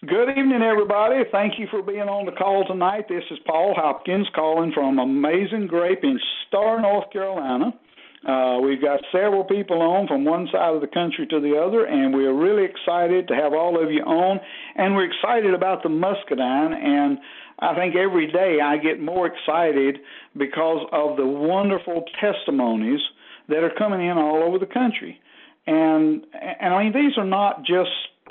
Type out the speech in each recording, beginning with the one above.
Good evening, everybody. Thank you for being on the call tonight. This is Paul Hopkins calling from Amazing Grape in Star, North Carolina. We've got several people on from one side of the country to the other, and we're really excited to have all of you on. And we're excited about the muscadine, and I think every day I get more excited because of the wonderful testimonies that are coming in all over the country. And I mean, these are not just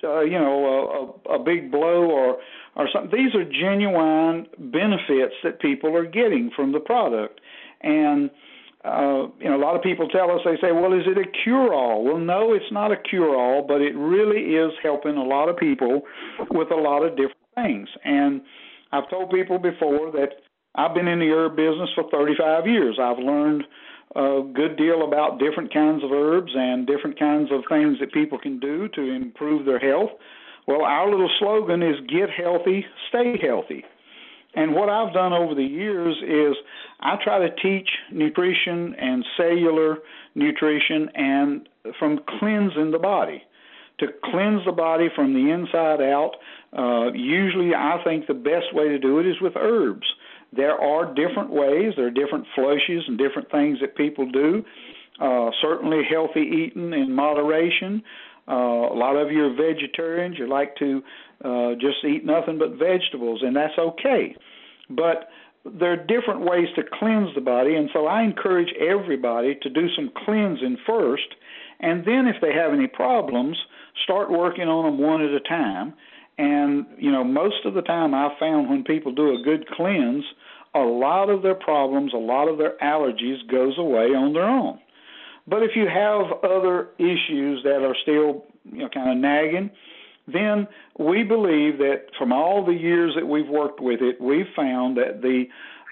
a big blow or something. These are genuine benefits that people are getting from the product. And, a lot of people tell us, they say, well, is it a cure-all? Well, no, it's not a cure-all, but it really is helping a lot of people with a lot of different things. And I've told people before that I've been in the herb business for 35 years. I've learned a good deal about different kinds of herbs and different kinds of things that people can do to improve their health. Well, our little slogan is get healthy, stay healthy. And what I've done over the years is I try to teach nutrition and cellular nutrition and from cleansing the body, to cleanse the body from the inside out. Usually I think the best way to do it is with herbs. There are different ways. There are different flushes and different things that people do. Certainly healthy eating in moderation. A lot of you are vegetarians. You like to just eat nothing but vegetables, and that's okay. But there are different ways to cleanse the body, and so I encourage everybody to do some cleansing first, and then if they have any problems, start working on them one at a time. And, most of the time I've found when people do a good cleanse, a lot of their problems, a lot of their allergies goes away on their own. But if you have other issues that are still, kind of nagging, then we believe that from all the years that we've worked with it, we've found that the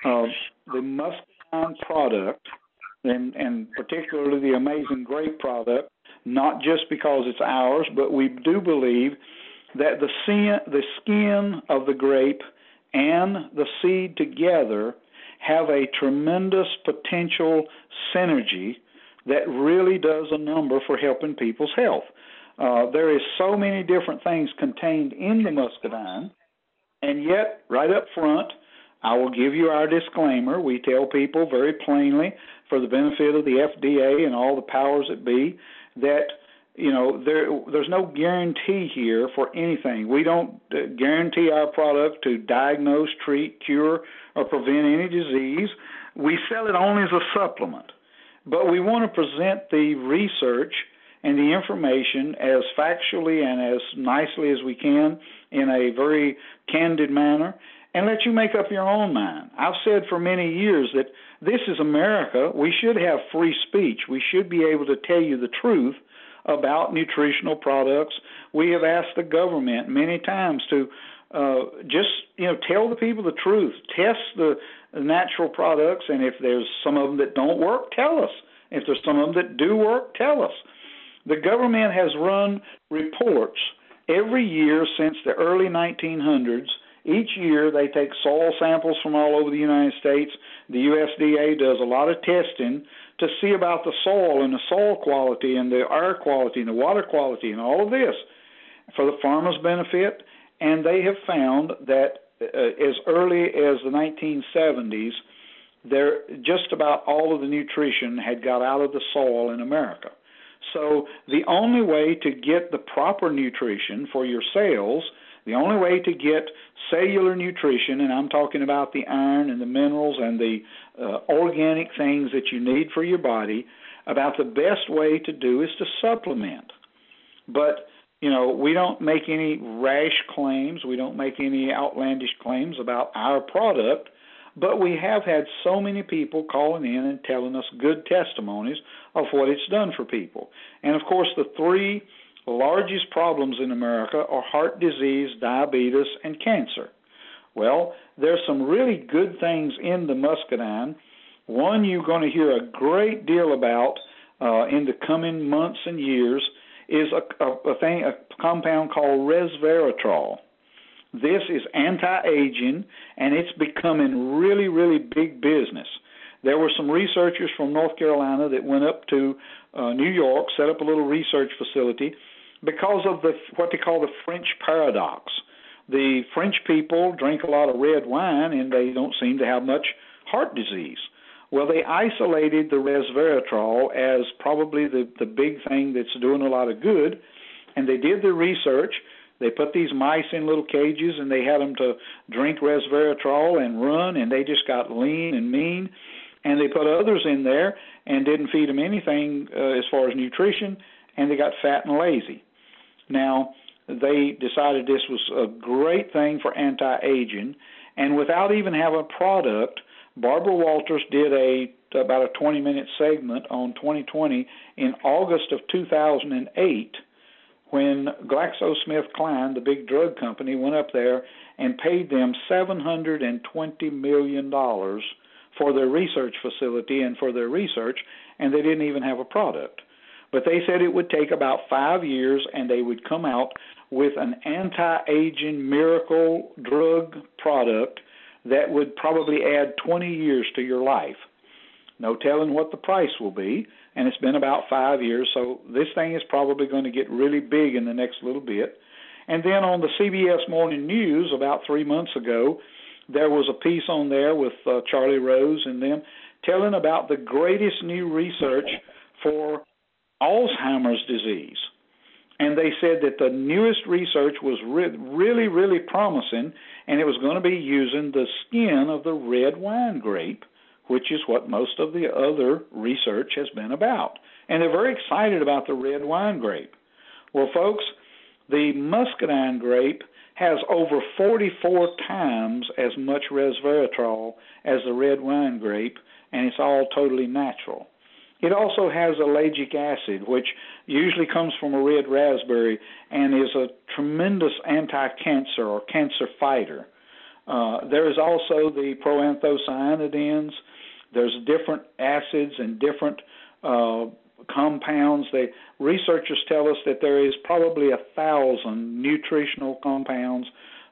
muscadine product, and particularly the Amazing Grape product, not just because it's ours, but we do believe that the skin of the grape and the seed together have a tremendous potential synergy that really does a number for helping people's health. There is so many different things contained in the muscadine, and yet, right up front, I will give you our disclaimer. We tell people very plainly, for the benefit of the FDA and all the powers that be, that there's no guarantee here for anything. We don't guarantee our product to diagnose, treat, cure, or prevent any disease. We sell it only as a supplement. But we want to present the research and the information as factually and as nicely as we can in a very candid manner and let you make up your own mind. I've said for many years that this is America. We should have free speech. We should be able to tell you the truth about nutritional products. We have asked the government many times to tell the people the truth, test the natural products, and if there's some of them that don't work, tell us. If there's some of them that do work, tell us. The government has run reports every year since the early 1900s. Each year they take soil samples from all over the United States. The USDA does a lot of testing to see about the soil and the soil quality and the air quality and the water quality and all of this for the farmers' benefit. And they have found that as early as the 1970s, just about all of the nutrition had got out of the soil in America. So the only way to get the proper nutrition for your cells, the only way to get cellular nutrition, and I'm talking about the iron and the minerals and the organic things that you need for your body, about the best way to do is to supplement. But, we don't make any rash claims. We don't make any outlandish claims about our product. But we have had so many people calling in and telling us good testimonies of what it's done for people. And, of course, the three largest problems in America are heart disease, diabetes, and cancer. Well, there's some really good things in the muscadine. One you're going to hear a great deal about in the coming months and years is a compound called resveratrol. This is anti-aging, and it's becoming really, really big business. There were some researchers from North Carolina that went up to New York, set up a little research facility, because of what they call the French paradox. the French people drink a lot of red wine and they don't seem to have much heart disease. Well, they isolated the resveratrol as probably the big thing that's doing a lot of good, and they did the research. They put these mice in little cages, and they had them to drink resveratrol and run, and they just got lean and mean. And they put others in there and didn't feed them anything as far as nutrition, and they got fat and lazy. Now, they decided this was a great thing for anti-aging, and without even having a product, Barbara Walters did about a 20-minute segment on 2020 in August of 2008 when GlaxoSmithKline, the big drug company, went up there and paid them $720 million for their research facility and for their research, and they didn't even have a product. But they said it would take about 5 years, and they would come out with an anti-aging miracle drug product that would probably add 20 years to your life. No telling what the price will be, and it's been about 5 years, so this thing is probably going to get really big in the next little bit. And then on the CBS Morning News about 3 months ago, there was a piece on there with Charlie Rose and them telling about the greatest new research for Alzheimer's disease. And they said that the newest research was really, really promising, and it was going to be using the skin of the red wine grape, which is what most of the other research has been about. And they're very excited about the red wine grape. Well, folks, the muscadine grape has over 44 times as much resveratrol as the red wine grape, and it's all totally natural. It also has ellagic acid, which usually comes from a red raspberry and is a tremendous anti-cancer or cancer fighter. There is also the proanthocyanidins. There's different acids and different compounds. Researchers tell us that there is probably 1,000 nutritional compounds,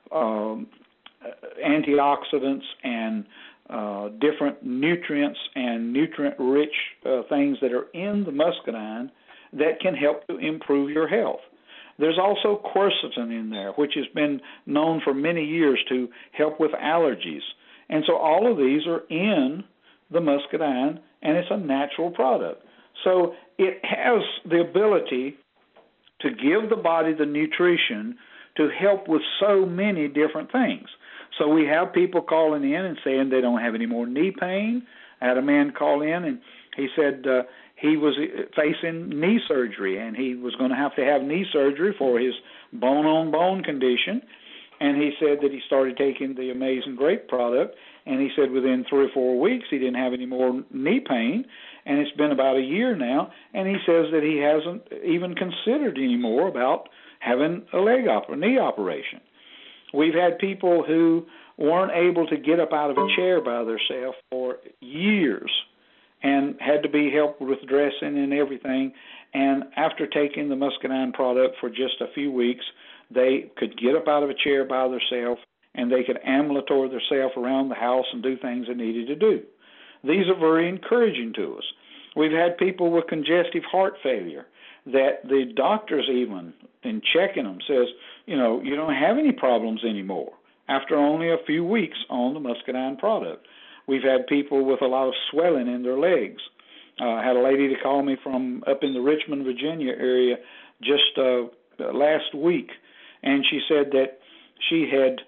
antioxidants, and different nutrients and nutrient-rich things that are in the muscadine that can help to improve your health. There's also quercetin in there, which has been known for many years to help with allergies. And so all of these are in the muscadine, and it's a natural product. So it has the ability to give the body the nutrition to help with so many different things. So we have people calling in and saying they don't have any more knee pain. I had a man call in, and he said he was facing knee surgery, and he was going to have knee surgery for his bone-on-bone condition. And he said that he started taking the Amazing Grape product, and he said within 3 or 4 weeks he didn't have any more knee pain, and it's been about a year now, and he says that he hasn't even considered anymore about having a knee operation. We've had people who weren't able to get up out of a chair by themselves for years and had to be helped with dressing and everything, and after taking the muscadine product for just a few weeks, they could get up out of a chair by themselves, and they could ambulatory themselves around the house and do things they needed to do. These are very encouraging to us. We've had people with congestive heart failure that the doctors even, in checking them, says, you don't have any problems anymore after only a few weeks on the muscadine product. We've had people with a lot of swelling in their legs. I had a lady to call me from up in the Richmond, Virginia area just last week, and she said that she had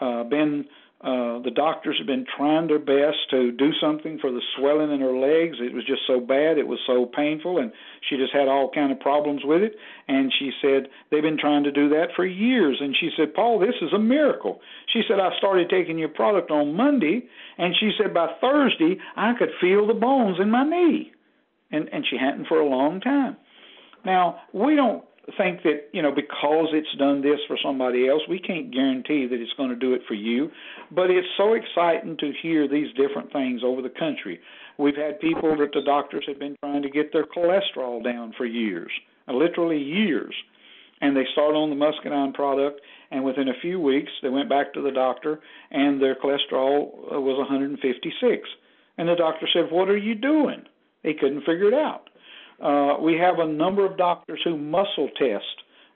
the doctors had been trying their best to do something for the swelling in her legs. It was just so bad, it was so painful, and she just had all kind of problems with it. And she said they've been trying to do that for years. And she said, Paul, this is a miracle. She said, I started taking your product on Monday, and she said by Thursday I could feel the bones in my knee. And she hadn't for a long time. Now, we don't think that, because it's done this for somebody else, we can't guarantee that it's going to do it for you. But it's so exciting to hear these different things over the country. We've had people that the doctors have been trying to get their cholesterol down for years, literally years. And they start on the muscadine product, and within a few weeks they went back to the doctor, and their cholesterol was 156. And the doctor said, what are you doing? He couldn't figure it out. We have a number of doctors who muscle test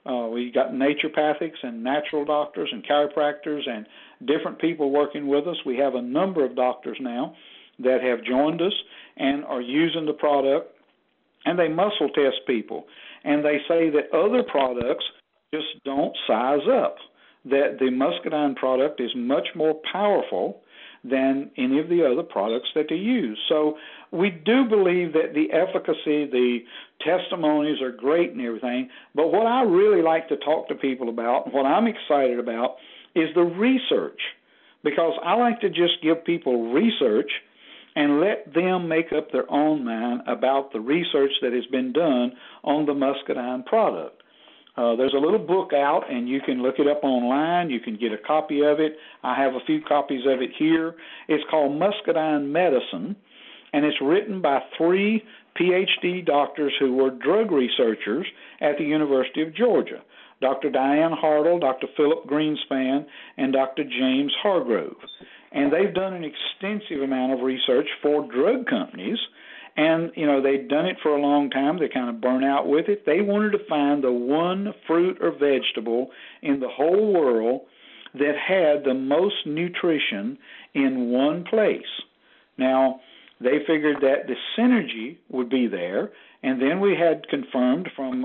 We got naturopathics and natural doctors and chiropractors and different people working with us. We have a number of doctors now that have joined us and are using the product, and they muscle test people. And they say that other products just don't size up, that the Muscadine product is much more powerful than any of the other products that they use. So we do believe that the efficacy, the testimonies are great and everything, but what I really like to talk to people about, what I'm excited about, is the research, because I like to just give people research and let them make up their own mind about the research that has been done on the Muscadine product. There's a little book out, and you can look it up online. You can get a copy of it. I have a few copies of it here. It's called Muscadine Medicine, and it's written by 3 PhD doctors who were drug researchers at the University of Georgia, Dr. Diane Hartle, Dr. Philip Greenspan, and Dr. James Hargrove. And they've done an extensive amount of research for drug companies. And, you know, they'd done it for a long time. They kind of burnt out with it. They wanted to find the one fruit or vegetable in the whole world that had the most nutrition in one place. Now, they figured that the synergy would be there, and then we had confirmed from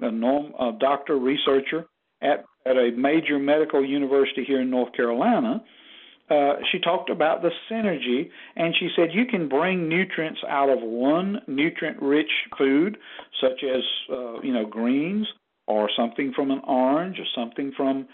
a doctor researcher at a major medical university here in North Carolina. She talked about the synergy, and she said you can bring nutrients out of one nutrient-rich food, such as greens, or something from an orange, or something from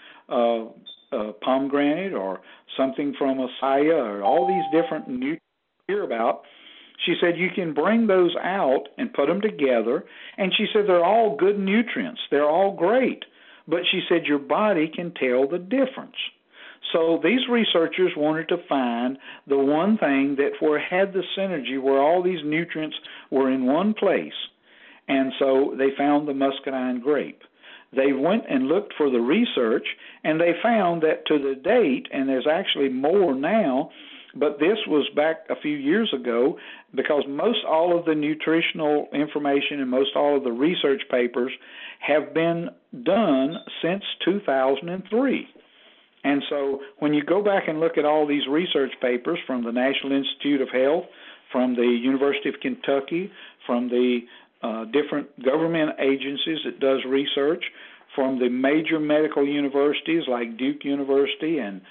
pomegranate, or something from acai, or all these different nutrients you hear about. She said you can bring those out and put them together, and she said they're all good nutrients. They're all great, but she said your body can tell the difference. So these researchers wanted to find the one thing that had the synergy where all these nutrients were in one place, and so they found the Muscadine grape. They went and looked for the research, and they found that to the date, and there's actually more now, but this was back a few years ago, because most all of the nutritional information and most all of the research papers have been done since 2003. And so when you go back and look at all these research papers from the National Institute of Health, from the University of Kentucky, from the different government agencies that does research, from the major medical universities like Duke University and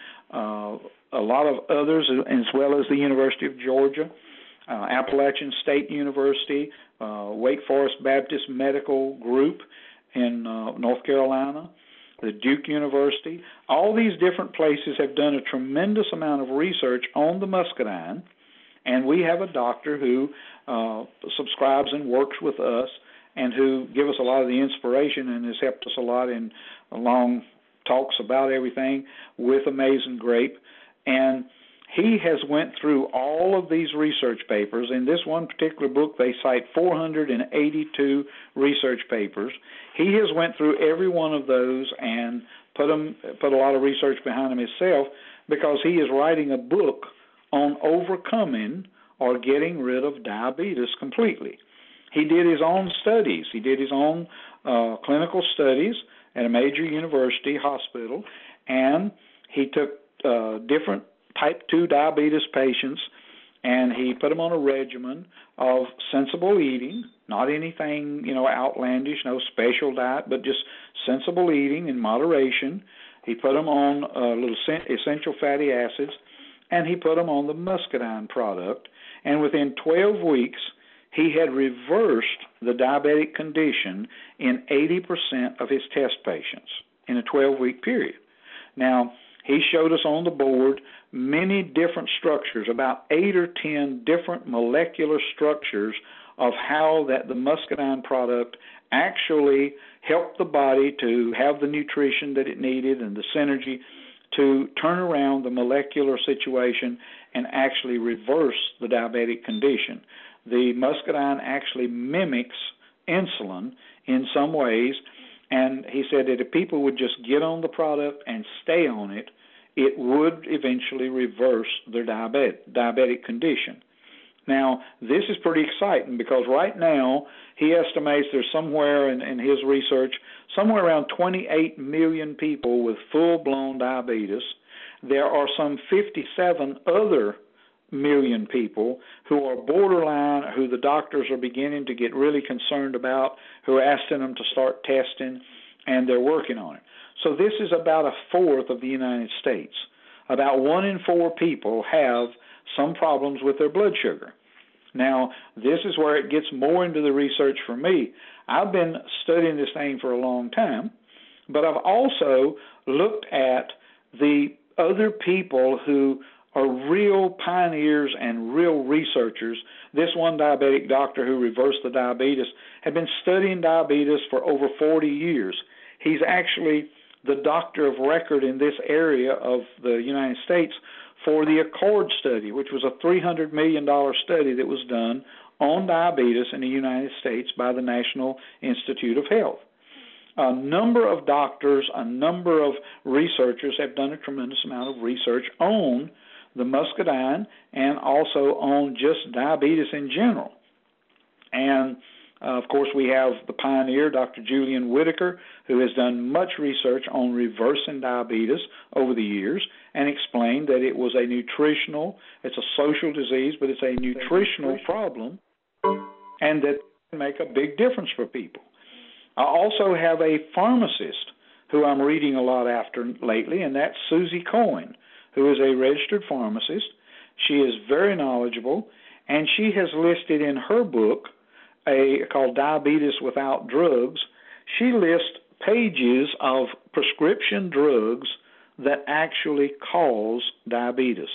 a lot of others, as well as the University of Georgia, Appalachian State University, Wake Forest Baptist Medical Group in North Carolina, the Duke University. All these different places have done a tremendous amount of research on the Muscadine, and we have a doctor who subscribes and works with us and who give us a lot of the inspiration and has helped us a lot in long talks about everything with Amazing Grape. And he has went through all of these research papers. In this one particular book, they cite 482 research papers. He has went through every one of those and put a lot of research behind them himself, because he is writing a book on overcoming or getting rid of diabetes completely. He did his own studies. He did his own clinical studies at a major university hospital, and he took different type 2 diabetes patients, and he put them on a regimen of sensible eating, not anything, outlandish, no special diet, but just sensible eating in moderation. He put them on little essential fatty acids, and he put them on the Muscadine product, and within 12 weeks, he had reversed the diabetic condition in 80% of his test patients in a 12-week period. Now, he showed us on the board many different structures, about 8 or 10 different molecular structures of how that the Muscadine product actually helped the body to have the nutrition that it needed and the synergy to turn around the molecular situation and actually reverse the diabetic condition. The Muscadine actually mimics insulin in some ways, and he said that if people would just get on the product and stay on it, it would eventually reverse their diabetic condition. Now, this is pretty exciting because right now he estimates there's somewhere in his research, somewhere around 28 million people with full-blown diabetes. There are some 57 other million people who are borderline, who the doctors are beginning to get really concerned about, who are asking them to start testing, and they're working on it. So this is about a fourth of the United States. About 1 in 4 people have some problems with their blood sugar. Now, this is where it gets more into the research for me. I've been studying this thing for a long time, but I've also looked at the other people who are real pioneers and real researchers. This one diabetic doctor who reversed the diabetes had been studying diabetes for over 40 years. He's actually the doctor of record in this area of the United States for the ACCORD study, which was a $300 million study that was done on diabetes in the United States by the National Institute of Health. A number of doctors, a number of researchers have done a tremendous amount of research on the muscadine and also on just diabetes in general. And of course, we have the pioneer, Dr. Julian Whitaker, who has done much research on reversing diabetes over the years and explained that it was a nutritional, it's a social disease, but it's a nutritional problem, and that can make a big difference for people. I also have a pharmacist who I'm reading a lot after lately, and that's Susie Cohen, who is a registered pharmacist. She is very knowledgeable, and she has listed in her book, called Diabetes Without Drugs, she lists pages of prescription drugs that actually cause diabetes.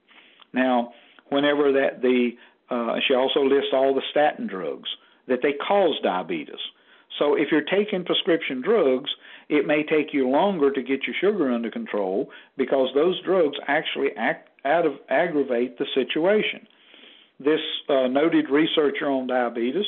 Now, whenever that she also lists all the statin drugs that they cause diabetes. So if you're taking prescription drugs, it may take you longer to get your sugar under control because those drugs actually aggravate the situation. This noted researcher on diabetes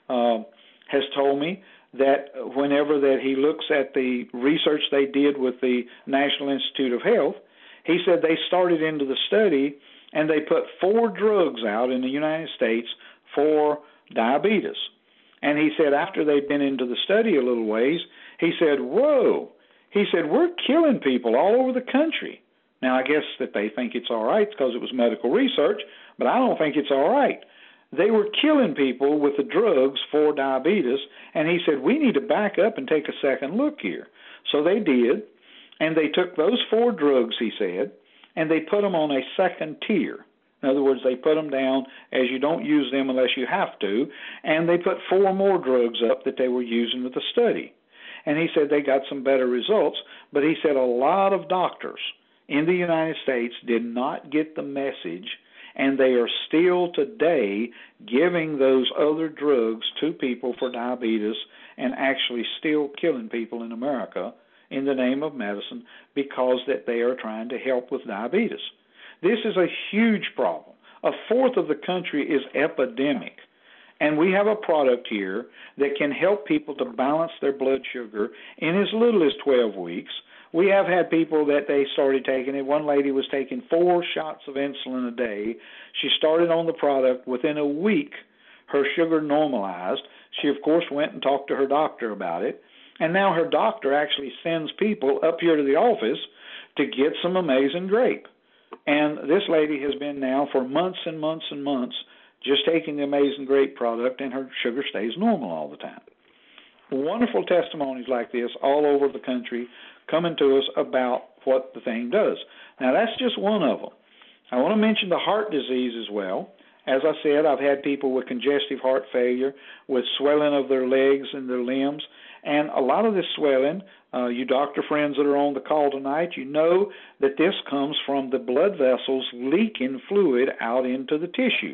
has told me that whenever that he looks at the research they did with the National Institute of Health, he said they started into the study and they put 4 drugs out in the United States for diabetes. And he said after they'd been into the study a little ways, he said, whoa, he said, we're killing people all over the country. Now, I guess that they think it's all right because it was medical research, but I don't think it's all right. They were killing people with the drugs for diabetes, and he said, we need to back up and take a second look here. So they did, and they took those 4 drugs, he said, and they put them on a second tier. In other words, they put them down as you don't use them unless you have to, and they put 4 more drugs up that they were using with the study. And he said they got some better results, but he said a lot of doctors in the United States did not get the message, and they are still today giving those other drugs to people for diabetes and actually still killing people in America in the name of medicine because that they are trying to help with diabetes. This is a huge problem. A fourth of the country is epidemic, and we have a product here that can help people to balance their blood sugar in as little as 12 weeks. We have had people that they started taking it. One lady was taking 4 shots of insulin a day. She started on the product. Within a week, her sugar normalized. She, of course, went and talked to her doctor about it. And now her doctor actually sends people up here to the office to get some Amazing Grape. And this lady has been now for months and months and months just taking the Amazing Grape product, and her sugar stays normal all the time. Wonderful testimonies like this all over the country coming to us about what the thing does. Now, that's just one of them. I want to mention the heart disease as well. As I said, I've had people with congestive heart failure, with swelling of their legs and their limbs, and a lot of this swelling, you doctor friends that are on the call tonight, you know that this comes from the blood vessels leaking fluid out into the tissue.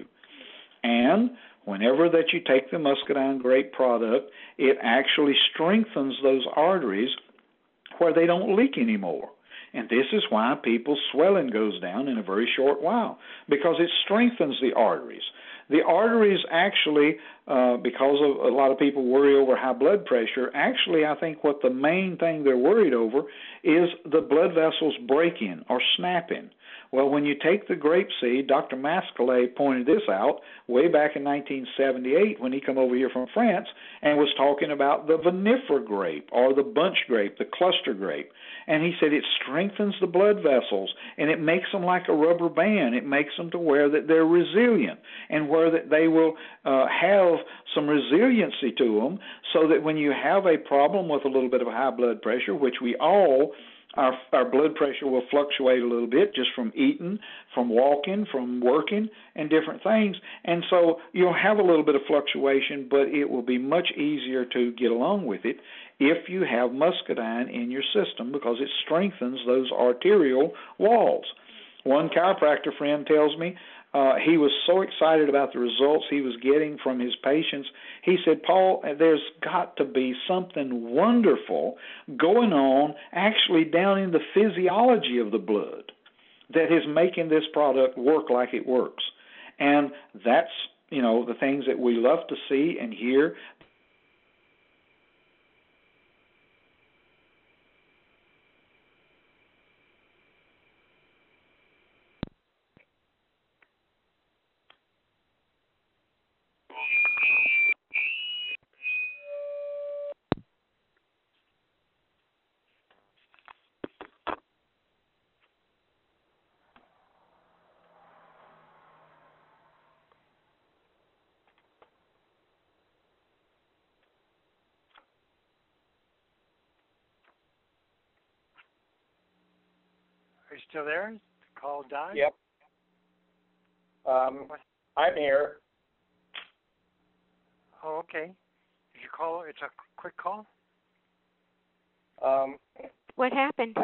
And whenever that you take the muscadine grape product, it actually strengthens those arteries where they don't leak anymore. And this is why people's swelling goes down in a very short while, because it strengthens the arteries. The arteries actually, because of a lot of people worry over high blood pressure, actually I think what the main thing they're worried over is the blood vessels breaking or snapping. Well, when you take the grape seed, Dr. Mascalet pointed this out way back in 1978 when he came over here from France and was talking about the vinifera grape or the bunch grape, the cluster grape. And he said it strengthens the blood vessels and it makes them like a rubber band. It makes them to where that they're resilient and where that they will have some resiliency to them, so that when you have a problem with a little bit of high blood pressure, which we all, our blood pressure will fluctuate a little bit just from eating, from walking, from working, and different things. And so you'll have a little bit of fluctuation, but it will be much easier to get along with it if you have muscadine in your system, because it strengthens those arterial walls. One chiropractor friend tells me he was so excited about the results he was getting from his patients. He said, Paul, there's got to be something wonderful going on actually down in the physiology of the blood that is making this product work like it works. And that's, the things that we love to see and hear. Are you still there? The call died? Yep. I'm here. Oh, okay. Did you call? It's a quick call? What happened?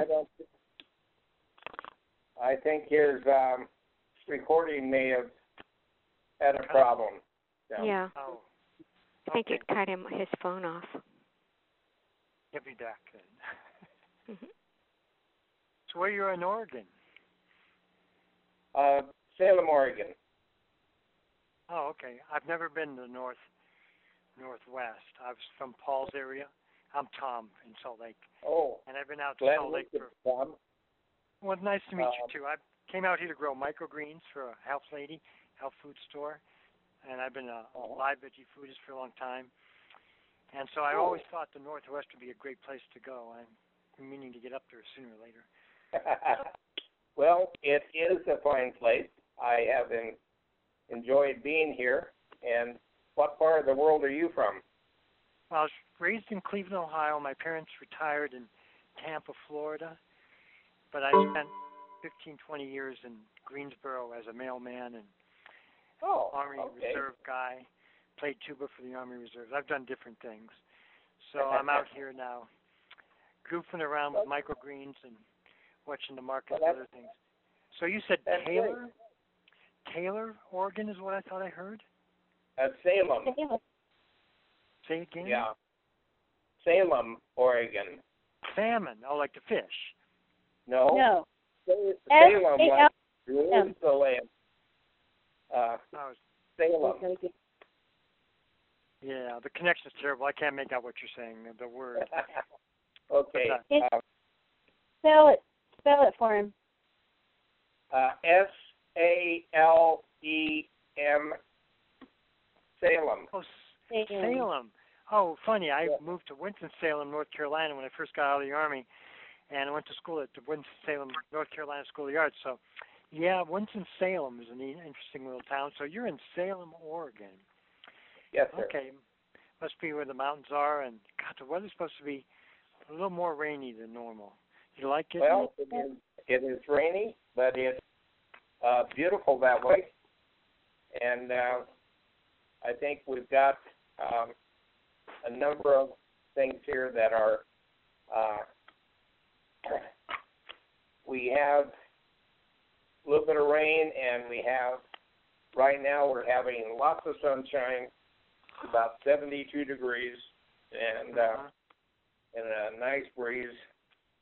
I think his recording may have had a problem. Yeah. Oh. I think Okay. it cut his phone off. He'll be back then. Hmm. So where you're in Oregon? Salem, Oregon. Oh, okay. I've never been to the northwest. I was from Paul's area. I'm Tom in Salt Lake. Oh, And I've been out to Glenn Salt Lake for... Tom. Well, nice to meet you, too. I came out here to grow microgreens for a health food store. And I've been a live veggie foodist for a long time. And so I always thought the Northwest would be a great place to go. I'm meaning to get up there sooner or later. Well, it is a fine place. I have enjoyed being here. And what part of the world are you from? Well, I was raised in Cleveland, Ohio. My parents retired in Tampa, Florida. But I spent 15, 20 years in Greensboro as a mailman and Army Reserve guy. Played tuba for the Army Reserves. I've done different things. So I'm out here now goofing around with microgreens and watching the market and other things. So you said Taylor? Great. Taylor, Oregon is what I thought I heard? Salem. Say it again? Yeah. Salem, Oregon. Salmon. Oh, like the fish. No. Salem, like Jerusalem. Oh, Salem. yeah, the connection's terrible. I can't make out what you're saying, the word. Okay. Spell it for him. Salem. Salem. Oh, Salem. Oh, funny. I moved to Winston-Salem, North Carolina when I first got out of the Army, and I went to school at the Winston-Salem, North Carolina School of the Arts. So, yeah, Winston-Salem is an interesting little town. So you're in Salem, Oregon. Yes, sir. Okay. Must be where the mountains are, and God, the weather's supposed to be a little more rainy than normal. You like it? Well, it is rainy, but it's beautiful that way. And I think we've got a number of things here that are, we have a little bit of rain, and we have, right now we're having lots of sunshine, about 72 degrees, and a nice breeze.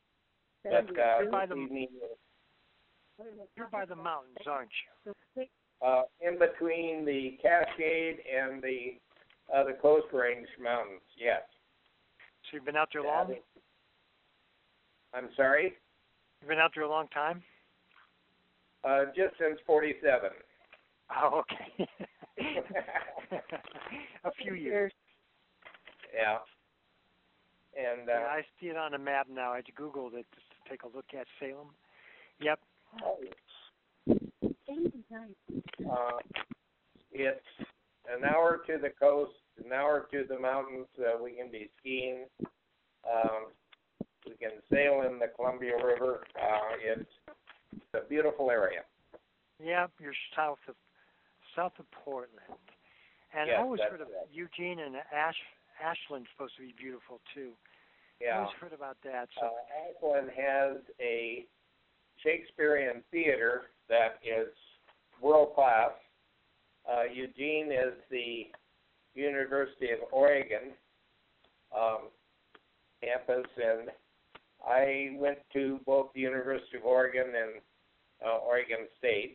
But you're by the mountains, aren't you? in between the Cascade and the Coast Range Mountains, yes. So you've been out there long? I'm sorry? You've been out there a long time? Just since 47. Oh, okay. A few years. Yeah. And yeah, I see it on a map now. I Googled it just to take a look at Salem. Yep. It's an hour to the coast, an hour to the mountains. We can be skiing. We can sail in the Columbia River. It's a beautiful area. Yeah, you're south of Portland. And yes, I always heard of right. Eugene and Ashland's supposed to be beautiful too. Yeah. I always heard about that. So Ashland has a Shakespearean theater that is world class. Eugene is the University of Oregon campus, and I went to both the University of Oregon and Oregon State,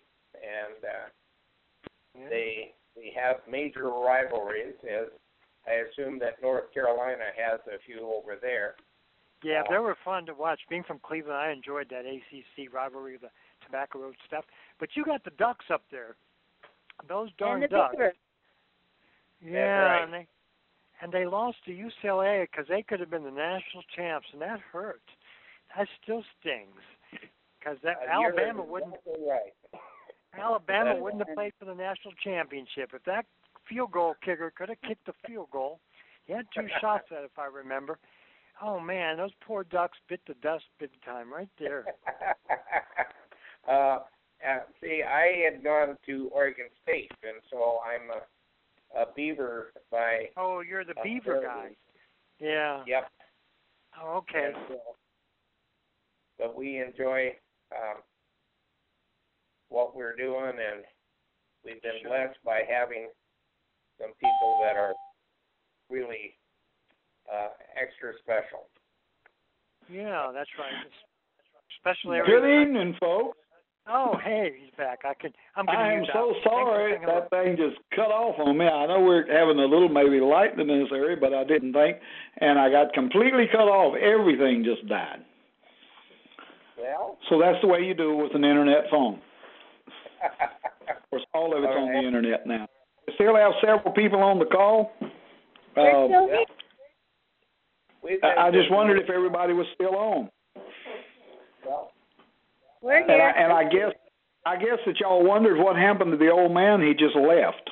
and they have major rivalries. As I assume that North Carolina has a few over there. Yeah, they were fun to watch. Being from Cleveland, I enjoyed that ACC rivalry, the Tobacco Road stuff. But you got the Ducks up there. Those darn Ducks. Yeah, right. and they lost to UCLA because they could have been the national champs, and that hurt. That still stings because that Alabama wouldn't. Exactly right. Alabama wouldn't have played for the national championship if that field goal kicker could have kicked the field goal. He had 2 shots at it, if I remember. Oh man, those poor Ducks bit the dust big time right there. See, I had gone to Oregon State, and so I'm a Beaver by. Oh, you're the Beaver guy. Yeah. Yep. Oh, okay. And, but we enjoy what we're doing, and we've been blessed by having some people that are really extra special. Yeah, that's right. Especially Good evening, folks. Oh, hey, he's back. I'm I am so sorry that thing just cut off on me. I know we're having a little maybe lightning in this area, but I didn't think, and I got completely cut off. Everything just died. Well, so that's the way you do it with an internet phone. Of course, all of it's on the internet now. We still have several people on the call. I just wondered if everybody was still on. Well, we're here. And I guess that y'all wondered what happened to the old man. He just left.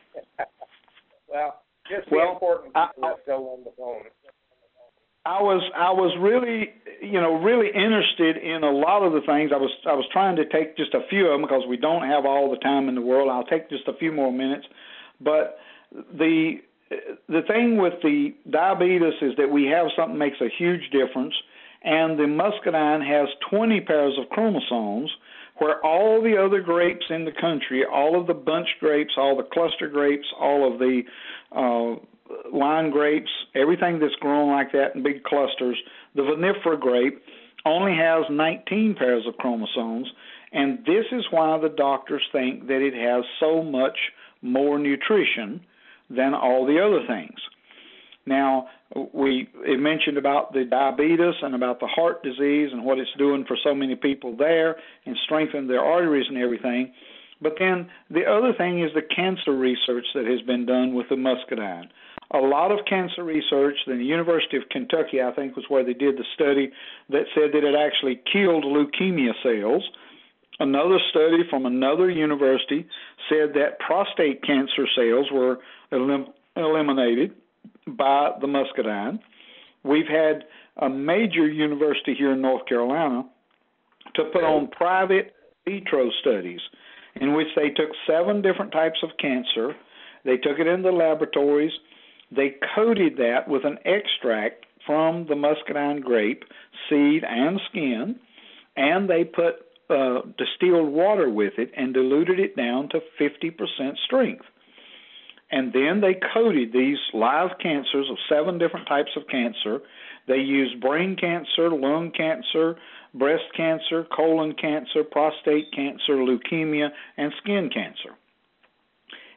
Well, just the important people are still on the phone. I was really, really interested in a lot of the things. I was trying to take just a few of them because we don't have all the time in the world. I'll take just a few more minutes. But the thing with the diabetes is that we have something that makes a huge difference, and the muscadine has 20 pairs of chromosomes, where all the other grapes in the country, all of the bunch grapes, all the cluster grapes, all of the wine grapes, everything that's grown like that in big clusters, the vinifera grape only has 19 pairs of chromosomes, and this is why the doctors think that it has so much more nutrition than all the other things. Now, it mentioned about the diabetes and about the heart disease and what it's doing for so many people there and strengthening their arteries and everything. But then the other thing is the cancer research that has been done with the muscadine. A lot of cancer research, the University of Kentucky, I think, was where they did the study that said that it actually killed leukemia cells. Another study from another university said that prostate cancer cells were eliminated by the muscadine. We've had a major university here in North Carolina to put on private vitro studies in which they took 7 different types of cancer. They took it in the laboratories. They coated that with an extract from the muscadine grape, seed and skin, and they put distilled water with it and diluted it down to 50% strength. And then they coated these live cancers of 7 different types of cancer. They used brain cancer, lung cancer, breast cancer, colon cancer, prostate cancer, leukemia, and skin cancer.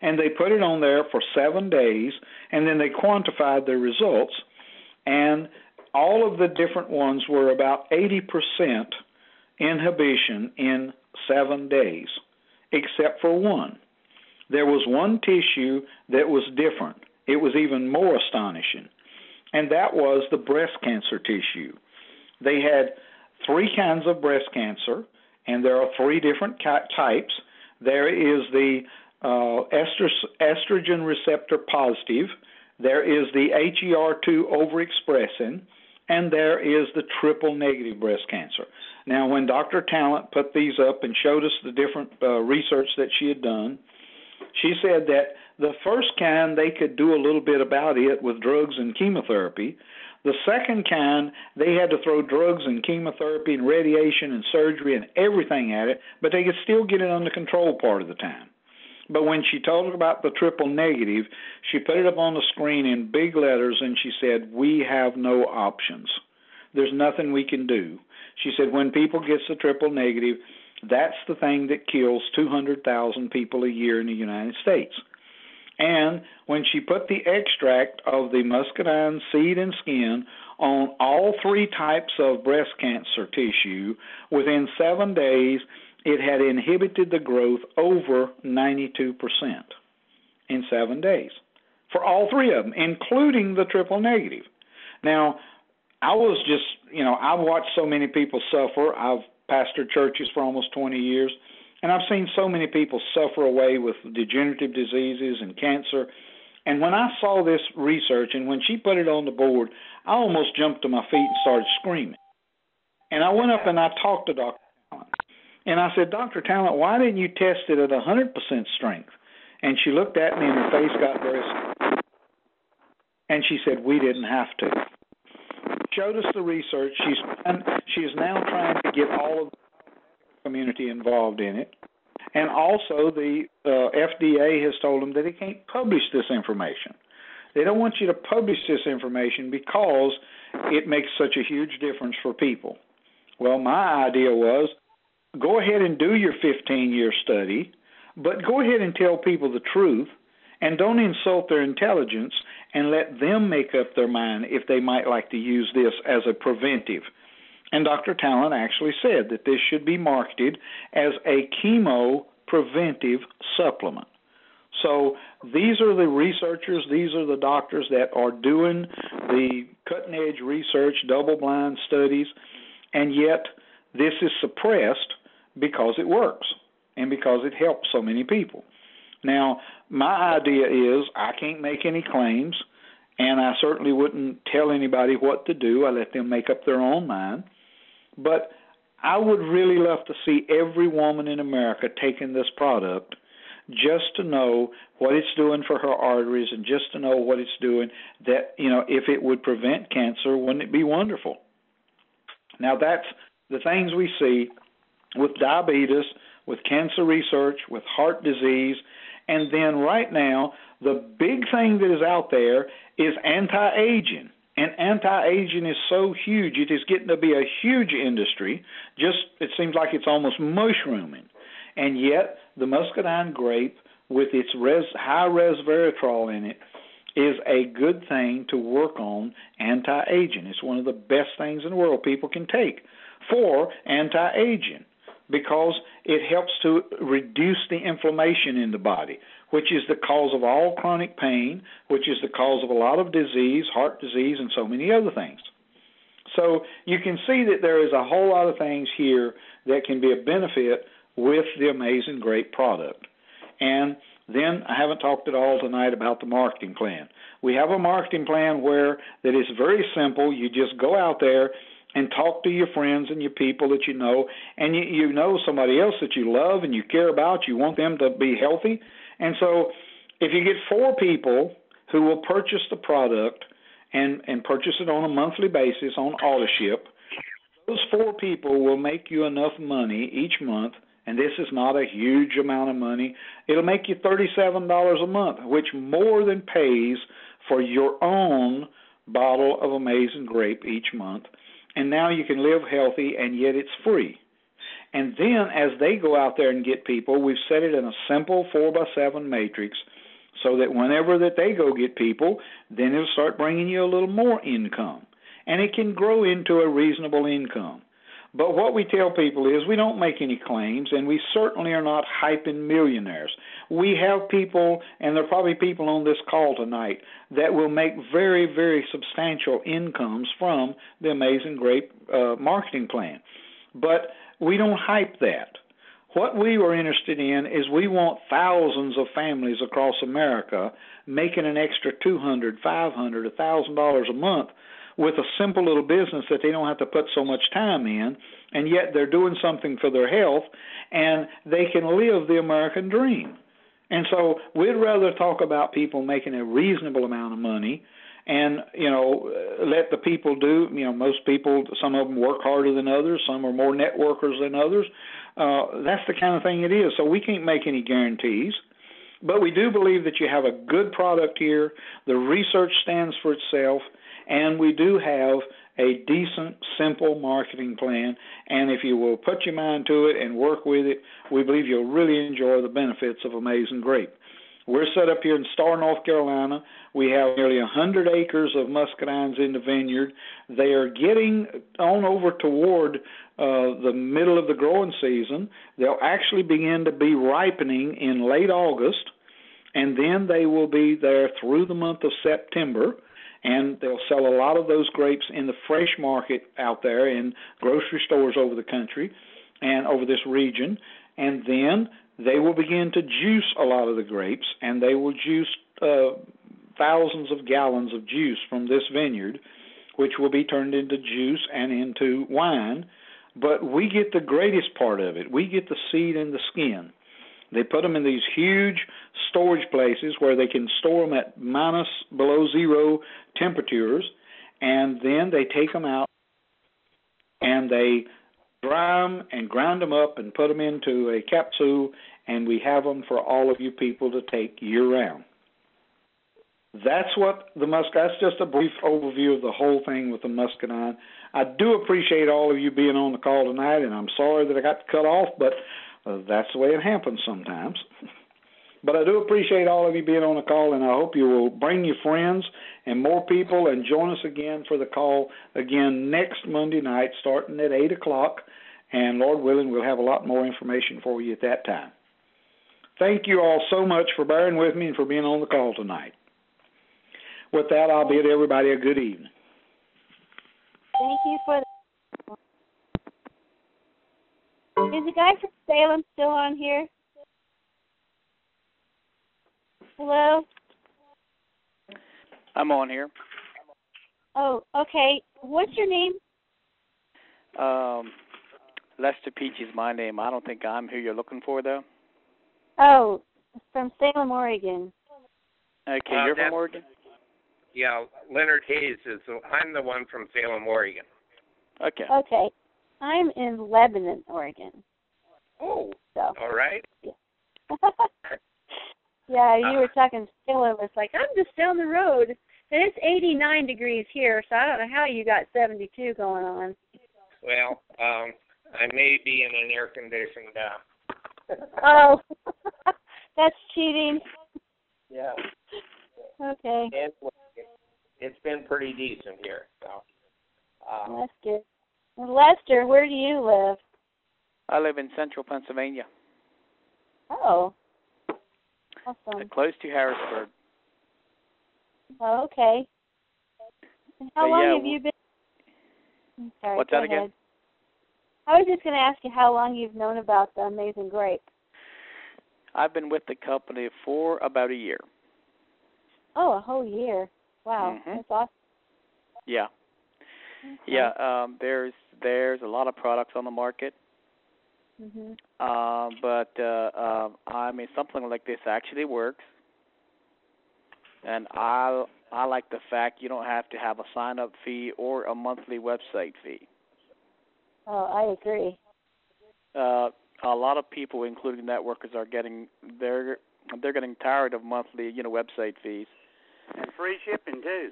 And they put it on there for 7 days, and then they quantified their results, and all of the different ones were about 80% inhibition in 7 days, except for one. There was one tissue that was different. It was even more astonishing, and that was the breast cancer tissue. They had 3 kinds of breast cancer, and there are 3 different types. There is the estrogen receptor positive, there is the HER2 overexpressing, and there is the triple negative breast cancer. Now, when Dr. Talent put these up and showed us the different research that she had done, she said that the first kind, they could do a little bit about it with drugs and chemotherapy. The second kind, they had to throw drugs and chemotherapy and radiation and surgery and everything at it, but they could still get it under control part of the time. But when she told about the triple negative, she put it up on the screen in big letters and she said, we have no options. There's nothing we can do. She said, when people get the triple negative, that's the thing that kills 200,000 people a year in the United States. And when she put the extract of the muscadine seed and skin on all 3 types of breast cancer tissue, within 7 days, it had inhibited the growth over 92% in 7 days for all 3 of them, including the triple negative. Now, I was just, I've watched so many people suffer. I've pastored churches for almost 20 years, and I've seen so many people suffer away with degenerative diseases and cancer. And when I saw this research and when she put it on the board, I almost jumped to my feet and started screaming. And I went up and I talked to Dr. Talent. And I said, Dr. Talent, why didn't you test it at 100% strength? And she looked at me and her face got very serious. And she said, we didn't have to. Showed us the research. She is now trying to get all of the community involved in it. And also the FDA has told them that they can't publish this information. They don't want you to publish this information because it makes such a huge difference for people. Well, my idea was, go ahead and do your 15-year study, but go ahead and tell people the truth, and don't insult their intelligence, and let them make up their mind if they might like to use this as a preventive. And Dr. Talent actually said that this should be marketed as a chemo preventive supplement. So these are the researchers, these are the doctors that are doing the cutting-edge research, double-blind studies, and yet this is suppressed because it works and because it helps so many people. Now, my idea is I can't make any claims, and I certainly wouldn't tell anybody what to do. I let them make up their own mind. But I would really love to see every woman in America taking this product just to know what it's doing for her arteries and just to know what it's doing, that, if it would prevent cancer, wouldn't it be wonderful? Now, that's the things we see with diabetes, with cancer research, with heart disease, and then right now, the big thing that is out there is anti-aging. And anti-aging is so huge, it is getting to be a huge industry. It seems like it's almost mushrooming. And yet, the muscadine grape, with its high resveratrol in it, is a good thing to work on anti-aging. It's one of the best things in the world people can take for anti-aging, because it helps to reduce the inflammation in the body, which is the cause of all chronic pain, which is the cause of a lot of disease, heart disease, and so many other things. So you can see that there is a whole lot of things here that can be a benefit with the Amazing Grape product. And then I haven't talked at all tonight about the marketing plan. We have a marketing plan that is very simple. You just go out there and talk to your friends and your people that you know, and you know somebody else that you love and you care about. You want them to be healthy. And so if you get 4 people who will purchase the product and purchase it on a monthly basis on AutoShip, those 4 people will make you enough money each month, and this is not a huge amount of money. It'll make you $37 a month, which more than pays for your own bottle of Amazing Grape each month. And now you can live healthy, and yet it's free. And then as they go out there and get people, we've set it in a simple 4x7 matrix so that whenever that they go get people, then it'll start bringing you a little more income. And it can grow into a reasonable income. But what we tell people is we don't make any claims, and we certainly are not hyping millionaires. We have people, and there are probably people on this call tonight, that will make very, very substantial incomes from the Amazing Grape marketing plan. But we don't hype that. What we were interested in is we want thousands of families across America making an extra $200, $500, $1,000 a month with a simple little business that they don't have to put so much time in, and yet they're doing something for their health, and they can live the American dream. And so we'd rather talk about people making a reasonable amount of money and, let the people do, most people, some of them work harder than others, some are more networkers than others. That's the kind of thing it is. So we can't make any guarantees. But we do believe that you have a good product here. The research stands for itself. And we do have a decent, simple marketing plan. And if you will put your mind to it and work with it, we believe you'll really enjoy the benefits of Amazing Grape. We're set up here in Star, North Carolina. We have nearly 100 acres of muscadines in the vineyard. They are getting on over toward the middle of the growing season. They'll actually begin to be ripening in late August, and then they will be there through the month of September. And they'll sell a lot of those grapes in the fresh market out there in grocery stores over the country and over this region. And then they will begin to juice a lot of the grapes, and they will juice thousands of gallons of juice from this vineyard, which will be turned into juice and into wine. But we get the greatest part of it. We get the seed and the skin. They put them in these huge storage places where they can store them at below zero temperatures, and then they take them out and they dry them and grind them up and put them into a capsule, and we have them for all of you people to take year-round. That's what that's just a brief overview of the whole thing with the muscadine. I do appreciate all of you being on the call tonight, and I'm sorry that I got cut off, but that's the way it happens sometimes. But I do appreciate all of you being on the call, and I hope you will bring your friends and more people and join us again for the call again next Monday night starting at 8 o'clock. And Lord willing, we'll have a lot more information for you at that time. Thank you all so much for bearing with me and for being on the call tonight. With that, I'll bid everybody a good evening. Thank you for Is the guy from Salem still on here? Hello? I'm on here. Oh, okay. What's your name? Lester Peach is my name. I don't think I'm who you're looking for, though. Oh, from Salem, Oregon. Okay, you're from Oregon? Yeah, Leonard Hayes I'm the one from Salem, Oregon. Okay. Okay. I'm in Lebanon, Oregon. Oh, so. All right. Yeah, yeah, you were talking Salem. It's like, I'm just down the road. And it's 89 degrees here, so I don't know how you got 72 going on. Well, I may be in an air-conditioned Oh, that's cheating. Yeah. Okay. And it's been pretty decent here. So. That's good. And Lester, where do you live? I live in central Pennsylvania. Oh. Awesome. Close to Harrisburg. Oh, okay. And how long have you been? I'm sorry, what's that again? I was just going to ask you how long you've known about the Amazing Grape. I've been with the company for about a year. Oh, a whole year. Wow, That's awesome. Yeah. Okay. Yeah, there's a lot of products on the market. But I mean, something like this actually works. And I like the fact you don't have to have a sign-up fee or a monthly website fee. Oh, I agree. A lot of people, including networkers, they're getting tired of monthly, website fees. And free shipping too.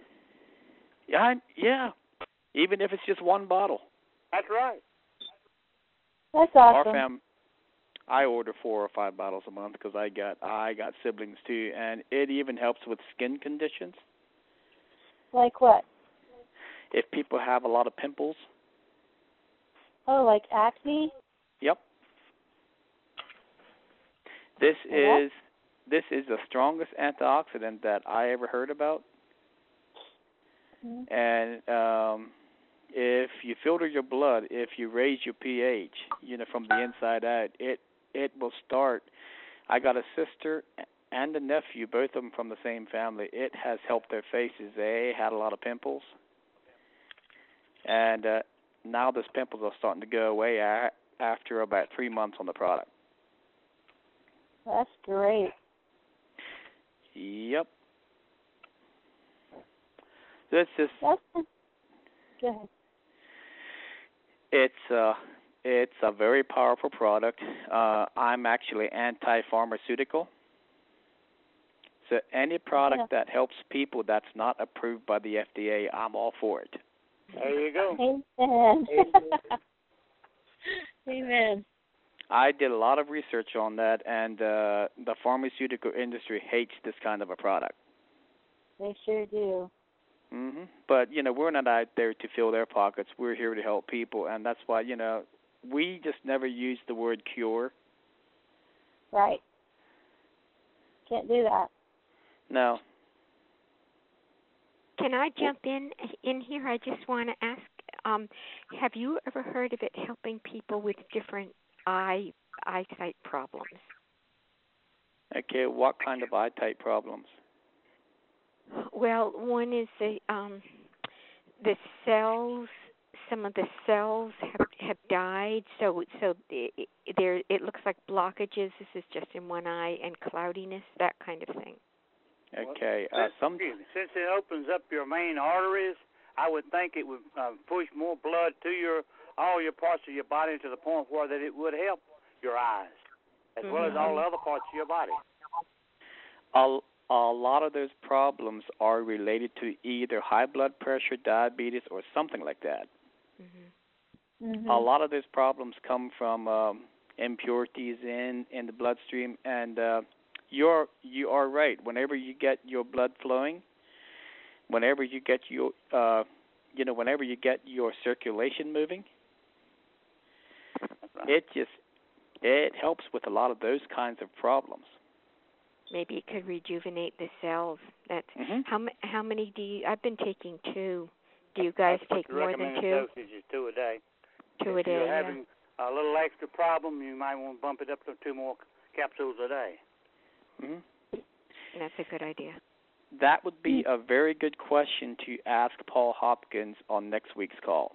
Yeah. Even if it's just one bottle. That's right. That's awesome. I order 4 or 5 bottles a month because I got siblings too, and it even helps with skin conditions. Like what? If people have a lot of pimples. Oh, like acne? Yep. This is the strongest antioxidant that I ever heard about. Mm-hmm. And if you filter your blood, if you raise your pH, from the inside out, it will start. I got a sister and a nephew, both of them from the same family. It has helped their faces. They had a lot of pimples, and now those pimples are starting to go away after about 3 months on the product. That's great. Yep. This is. Go ahead. It's a very powerful product. I'm actually anti-pharmaceutical. So any product that helps people that's not approved by the FDA, I'm all for it. There you go. Amen. Amen. I did a lot of research on that, and the pharmaceutical industry hates this kind of a product. They sure do. But, we're not out there to fill their pockets. We're here to help people, and that's why, we just never use the word cure. Right. Can't do that. No. Can I jump in here? I just want to ask, have you ever heard of it helping people with different eyesight problems? Okay, what kind of eye type problems? Well, one is the cells. Some of the cells have died, so it looks like blockages. This is just in one eye, and cloudiness, that kind of thing. Okay. Since it opens up your main arteries, I would think it would push more blood to all your parts of your body to the point where that it would help your eyes, as well as all the other parts of your body. A lot of those problems are related to either high blood pressure, diabetes, or something like that. A lot of those problems come from impurities in the bloodstream, and you are right. Whenever you get your blood flowing, whenever you get your whenever you get your circulation moving, it helps with a lot of those kinds of problems. Maybe it could rejuvenate the cells. That's how many do you? I've been taking 2. Do you guys take more than 2? Dosage is 2 a day. 2 a day. If you're having a little extra problem, you might want to bump it up to 2 more capsules a day. That's a good idea. That would be a very good question to ask Paul Hopkins on next week's call.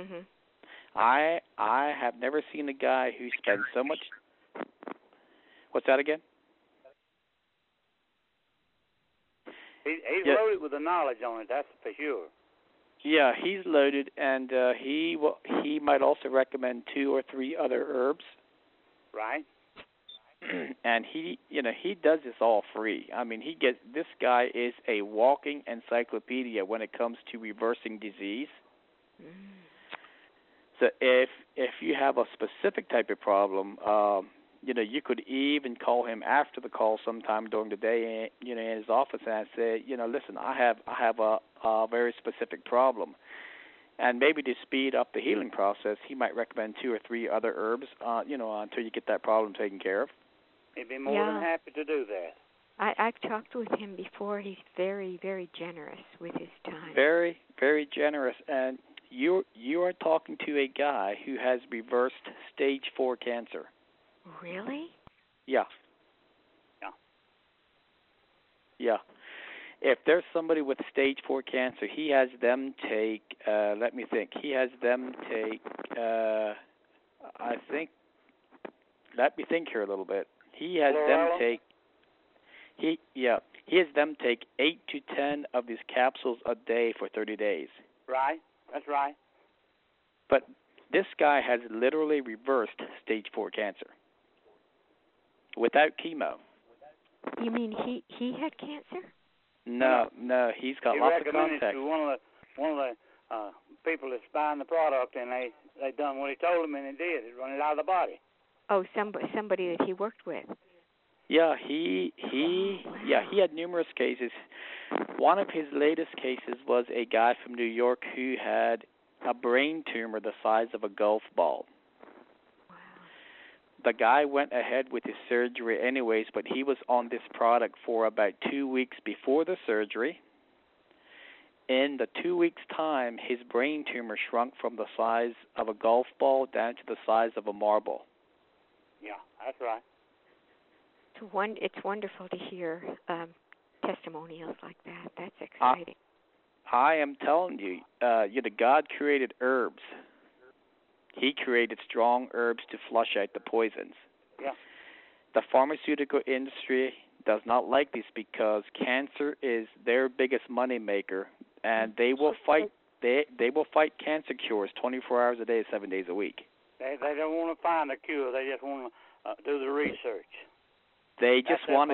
I have never seen a guy who spends so much. What's that again? He's loaded with the knowledge on it, that's for sure. Yeah, he's loaded, and he might also recommend 2 or 3 other herbs. Right. And he does this all free. I mean, this guy is a walking encyclopedia when it comes to reversing disease. So if you have a specific type of problem, you could even call him after the call sometime during the day, in his office, and say, listen, I have a very specific problem, and maybe to speed up the healing process, he might recommend 2 or 3 other herbs, until you get that problem taken care of. He'd be more than happy to do that. I've talked with him before. He's very, very generous with his time. Very, very generous, and you are talking to a guy who has reversed stage 4 cancer. Really? Yeah. If there's somebody with stage 4 cancer, he has them take, let me think, let me think here a little bit. He has them take 8 to 10 of these capsules a day for 30 days. Right, that's right. But this guy has literally reversed stage 4 cancer without chemo. You mean he had cancer? No, he's got lots of contacts. To one of the people that's buying the product, and they done what he told them, and it did. It run it out of the body. Oh, somebody that he worked with. Yeah, he had numerous cases. One of his latest cases was a guy from New York who had a brain tumor the size of a golf ball. Wow. The guy went ahead with his surgery anyways, but he was on this product for about 2 weeks before the surgery. In the 2 weeks' time, his brain tumor shrunk from the size of a golf ball down to the size of a marble. Yeah, that's right. It's wonderful to hear testimonials like that. That's exciting. I am telling you, God created herbs. He created strong herbs to flush out the poisons. Yeah. The pharmaceutical industry does not like this because cancer is their biggest money maker, and they will fight. They will fight cancer cures 24 hours a day, 7 days a week. They don't want to find a cure. They just want to do the research. They just want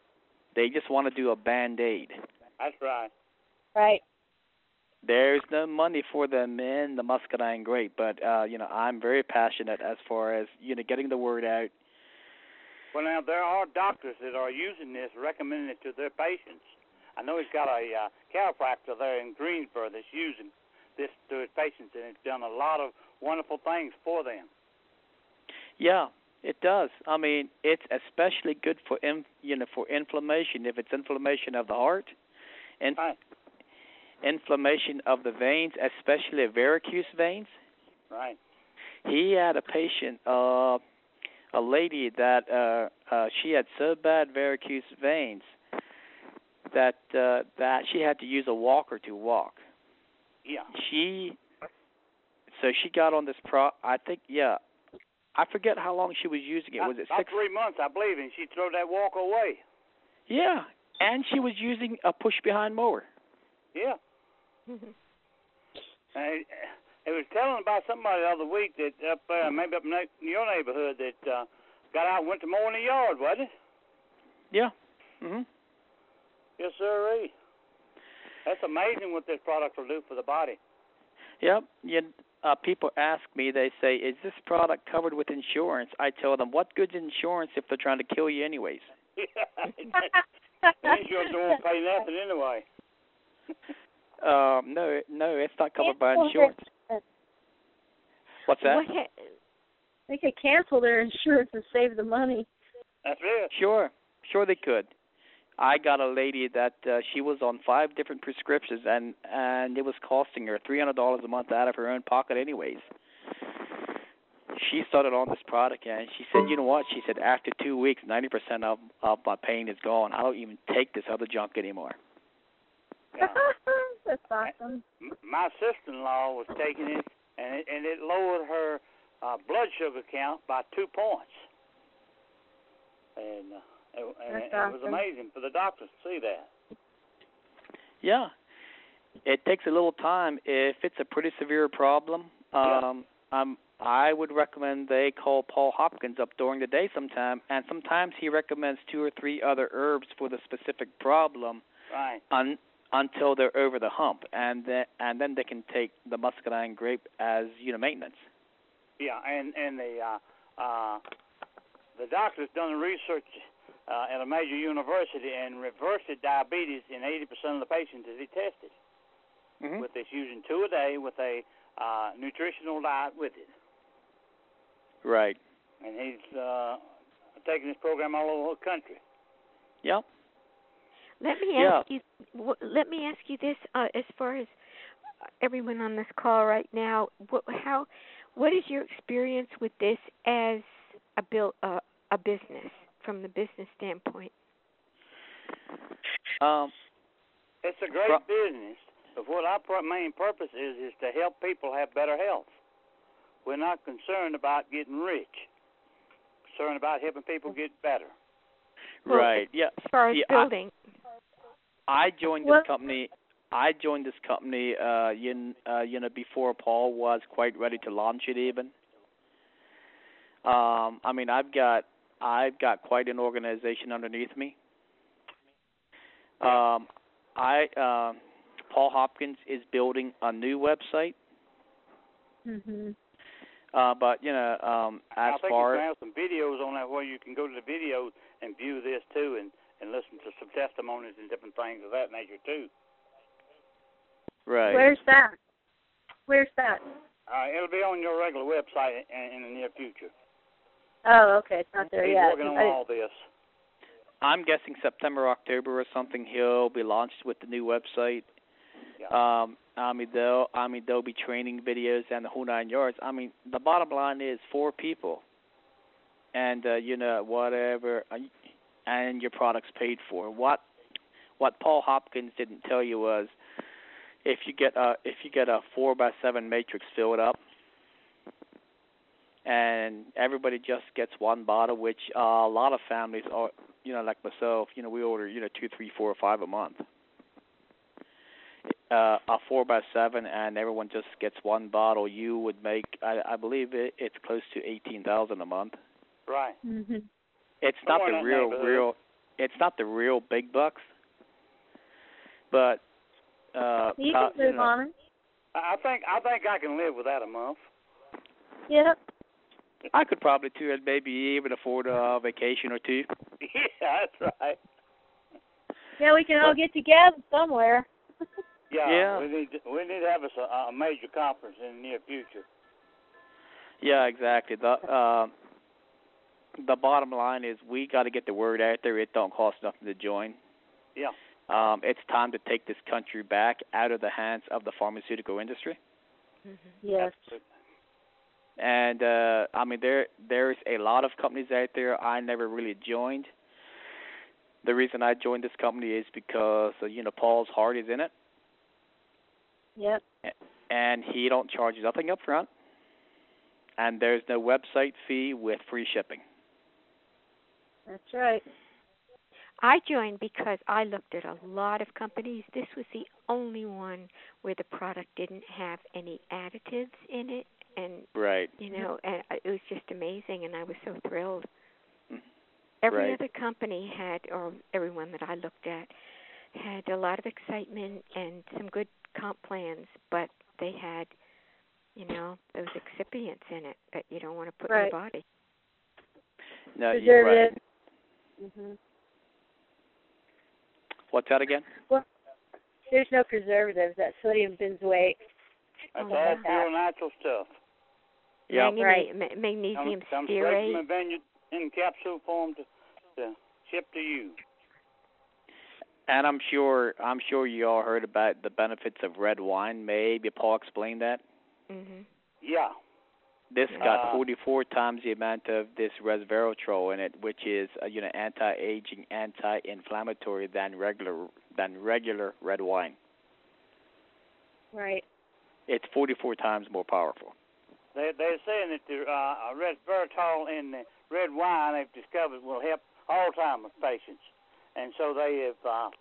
to do a Band-Aid. That's right. Right. There's no money for them in the muscadine grape, but I'm very passionate as far as getting the word out. Well, now there are doctors that are using this, recommending it to their patients. I know he's got a chiropractor there in Greensboro that's using this to his patients, and it's done a lot of wonderful things for them. Yeah, it does. I mean, it's especially good for for inflammation. If it's inflammation of the heart, and right. Inflammation of the veins, especially varicose veins. Right. He had a patient, a lady that she had so bad varicose veins that she had to use a walker to walk. Yeah. She got on this I forget how long she was using it. Was it about 3 months, I believe, and she threw that walker away. Yeah, and she was using a push-behind mower. Yeah. And it was telling about somebody the other week that maybe up in your neighborhood that got out and went to mow in the yard, wasn't it? Yeah. Mhm. Yes, sir. That's amazing what this product will do for the body. Yep. People ask me, they say, is this product covered with insurance? I tell them, what good's insurance if they're trying to kill you anyways? Insurance won't pay nothing anyway. No, it's not covered by insurance. What's that? They could cancel their insurance and save the money. That's it. Sure they could. I got a lady that she was on 5 different prescriptions, and it was costing her $300 a month out of her own pocket anyways. She started on this product, and she said, you know what? She said, after 2 weeks, 90% of my pain is gone. I don't even take this other junk anymore. Yeah. That's awesome. My sister-in-law was taking it, and it lowered her blood sugar count by 2 points. And it was amazing for the doctors to see that. Yeah. It takes a little time. If it's a pretty severe problem, I would recommend they call Paul Hopkins up during the day sometime, and sometimes he recommends 2 or 3 other herbs for the specific problem. Right. Until they're over the hump, and then they can take the muscadine grape as maintenance. Yeah, and the doctor's done research at a major university and reversed diabetes in 80% of the patients that he tested. Mm-hmm. With this using 2 a day with a nutritional diet with it. Right. And he's taking this program all over the country. Yep. Let me ask you this: as far as everyone on this call right now, what is your experience with this as a business, from the business standpoint? It's a great business, but what our main purpose is to help people have better health. We're not concerned about getting rich. We're concerned about helping people get better. Right. Yeah. As far as building. I joined this company. Before Paul was quite ready to launch it. Even. I mean, I've got quite an organization underneath me. Paul Paul Hopkins is building a new website. Mhm. But as I think far you can have some videos on that where you can go to the videos and view this too, and listen to some testimonies and different things of that nature too. Right. Where's that? Where's that? It'll be on your regular website in the near future. Oh, okay. It's not there He's yet. working on all this. I'm guessing September, October or something. He'll be launched with the new website. Yeah. They'll be training videos and the whole 9 yards. I mean, the bottom line is 4 people, and whatever, and your product's paid for. What Paul Hopkins didn't tell you was, if you get a 4x7 matrix filled up, and everybody just gets one bottle, which a lot of families are, like myself, we order 2, 3, 4, or 5 a month. A 4x7, and everyone just gets one bottle. You would make, I believe it's close to $18,000 a month. Right. Mhm. It's not the real. It's not the real big bucks, but you can live on it. I think I can live with that a month. Yep. I could probably too, and maybe even afford a vacation or two. Yeah, that's right. Yeah, we can all get together somewhere. Yeah. We need to have a major conference in the near future. Yeah, exactly. The bottom line is we got to get the word out there. It don't cost nothing to join. Yeah. It's time to take this country back out of the hands of the pharmaceutical industry. Mm-hmm. Yes. And there's a lot of companies out there I never really joined. The reason I joined this company is because Paul's heart is in it. Yep. And he don't charge nothing up front. And there's no website fee with free shipping. That's right. I joined because I looked at a lot of companies. This was the only one where the product didn't have any additives in it, and right. And it was just amazing, and I was so thrilled. Right. Every other company had, or everyone that I looked at, had a lot of excitement and some good comp plans, but they had, those excipients in it that you don't want to put in your body. No, you're right. Mhm. What's that again? Well, there's no preservatives. That sodium benzoate. That's all pure natural stuff. Yeah, right. Magnesium comes stearate. straight from the vineyard in capsule form to ship to you. And I'm sure you all heard about the benefits of red wine. Maybe Paul explained that. Mhm. Yeah. This got 44 times the amount of this resveratrol in it, which is anti-aging, anti-inflammatory than regular red wine. Right. It's 44 times more powerful. They're saying that the resveratrol in the red wine they've discovered will help Alzheimer's patients, and so they have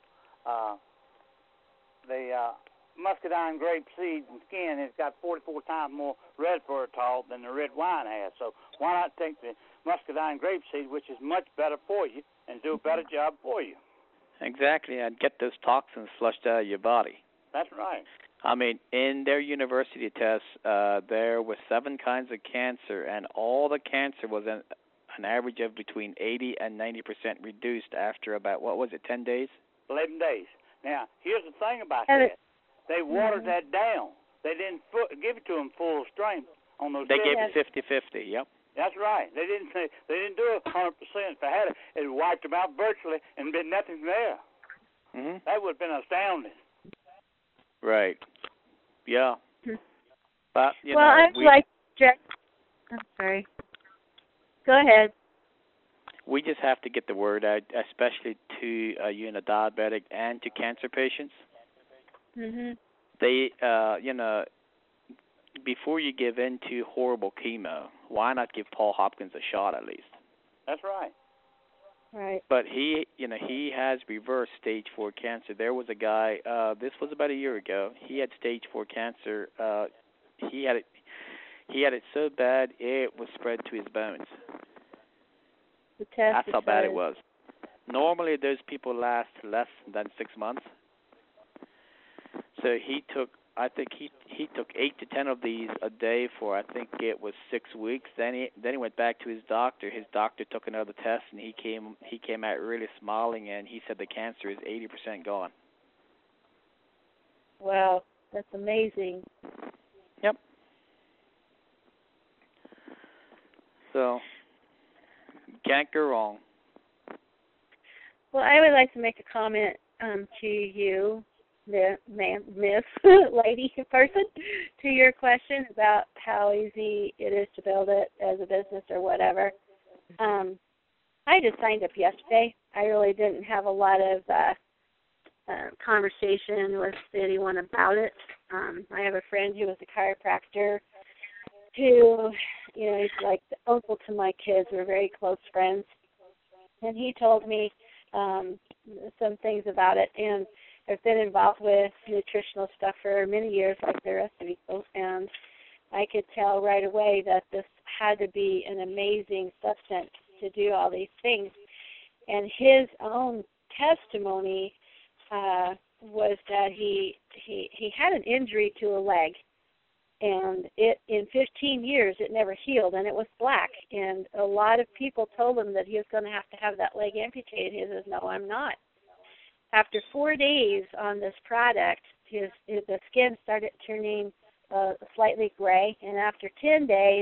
muscadine grape seeds and skin has got 44 times more resveratrol than the red wine has. So why not take the muscadine grape seed, which is much better for you, and do a better job for you? Exactly, and get those toxins flushed out of your body. That's right. I mean, in their university tests, there were 7 kinds of cancer, and all the cancer was an average of between 80 and 90% reduced after about, 10 days? 11 days. Now, here's the thing about that. They watered that down. They didn't give it to them full strength on those. They gave it 50-50. Yep. That's right. They didn't do it 100%. If they had it wiped them out virtually and been nothing there. Mm-hmm. That would have been astounding. Right. Yeah. But I'm sorry. Go ahead. We just have to get the word out, especially to diabetic and to cancer patients. Mhm. They, before you give in to horrible chemo, why not give Paul Hopkins a shot at least? That's right. Right. But he has reversed stage 4 cancer. There was a guy. This was about a year ago. He had stage 4 cancer. He had it so bad it was spread to his bones. That's how bad it was. Normally, those people last less than 6 months. So I think he took 8 to 10 of these a day for I think it was 6 weeks. Then he went back to his doctor. His doctor took another test, and he came out really smiling, and he said the cancer is 80% gone. Wow, that's amazing. Yep. So can't go wrong. Well, I would like to make a comment to you, the miss, lady, person, to your question about how easy it is to build it as a business or whatever. I just signed up yesterday. I really didn't have a lot of conversation with anyone about it. I have a friend who was a chiropractor who, he's like the uncle to my kids. We're very close friends. And he told me some things about it. And I've been involved with nutritional stuff for many years, like the rest of people. And I could tell right away that this had to be an amazing substance to do all these things. And his own testimony was that he had an injury to a leg, and in 15 years it never healed, and it was black. And a lot of people told him that he was going to have that leg amputated. He says, "No, I'm not." After 4 days on this product, the skin started turning slightly gray, and after 10 days,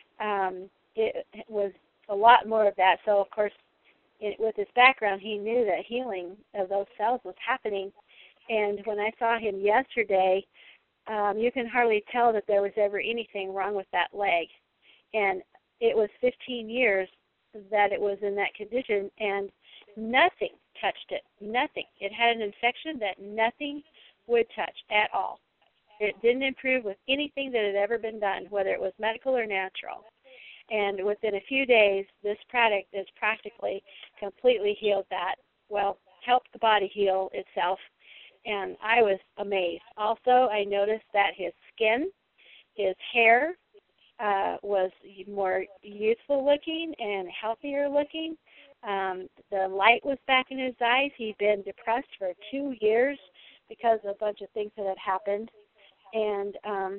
it was a lot more of that. So, of course, with his background, he knew that healing of those cells was happening. And when I saw him yesterday, you can hardly tell that there was ever anything wrong with that leg. And it was 15 years that it was in that condition, and nothing touched it. Nothing. It had an infection that nothing would touch at all. It didn't improve with anything that had ever been done, whether it was medical or natural. And within a few days, this product is practically completely healed that. Well, helped the body heal itself. And I was amazed. Also, I noticed that his skin, his hair was more youthful looking and healthier looking. The light was back in his eyes. He'd been depressed for 2 years because of a bunch of things that had happened. And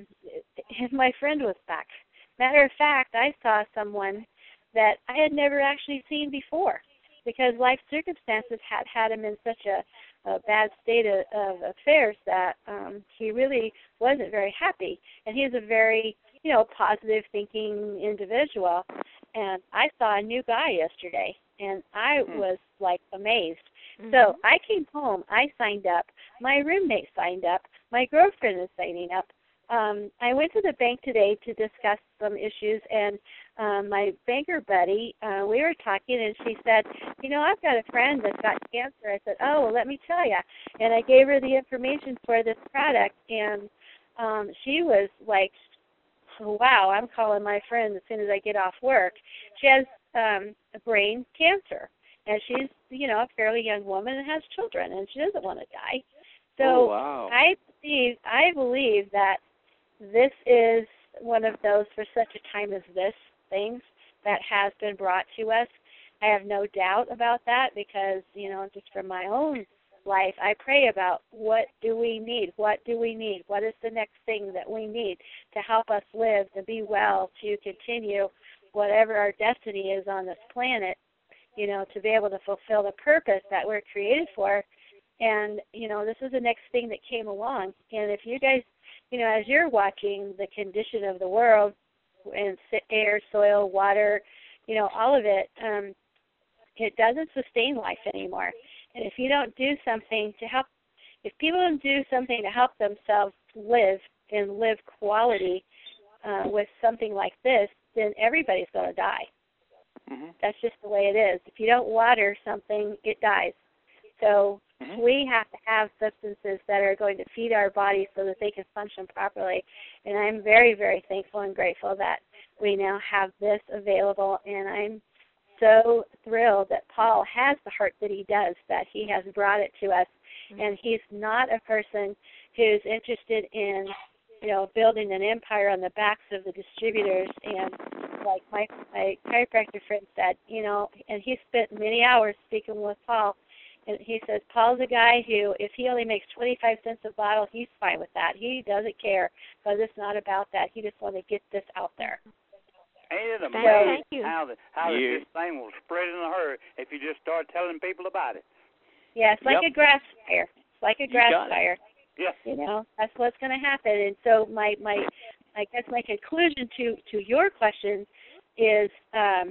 my friend was back. Matter of fact, I saw someone that I had never actually seen before because life circumstances had him in such a bad state of affairs that he really wasn't very happy. And he's a very, positive thinking individual. And I saw a new guy yesterday, and I was, amazed. Mm-hmm. So I came home. I signed up. My roommate signed up. My girlfriend is signing up. I went to the bank today to discuss some issues, and my banker buddy, we were talking, and she said, I've got a friend that's got cancer. I said, oh, well, let me tell you. And I gave her the information for this product, and she was like, wow, I'm calling my friend as soon as I get off work. She has a brain cancer, and she's, a fairly young woman and has children, and she doesn't want to die. So wow. I believe that this is one of those for such a time as this things that has been brought to us. I have no doubt about that because, just from my own life, I pray about what do we need? What do we need? What is the next thing that we need to help us live, to be well, to continue whatever our destiny is on this planet, to be able to fulfill the purpose that we're created for. And, this is the next thing that came along. And if you guys, as you're watching the condition of the world and air, soil, water, all of it, it doesn't sustain life anymore. And if you don't do something to help, if people don't do something to help themselves live and live quality with something like this, then everybody's going to die. Mm-hmm. That's just the way it is. If you don't water something, it dies. So we have to have substances that are going to feed our bodies so that they can function properly. And I'm very, very thankful and grateful that we now have this available. And I'm so thrilled that Paul has the heart that he does, that he has brought it to us. And he's not a person who's interested in, building an empire on the backs of the distributors. And like my chiropractor friend said, and he spent many hours speaking with Paul, And he says Paul's a guy who, if he only makes 25 cents a bottle, he's fine with that. He doesn't care because it's not about that. He just wants to get this out there. Ain't it amazing how this thing will spread in a hurry if you just start telling people about it? Yeah, it's like a grass fire. It's like a grass fire. Yeah. You know, that's what's going to happen. And so my I guess my conclusion to your question is kind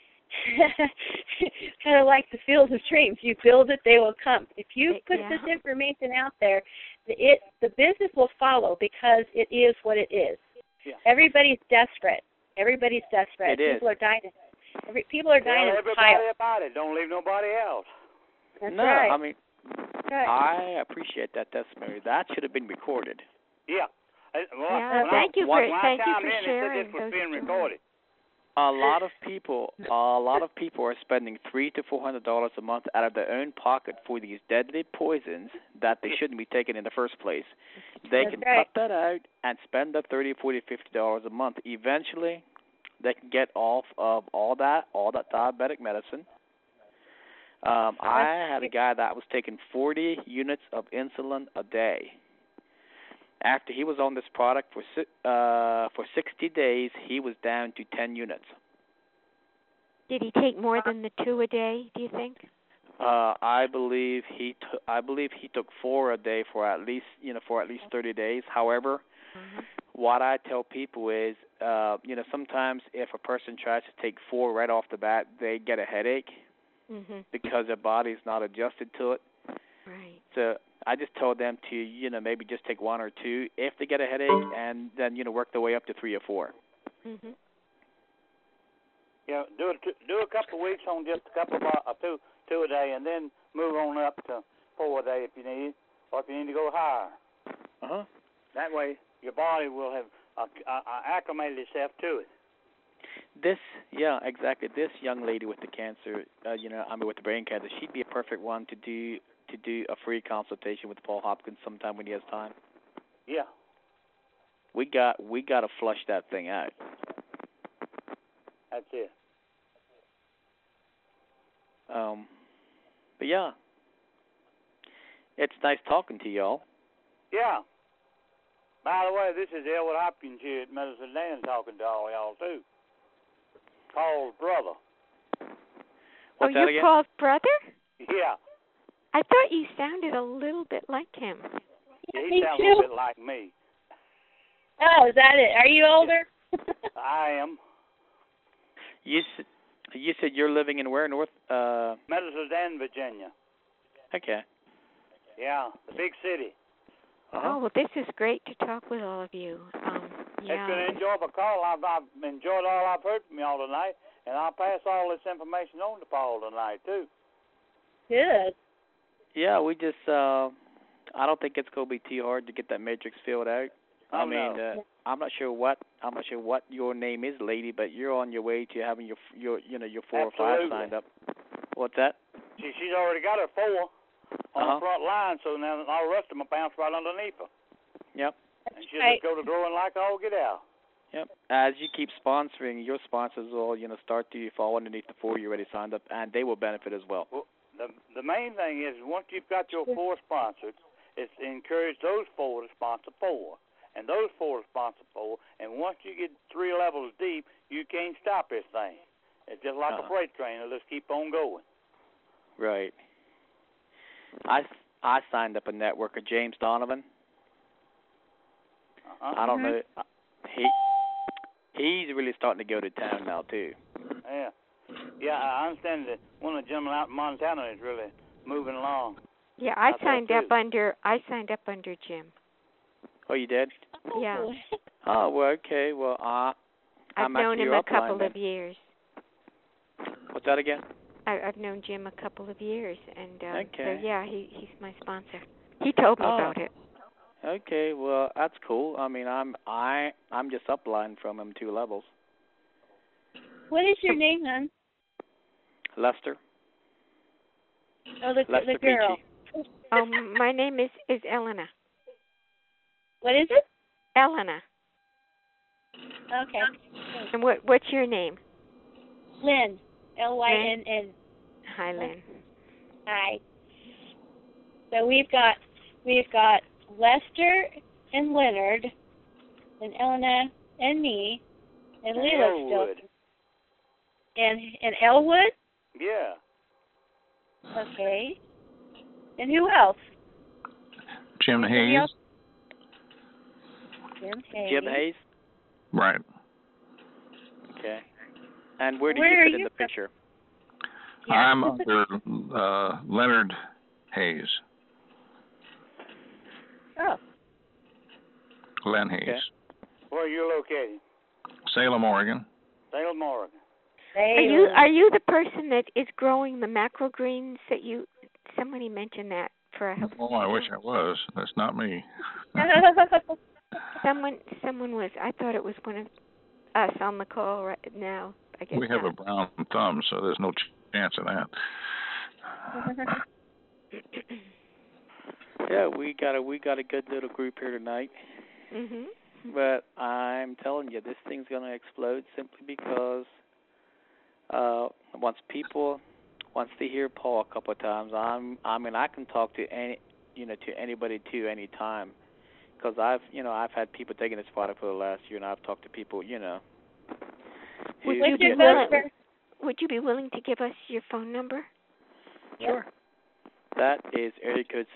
of like the field of dreams. You build it, they will come. If you put this information out there, the business will follow because it is what it is. Yeah. Everybody's desperate. Everybody's desperate. People are dying. People are dying. Tell everybody about it. Don't leave nobody else. That's right. I mean, I appreciate that testimony. That should have been recorded. Yeah. Thank you for This sharing. was being recorded. A lot of people are spending $300 to $400 a month out of their own pocket for these deadly poisons that they shouldn't be taking in the first place. They can cut that out and spend the $30, $40, $50 a month. Eventually, they can get off of all that diabetic medicine. I had a guy that was taking 40 units of insulin a day. After he was on this product for 60 days, he was down to 10 units. Did he take more than the 2 a day, do you think? I believe he took 4 a day for at least 30 days. However, what I tell people is, sometimes if a person tries to take 4 right off the bat, they get a headache because their body's not adjusted to it. Right. So I just told them to, maybe just take 1 or 2 if they get a headache, and then, work their way up to 3 or 4. Yeah, do a couple of weeks on just a couple of 2 a day, and then move on up to 4 a day if you need, or if you need to go higher. That way, your body will have acclimated itself to it. Exactly. This young lady with the cancer, with the brain cancer, she'd be a perfect one to do a free consultation with Paul Hopkins sometime when he has time. Yeah. We got to flush that thing out. That's it. But yeah, it's nice talking to y'all. Yeah. By the way, this is Elwood Hopkins here at Medicine Dan talking to all y'all too. Paul's brother. What's that again? Paul's brother? Yeah. I thought you sounded a little bit like him. Yeah, he sounds a little bit like me. Oh, is that it? Are you older? I am. You said you're living in where? North? Medicine Dan, Virginia. Okay. Yeah, the big city. Oh, well, this is great to talk with all of you. It's been an enjoyable call. I've enjoyed all I've heard from y'all tonight, and I'll pass all this information on to Paul tonight, too. Good. Yeah, we just, I don't think it's going to be too hard to get that matrix filled out. I'm not sure what your name is, lady, but you're on your way to having your 4 or 5 signed up. What's that? She's already got her 4 on the front line, so now all the rest of them bounce right underneath her. Yep. And she'll just go to growing like all get out. Yep. As you keep sponsoring, your sponsors will, start to fall underneath the 4 you already signed up, and they will benefit as well. Well, the main thing is once you've got your 4 sponsored, it's to encourage those 4 to sponsor 4. And those 4 to sponsor 4. And once you get 3 levels deep, you can't stop this thing. It's just like a freight train. It'll just keep on going. Right. I signed up a networker, James Donovan. I don't know. He's really starting to go to town now too. Yeah. Yeah, I understand that one of the gentlemen out in Montana is really moving along. Yeah, I signed up under Jim. Oh, you did? Yeah. Oh, well, okay. Well, I've known him a couple of years. What's that again? I've known Jim a couple of years, and okay. So yeah, he's my sponsor. He told me about it. Okay, well, that's cool. I mean, I'm just upline from him 2 levels. What is your name, hon? Lester. Oh, the girl. Peachy. My name is Elena. What is it? Elena. Okay. And what's your name? Lynn. Lynn. Hi, Lynn. Hi. So we've got Lester and Leonard and Elena and me and Leela still. And Elwood? Yeah. Okay. And who else? Jim Hayes. Jim Hayes? Right. Okay. And where do you fit in the picture? Yeah. I'm under Leonard Hayes. Oh. Len Hayes. Okay. Where are you located? Salem, Oregon. Salem, Oregon. Are you the person that is growing the macrogreens that you? Somebody mentioned that for a. Oh, I wish I was. That's not me. Someone was. I thought it was one of us on the call right now. I guess we have a brown thumb, so there's no chance of that. Yeah, we got a good little group here tonight. Mhm. But I'm telling you, this thing's going to explode simply because once they hear Paul a couple of times, I can talk to anybody too anytime, because I've had people taking this product for the last year, and I've talked to people, Would you be willing to give us your phone number? Sure. That is area code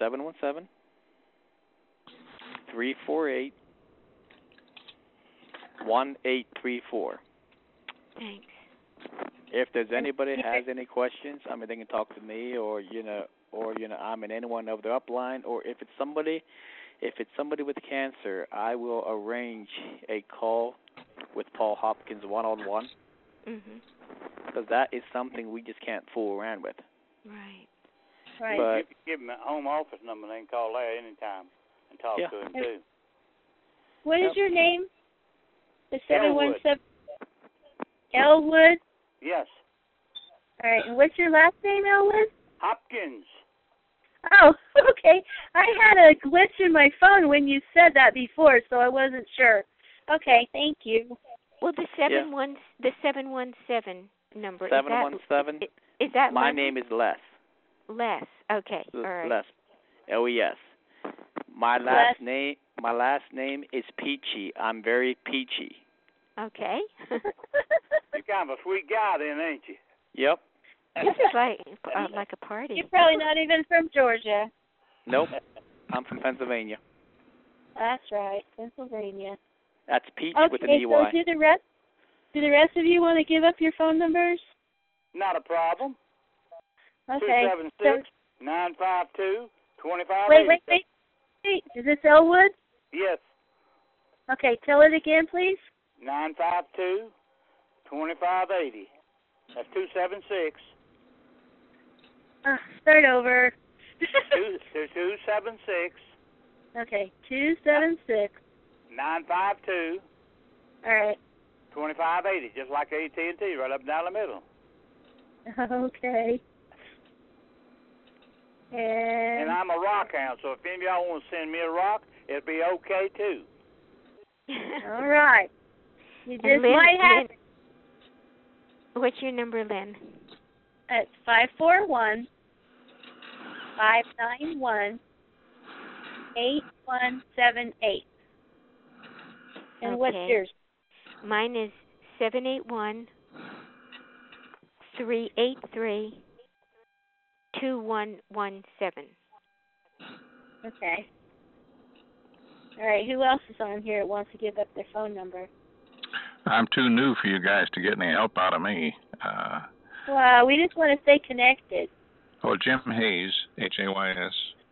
717-348-1834. Thanks. If there's anybody has any questions, they can talk to me, or I'm in anyone of the upline, or if it's somebody with cancer, I will arrange a call with Paul Hopkins one-on-one. Mhm. Because that is something we just can't fool around with. Right. Right. But you can give them a home office number, and they can call there anytime and talk to him too. What is your name? The 717. Elwood. Yes. All right. And what's your last name, Elwood? Hopkins. Oh, okay. I had a glitch in my phone when you said that before, so I wasn't sure. Okay, thank you. Well, the 717 number. 717. Is that my Len? name is Les. Les. Okay. All right. Les. LES. My last name is Peachy. I'm very peachy. Okay. You're kind of a sweet guy then, ain't you? Yep. This is like a party. You're probably not even from Georgia. Nope. I'm from Pennsylvania. That's right, Pennsylvania. That's Peach with an EY. EY. So do the rest of you want to give up your phone numbers? Not a problem. Okay. 276-952-2580. Wait. Is this Elwood? Yes. Okay, tell it again, please. 952-2580. That's 276. Start over. 276. Okay, 276. 952. All right. 2580, just like AT&T, right up and down the middle. Okay. And I'm a rock hound, so if any of y'all want to send me a rock, it'll be okay too. All right. You just Lynn, might have. What's your number, Lynn? It's 541-591-8178. And what's yours? Mine is 781-383-2117. Okay. All right. Who else is on here that wants to give up their phone number? I'm too new for you guys to get any help out of me. Well, we just want to stay connected. Oh, Jim Hayes, Hays.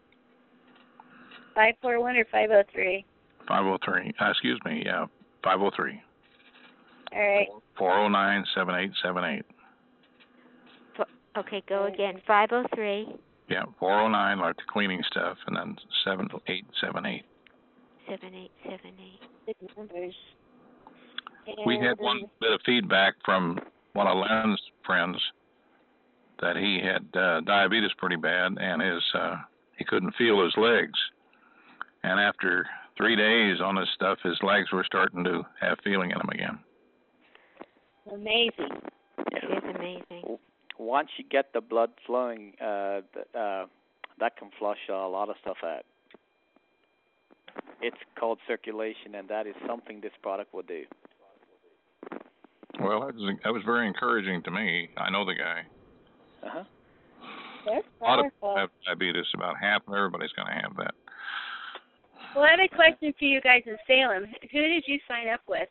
541 or 503? 503. Excuse me, yeah, 503. All right. 409-7878. Okay, go again. 503. Yeah, 409, like the cleaning stuff, and then 7878. 7878. Good numbers. We had one bit of feedback from one of Len's friends that he had diabetes pretty bad, and he couldn't feel his legs. And after 3 days on this stuff, his legs were starting to have feeling in them again. Amazing. It is amazing. Once you get the blood flowing, that can flush a lot of stuff out. It's called circulation, and that is something this product will do. Well, that was very encouraging to me. I know the guy. Uh-huh. A lot of people have diabetes. About half of everybody's going to have that. Well, I have a question for you guys in Salem. Who did you sign up with?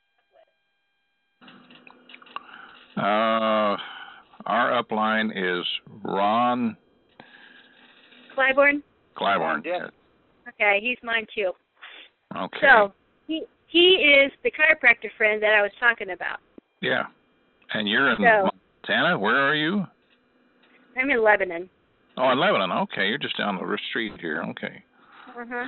Our upline is Ron Clybourne? Clybourne. Yeah. Okay, he's mine too. Okay. So he is the chiropractor friend that I was talking about. Yeah. And you're in Montana? Where are you? I'm in Lebanon. Oh, in Lebanon. Okay, you're just down the street here. Okay. Uh-huh.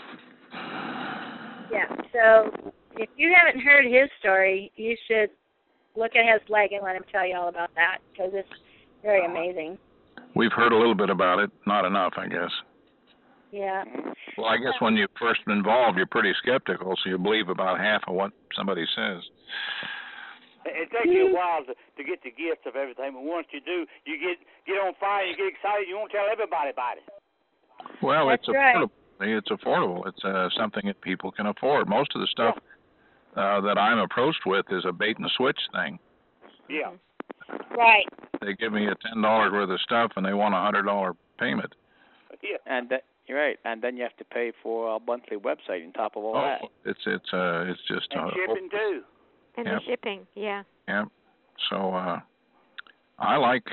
Yeah, so if you haven't heard his story, you should look at his leg and let him tell you all about that, because it's very amazing. We've heard a little bit about it. Not enough, I guess. Yeah. Well, I guess when you first involved, you're pretty skeptical, so you believe about half of what somebody says. It takes you a while to get the gist of everything, but once you do, you get on fire, you get excited, you won't tell everybody about it. Well, That's it's affordable. Right. It's affordable. It's something that people can afford. Most of the stuff that I'm approached with is a bait and switch thing. Yeah. Right. They give me a $10 worth of stuff, and they want a $100 payment. Yeah. And you're right. And then you have to pay for a monthly website on top of all that. It's just and shipping too. And the shipping, yeah. Yeah. So I like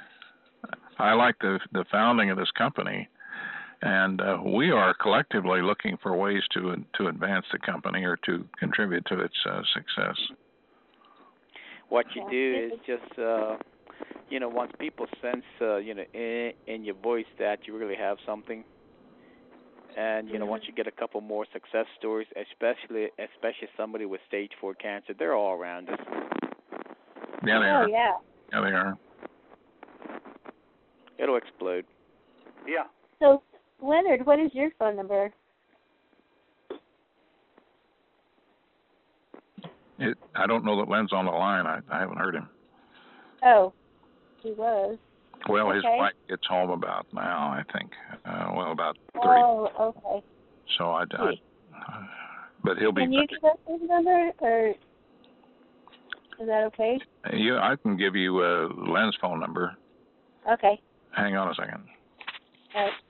the founding of this company, and we are collectively looking for ways to advance the company or to contribute to its success. What you do is just once people sense in your voice that you really have something, and once you get a couple more success stories, especially somebody with stage 4 cancer, they're all around us. Yeah, they are. Yeah, they are. It'll explode. Yeah. So, Leonard, what is your phone number? I don't know that Len's on the line. I haven't heard him. Oh, he was. Well, his wife gets home about now, I think. About 3. Oh, okay. So but he'll be. Can you give us his number, or is that okay? I can give you Len's phone number. Okay. Hang on a second. All right.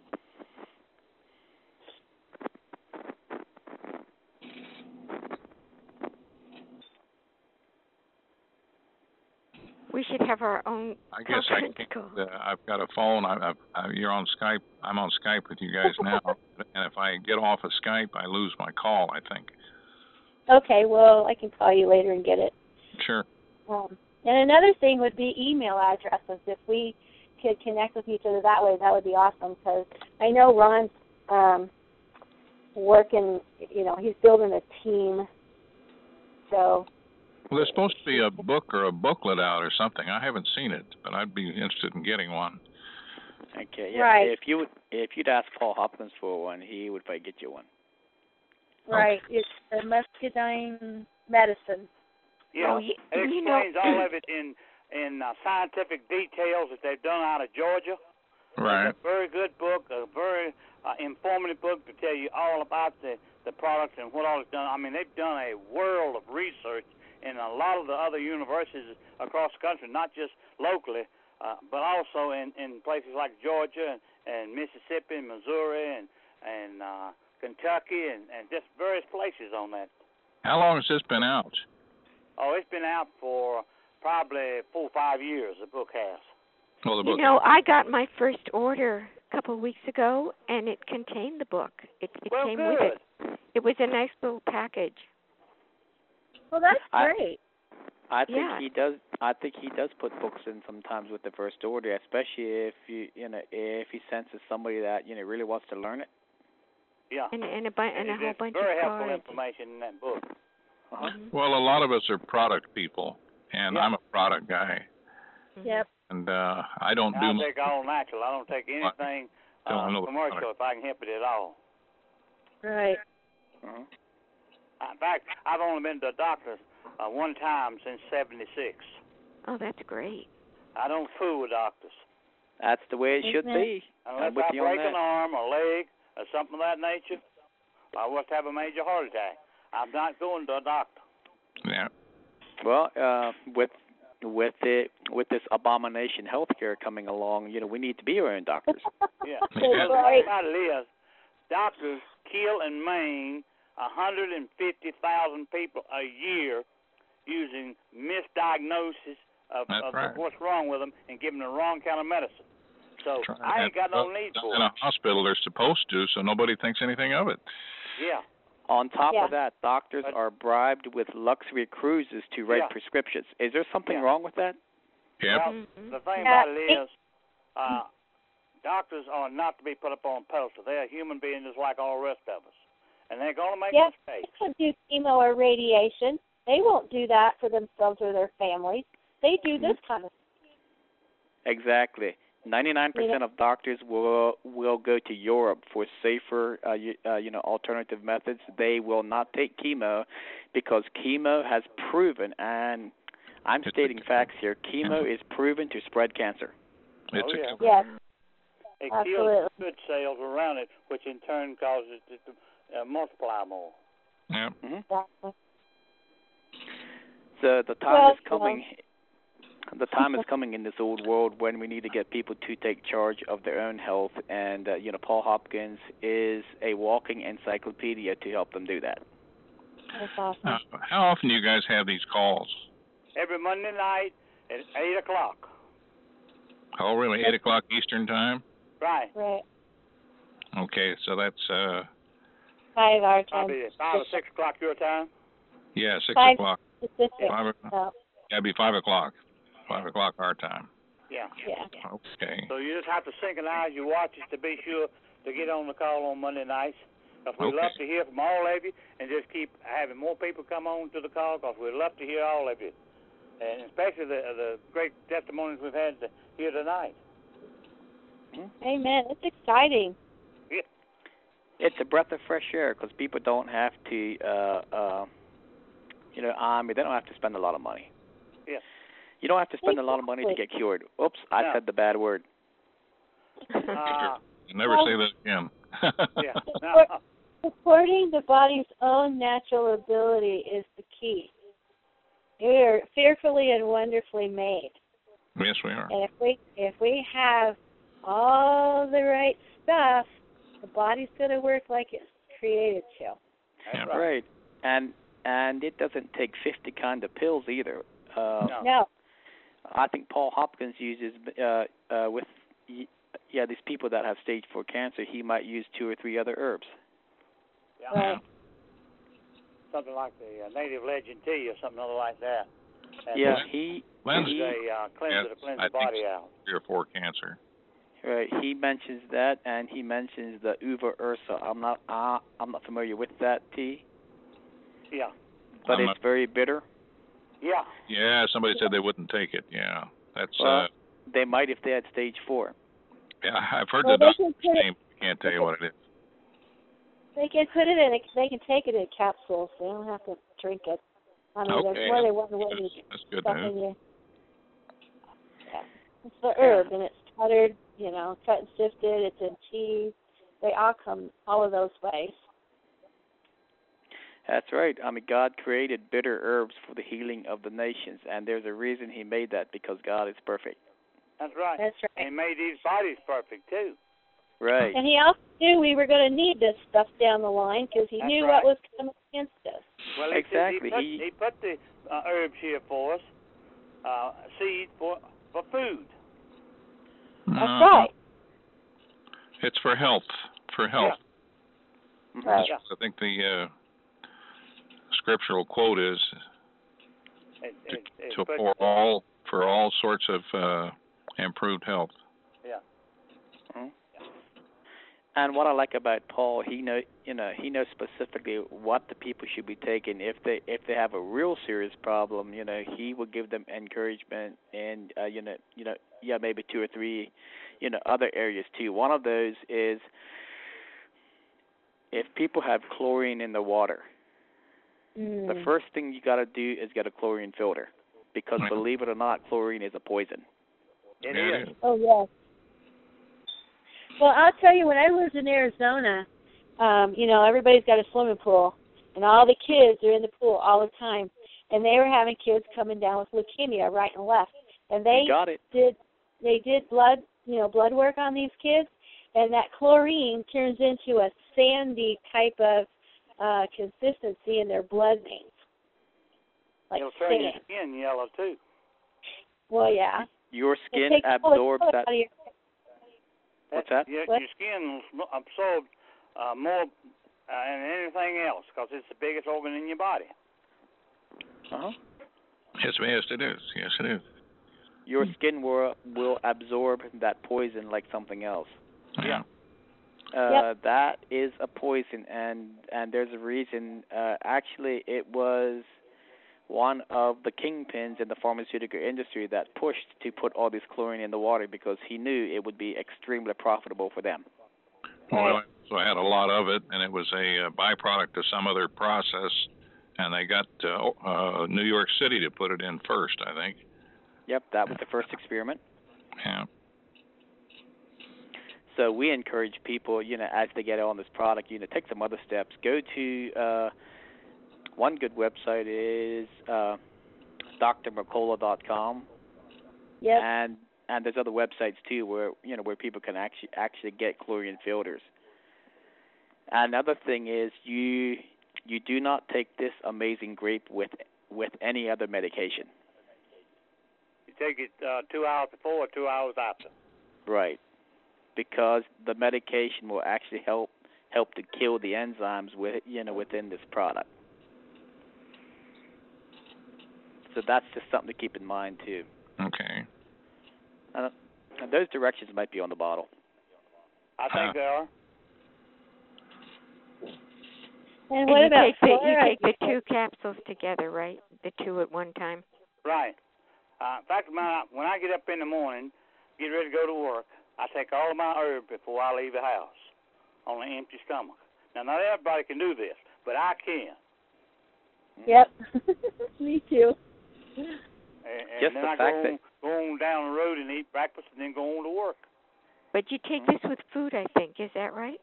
We should have our own. I guess I've got a phone. You're on Skype. I'm on Skype with you guys now, and if I get off of Skype, I lose my call, I think. Okay. Well, I can call you later and get it. Sure. And another thing would be email addresses. If we could connect with each other that way, that would be awesome. Because I know Ron's working. He's building a team. So. Well, there's supposed to be a book or a booklet out or something. I haven't seen it, but I'd be interested in getting one. Okay, yeah. Right. If you'd ask Paul Hopkins for one, he would probably get you one. Right. Okay. It's the muscadine medicine. Yeah, it explains all of it in scientific details that they've done out of Georgia. Right. It's a very good book, a very informative book to tell you all about the products and what all it's done. I mean, they've done a world of research in a lot of the other universities across the country, not just locally, but also in places like Georgia and Mississippi and Missouri and Kentucky and just various places on that. How long has this been out? Oh, it's been out for probably 4 or 5 years, the book has. Well, the book I got my first order a couple of weeks ago, and it contained the book. It came good. with it. It was a nice little package. Well, that's great. I think he does. I think he does put books in sometimes with the first order, especially if if he senses somebody that really wants to learn it. Yeah. And a whole bunch of very cards. helpful information in that book. Uh-huh. Well, a lot of us are product people, and I'm a product guy. Yep. And I don't do. I take all natural. I don't take anything commercial if I can help it at all. Right. Uh-huh. In fact, I've only been to a doctor one time since '76. Oh, that's great. I don't fool with doctors. That's the way it should be. Unless I break an arm or leg or something of that nature, I must have a major heart attack. I'm not going to a doctor. Yeah. Well, with this abomination healthcare coming along, we need to be our own doctors. Yeah. The thing about it is, doctors kill and maim 150,000 people a year using misdiagnosis of what's wrong with them and giving the wrong kind of medicine. So I ain't got no need for it. In a hospital, they're supposed to, so nobody thinks anything of it. Yeah. On top of that, doctors are bribed with luxury cruises to write prescriptions. Is there something wrong with that? Yeah. Well, the thing about it is, doctors are not to be put up on pedestal. They're human beings just like all the rest of us. And they're going to make mistakes. They could do chemo or radiation. They won't do that for themselves or their families. They do this kind of thing. Exactly. 99% of doctors will go to Europe for safer, alternative methods. They will not take chemo because chemo has proven, and I'm stating facts here, chemo is proven to spread cancer. Yes. It kills good cells around it, which in turn causes it to multiply more. Yeah. Exactly. So the time is coming. The time is coming in this old world when we need to get people to take charge of their own health, and Paul Hopkins is a walking encyclopedia to help them do that. That's awesome. How often do you guys have these calls? Every Monday night at 8 o'clock. Oh, really? 8 o'clock Eastern time? Right. Okay, so that's 5 our time. Probably 5 or 6 o'clock your time. Yeah, 6 5 o'clock. Pacific. That'd be 5 o'clock. 5 o'clock our time. Yeah. Okay. So you just have to synchronize your watches to be sure to get on the call on Monday nights. Because we'd love to hear from all of you and just keep having more people come on to the call because we'd love to hear all of you. And especially the great testimonies we've had here tonight. Amen. It's exciting. Yeah. It's a breath of fresh air because people don't have to, they don't have to spend a lot of money. Yeah. You don't have to spend a lot of money to get cured. Oops, I said the bad word. Never say that again. Supporting the body's own natural ability is the key. We are fearfully and wonderfully made. Yes, we are. And if we have all the right stuff, the body's going to work like it's created to. That's right. And it doesn't take 50 kind of pills either. No. I think Paul Hopkins uses with these people that have stage 4 cancer. He might use 2 or 3 other herbs. Yeah. Right. Something like the native legend tea or something other like that. And he cleanses the body out. 3 or 4 cancer. Right. He mentions that, and he mentions the uva ursa. I'm not familiar with that tea. Yeah. But it's very bitter. Yeah. Yeah, somebody said they wouldn't take it. Yeah, that's. They might if they had stage 4. Yeah, I've heard the doctor's name. Can't tell you what it is. They can put it in. They can take it in capsules. They don't have to drink it. I mean, there's more than one way. That's good Yeah, news. it's the herb, and it's powdered. Cut and sifted. It's in tea. They all come all of those ways. That's right. I mean, God created bitter herbs for the healing of the nations, and there's a reason He made that, because God is perfect. That's right. That's right. And He made these bodies perfect, too. Right. And He also knew we were going to need this stuff down the line, because He knew what was coming against us. Well, exactly. He put the herbs here for us, seed for food. That's right. It's for health. Right. I think the scriptural quote is for all sorts of improved health. Yeah. Mm-hmm. And what I like about Paul, he knows specifically what the people should be taking. If they have a real serious problem, he will give them encouragement and maybe 2 or 3 other areas too. One of those is if people have chlorine in the water, the first thing you got to do is get a chlorine filter, because believe it or not, chlorine is a poison. It is. Oh yes. Well, I'll tell you, when I lived in Arizona, everybody's got a swimming pool, and all the kids are in the pool all the time, and they were having kids coming down with leukemia right and left, and they did blood work on these kids, and that chlorine turns into a sandy type of consistency in their blood veins. Like it'll turn your skin yellow too. Well, yeah. Your skin absorbs that. What's that? Your skin will absorb more than anything else because it's the biggest organ in your body. Yes, it is. Yes, it is. Your skin will absorb that poison like something else. Yeah. That is a poison, and there's a reason. Actually, it was one of the kingpins in the pharmaceutical industry that pushed to put all this chlorine in the water because he knew it would be extremely profitable for them. Well, so I had a lot of it, and it was a byproduct of some other process, and they got New York City to put it in first, I think. Yep, that was the first experiment. Yeah. So we encourage people, as they get on this product, take some other steps. Go to one good website is drmercola.com. Yep. And there's other websites too where people can actually get chlorine filters. Another thing is you do not take this amazing grape with any other medication. You take it 2 hours before or 2 hours after. Right. Because the medication will actually help to kill the enzymes within this product. So that's just something to keep in mind too. Okay. And those directions might be on the bottle. I think they are. And what about you take the 2 capsules together, right? The 2 at one time. Right. In fact, when I get up in the morning, get ready to go to work, I take all of my herbs before I leave the house on an empty stomach. Now, not everybody can do this, but I can. Yep. Me too. And Just then the I fact go on down the road and eat breakfast and then go on to work. But you take this with food, I think. Is that right?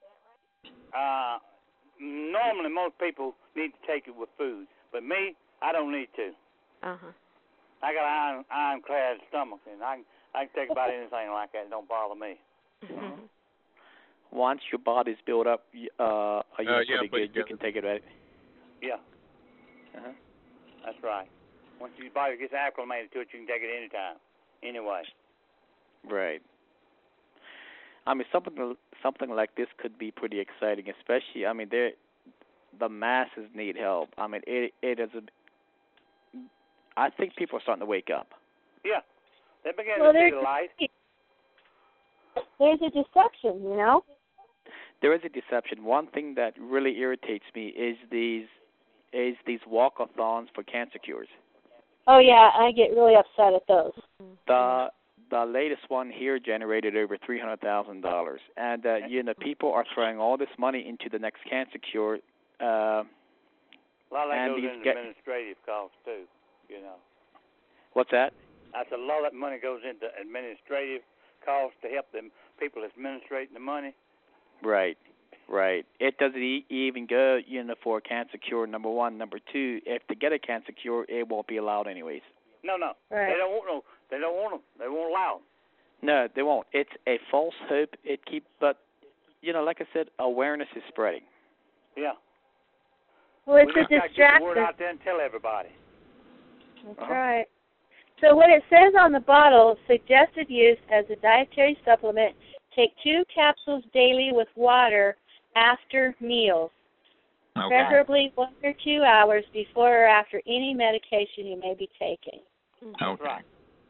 Normally, most people need to take it with food. But me, I don't need to. Uh-huh. I got an ironclad stomach, and I can take about anything like that. It don't bother me. Mm-hmm. Once your body's built up, pretty good. You can take it, right? Yeah. Uh-huh. That's right. Once your body gets acclimated to it, you can take it anytime, anyway. Right. I mean, something like this could be pretty exciting, especially. I mean, the masses need help. I mean, it is I think people are starting to wake up. Yeah, they begin to see the light. There's a deception, There is a deception. One thing that really irritates me is these walkathons for cancer cures. Oh yeah, I get really upset at those. The latest one here generated over $300,000, and people are throwing all this money into the next cancer cure. A lot of that goes into administrative costs too. What's that? I said a lot of that money goes into administrative costs to help them people administrating the money. Right. It doesn't even go, for a cancer cure. Number one, number two. If they get a cancer cure, it won't be allowed anyways. No. Right. They don't want them. They won't allow them. No, they won't. It's a false hope. But like I said, awareness is spreading. Yeah. Well, it's we a just distraction. Get the word out there and tell everybody. That's right. So what it says on the bottle, suggested use as a dietary supplement, take 2 capsules daily with water after meals, preferably 1 or 2 hours before or after any medication you may be taking. Okay. Right.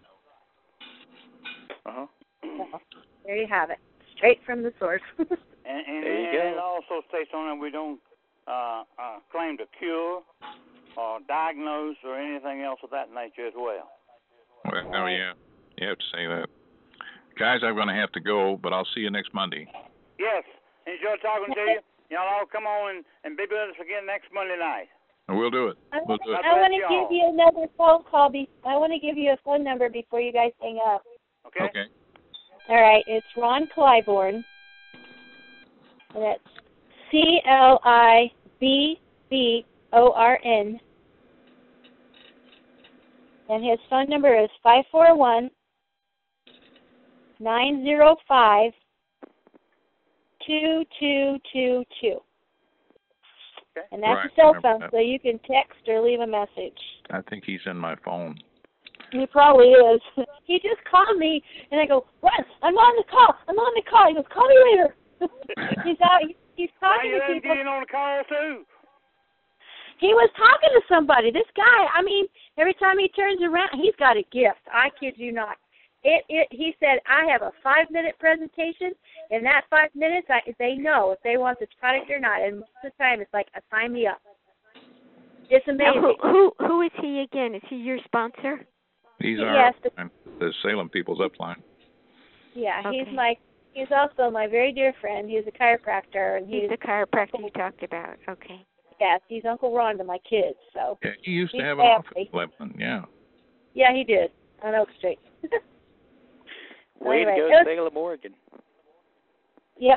Uh-huh. So, there you have it, straight from the source. And there you go. It also states on it we don't claim to cure or diagnose or anything else of that nature as well. Well, yeah, you have to say that. Guys, I'm going to have to go, but I'll see you next Monday. Yes, enjoy talking to you. Y'all all come on and be with us again next Monday night. We'll do it. I want to give you another phone call. I want to give you a phone number before you guys hang up. Okay. All right, it's Ron Clybourn. And that's CLIBBORN. And his phone number is 541-905-2222. Okay. And that's right. a cell phone, so you can text or leave a message. I think he's in my phone. He probably is. He just called me, and I go, Ron, I'm on the call. He goes, call me later. He's out. He's talking to people. Get in on the call too. He was talking to somebody. This guy, I mean, every time he turns around, he's got a gift. I kid you not. He said, I have a 5-minute presentation. In that 5 minutes, they know if they want this product or not. And most of the time, it's like, sign me up. It's amazing. Now, who is he again? Is he your sponsor? He's the Salem People's Upline. Yeah, okay. He's also my very dear friend. He's a chiropractor, and he's the chiropractor you talked about. Okay. Yes, he's Uncle Ron to my kids. So. Yeah, he used to have an office in Lebanon. Yeah. Yeah, he did on Oak Street. Way to go, Salem, Oregon. Yep.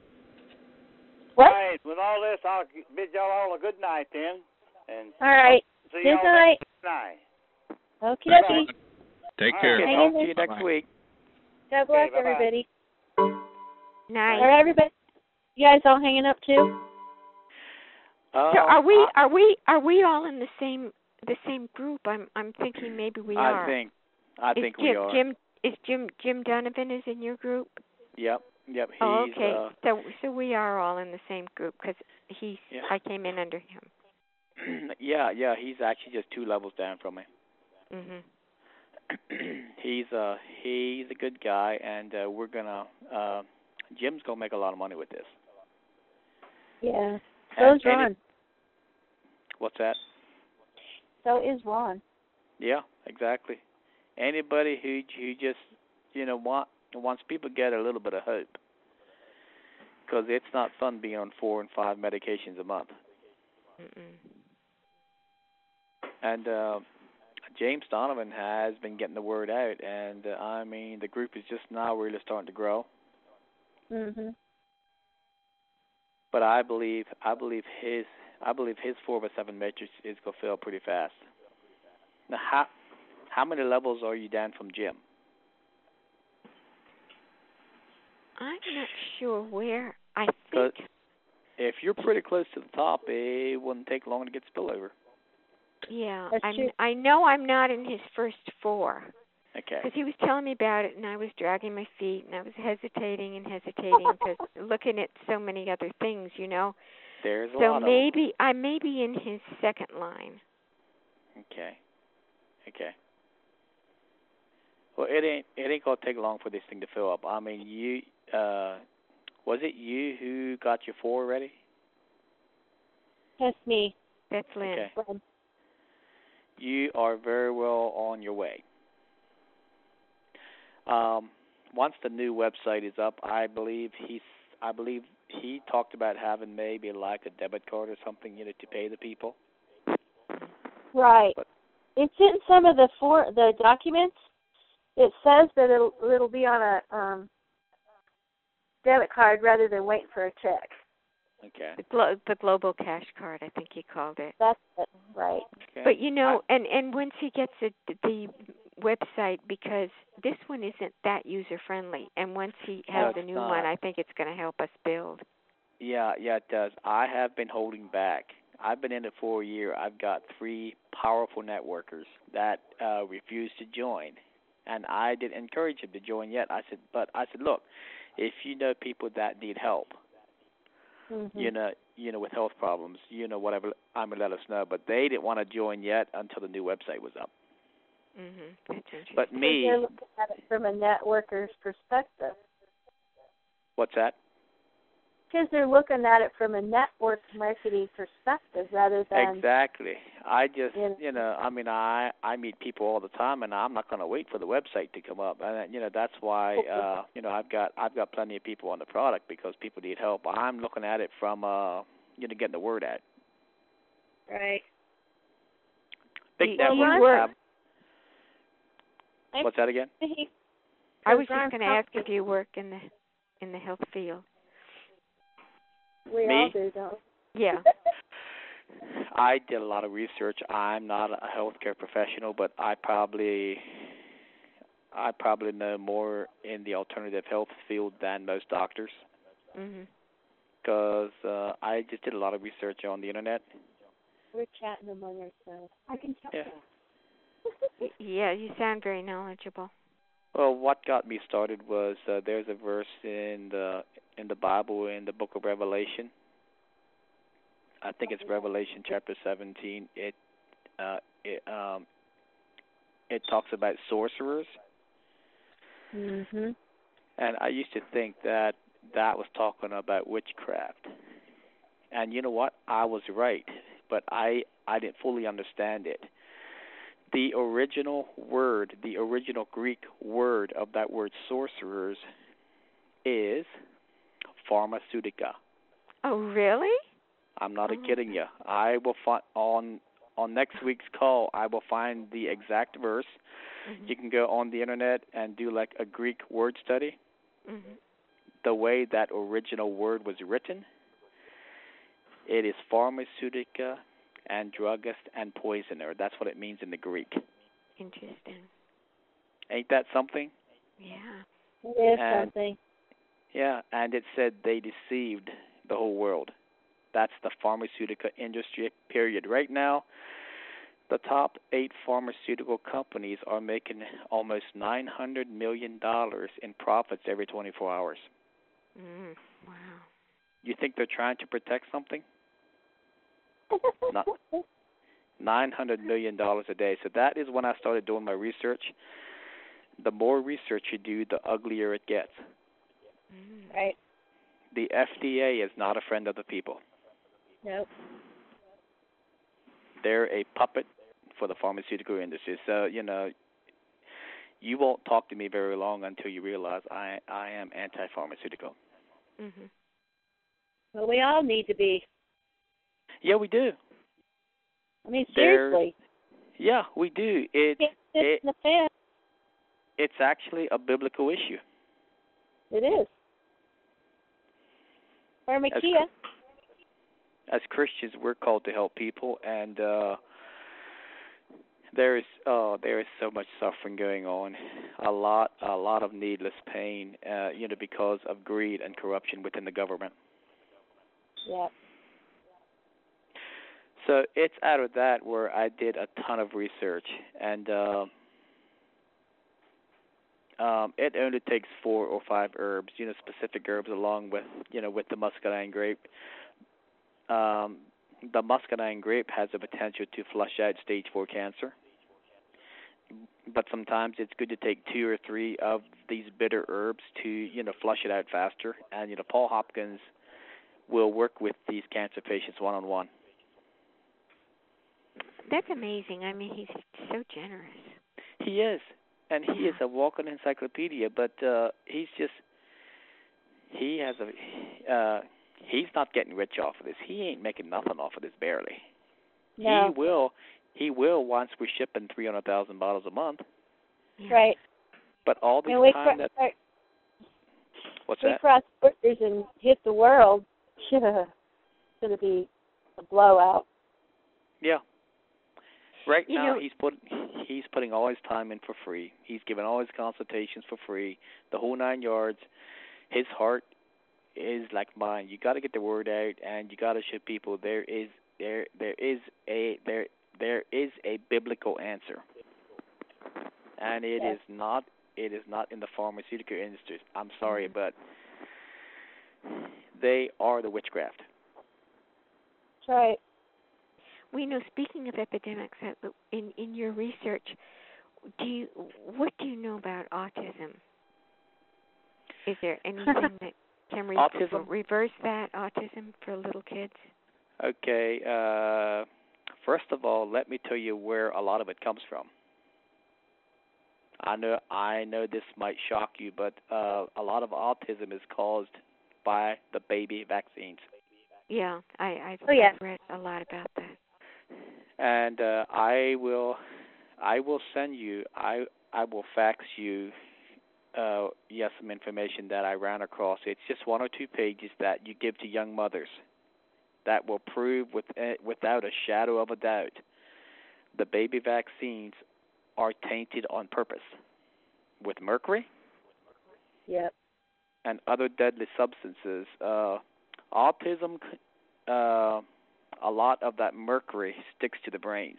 What? All right. With all this, I'll bid y'all all a good night then. And all right. See y'all next night. Okay. Take care. Okay, talk to you next week. God bless everybody. Nice. All right, everybody. You guys all hanging up too? So are we all in the same group? I'm thinking maybe we are. I think we are. Jim Donovan is in your group? Yep. He's, okay. So we are all in the same group because I came in under him. Yeah. He's actually just 2 levels down from me. Mhm. He's a good guy, and we're gonna. Jim's gonna make a lot of money with this. Yeah. So is Ron. What's that? So is Ron. Yeah, exactly. Anybody who just wants people to get a little bit of hope, because it's not fun being on 4 and 5 medications a month. Mm-mm. And James Donovan has been getting the word out, and I mean the group is just now really starting to grow. Mhm. But I believe his 4x7 matrix is gonna fill pretty fast. Now, how many levels are you down from Jim? I'm not sure where. I think if you're pretty close to the top, it wouldn't take long to get spillover. Yeah, I know I'm not in his first 4. Okay. Because he was telling me about it, and I was dragging my feet, and I was hesitating because looking at so many other things, There's a so lot maybe of I may be in his second line. Okay. Well, it ain't gonna take long for this thing to fill up. I mean, was it you who got your 4 ready? That's me. That's Lynn. Okay. You are very well on your way. Once the new website is up, I believe he talked about having maybe like a debit card or something, to pay the people. Right. It's in some of the documents. It says that it'll be on a debit card rather than wait for a check. Okay. The Global Cash Card, I think he called it. That's it, right. Okay. But and once he gets the website, because this one isn't that user friendly, and once he has a new one, I think it's going to help us build. Yeah, it does. I have been holding back. I've been in it for a year. I've got 3 powerful networkers that refused to join, and I didn't encourage them to join yet. I said, look, if you know people that need help, with health problems, whatever, I'm gonna let us know. But they didn't want to join yet until the new website was up. Mhm. That's interesting. But me, they're looking at it from a networker's perspective. What's that? Because they're looking at it from a network marketing perspective rather than... Exactly. I just, I meet people all the time, and I'm not going to wait for the website to come up. And that's why, I've got plenty of people on the product because people need help. I'm looking at it from, getting the word out. Right. Big network. What's that again? I was just going to ask if you work in the health field. We Me? all do, don't we? Yeah. I did a lot of research. I'm not a healthcare professional, but I probably know more in the alternative health field than most doctors. Mhm. Because I just did a lot of research on the internet. We're chatting among ourselves. I can tell that. Yeah, you sound very knowledgeable. Well, what got me started was there's a verse in the Bible in the book of Revelation. I think it's Revelation chapter 17. It talks about sorcerers. Mhm. And I used to think that was talking about witchcraft. And you know what? I was right, but I didn't fully understand it. The original Greek word of that word sorcerers is pharmaceutica. Oh, really? I'm not kidding you. I will find on next week's call. I will find the exact verse. Mm-hmm. You can go on the internet and do like a Greek word study. Mm-hmm. The way that original word was written, it is pharmaceutica and druggist and poisoner. That's what it means in the Greek. Interesting. Ain't that something? Yeah. It is something. Yeah, and it said they deceived the whole world. That's the pharmaceutical industry, period. Right now, the top 8 pharmaceutical companies are making almost $900 million in profits every 24 hours. Wow. You think they're trying to protect something? Not $900 million a day. So that is when I started doing my research. The more research you do, the uglier it gets. Right. The FDA is not a friend of the people. Nope. They're a puppet for the pharmaceutical industry. So, you won't talk to me very long until you realize I am anti-pharmaceutical. Mhm. Well, we all need to be. Yeah, we do. I mean, seriously. Yeah, we do. It's actually a biblical issue. It is. Pharmakia. As Christians, we're called to help people, and there is so much suffering going on, a lot of needless pain, because of greed and corruption within the government. Yeah. So it's out of that where I did a ton of research, and it only takes 4 or 5 herbs, specific herbs, along with the muscadine grape. The muscadine grape has the potential to flush out stage 4 cancer, but sometimes it's good to take 2 or 3 of these bitter herbs to flush it out faster. And Paul Hopkins will work with these cancer patients one-on-one. That's amazing. I mean, he's so generous. He is, and he is a walking encyclopedia. But he's he's not getting rich off of this. He ain't making nothing off of this, barely. No. He will once we're shipping 300,000 bottles a month. Yeah. Right. But all the time what's that? We cross borders and hit the world. It's going to be a blowout. Yeah. Right now, he's putting all his time in for free. He's giving all his consultations for free, the whole 9 yards. His heart is like mine. You got to get the word out, and you got to show people there is a biblical answer, and it is not in the pharmaceutical industry. I'm sorry, but they are the witchcraft. That's right. We know. Speaking of epidemics, in your research, what do you know about autism? Is there anything that can reverse that autism for little kids? Okay. First of all, let me tell you where a lot of it comes from. I know this might shock you, but a lot of autism is caused by the baby vaccines. Yeah, I've read a lot about that. And I will send you. I will fax you some information that I ran across. It's just 1 or 2 pages that you give to young mothers that will prove without a shadow of a doubt the baby vaccines are tainted on purpose with mercury. Yep. And other deadly substances. Autism, a lot of that mercury sticks to the brains.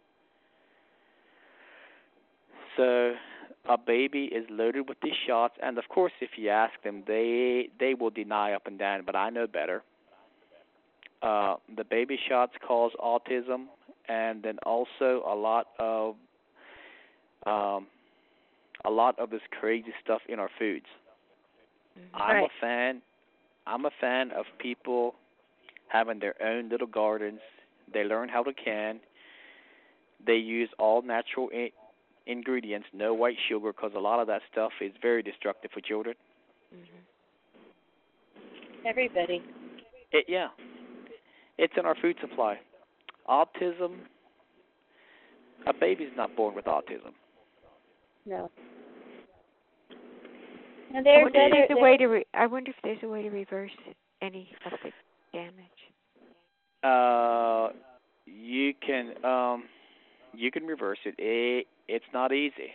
So a baby is loaded with these shots, and of course, if you ask them, they will deny up and down. But I know better. The baby shots cause autism, and then also a lot of this crazy stuff in our foods. Mm-hmm. I'm a fan of people having their own little gardens. They learn how to can. They use all natural ingredients, no white sugar, because a lot of that stuff is very destructive for children. Mm-hmm. Everybody. It's in our food supply. Autism, a baby's not born with autism. No. And I wonder if there's a way to reverse any of the damage. You can reverse it. It's not easy.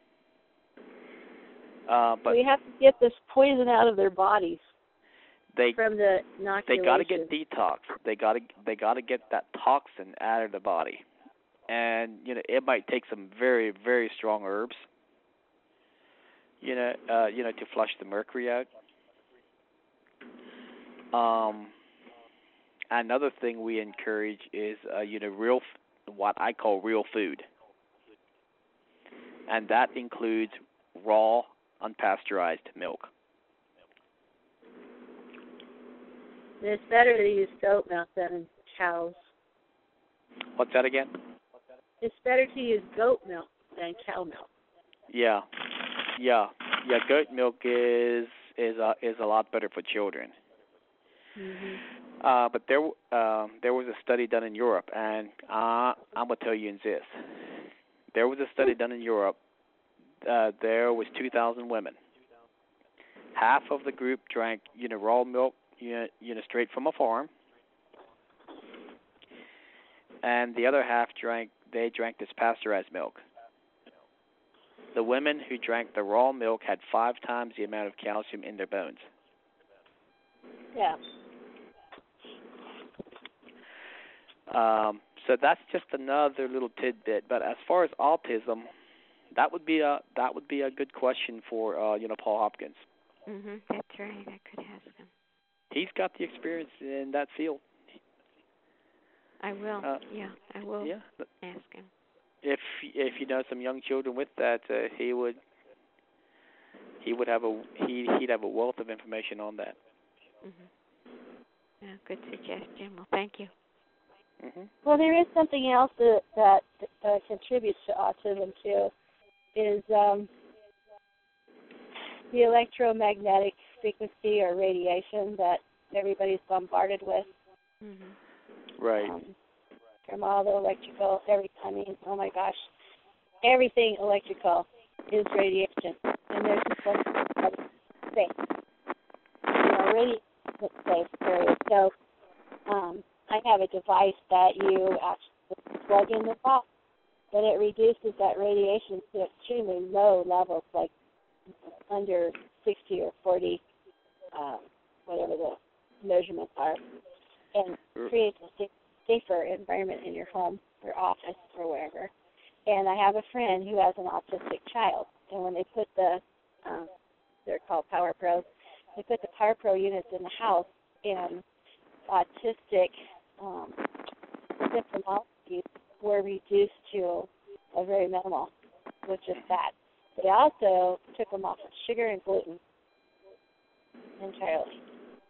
But we have to get this poison out of their bodies. From the inoculation. They got to get detox. They got to get that toxin out of the body, and it might take some very, very strong herbs. To flush the mercury out. Another thing we encourage is what I call real food, and that includes raw, unpasteurized milk. It's better to use goat milk than cows. What's that again? It's better to use goat milk than cow milk. Yeah. Goat milk is a lot better for children. Mm-hmm. But there was a study done in Europe, and I'm gonna tell you this. There was a study done in Europe. There was 2,000 women. Half of the group drank raw milk, straight from a farm, and the other half drank this pasteurized milk. The women who drank the raw milk had 5 times the amount of calcium in their bones. Yeah. So that's just another little tidbit. But as far as autism, that would be a good question for Paul Hopkins. Mhm. That's right. I could ask him. He's got the experience in that field. I will. I will ask him. If you know some young children with that, he'd have a wealth of information on that. Yeah, good suggestion. Well, thank you. Well, there is something else that contributes to autism too, is the electromagnetic frequency or radiation that everybody's bombarded with. Right. From all the electrical, oh my gosh, everything electrical is radiation. And there's just like space. Radiation space, period. So I have a device that you actually plug in the box, and it reduces that radiation to extremely low levels, like under 60 or 40, whatever the measurements are, and creates a safer environment in your home or office or wherever. And I have a friend who has an autistic child, and when they put they're called Power Pros, they put the Power Pro units in the house, and autistic symptomologies were reduced to a very minimal, with just that. They also took them off of sugar and gluten entirely.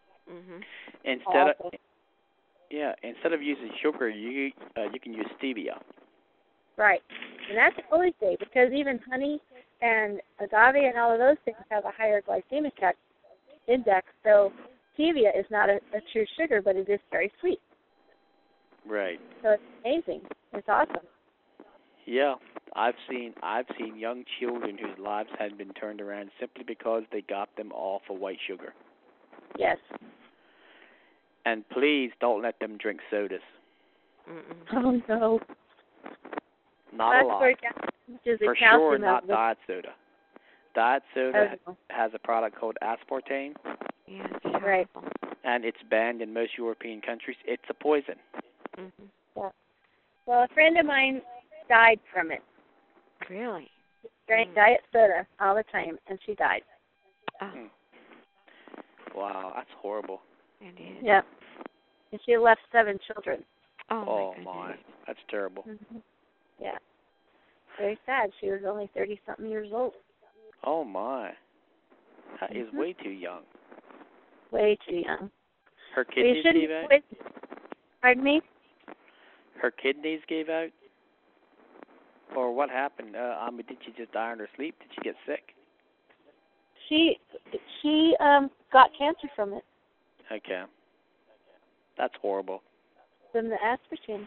Instead of using sugar, you can use stevia. Right, and that's always safe because even honey and agave and all of those things have a higher glycemic index. So stevia is not a true sugar, but it is very sweet. Right. So it's amazing. It's awesome. Yeah, I've seen young children whose lives had been turned around simply because they got them off of white sugar. Yes. And please don't let them drink sodas. Oh no. Not a lot. For sure, not diet soda. Diet soda has a product called aspartame. Yeah, right. And it's banned in most European countries. It's a poison. Mm-hmm. Yeah. Well, a friend of mine died from it. Really? She drank diet soda all the time, and she died. Oh. Wow, that's horrible. It is. Yeah. And she left 7 children. Oh my. That's terrible. Mm-hmm. Yeah. Very sad. She was only 30-something years old. Oh, my. That is way too young. Way too young. Her kidneys gave out? Pardon me? Her kidneys gave out? Or what happened? Did she just die in her sleep? Did she get sick? She got cancer from it. Okay. That's horrible. From the aspartame.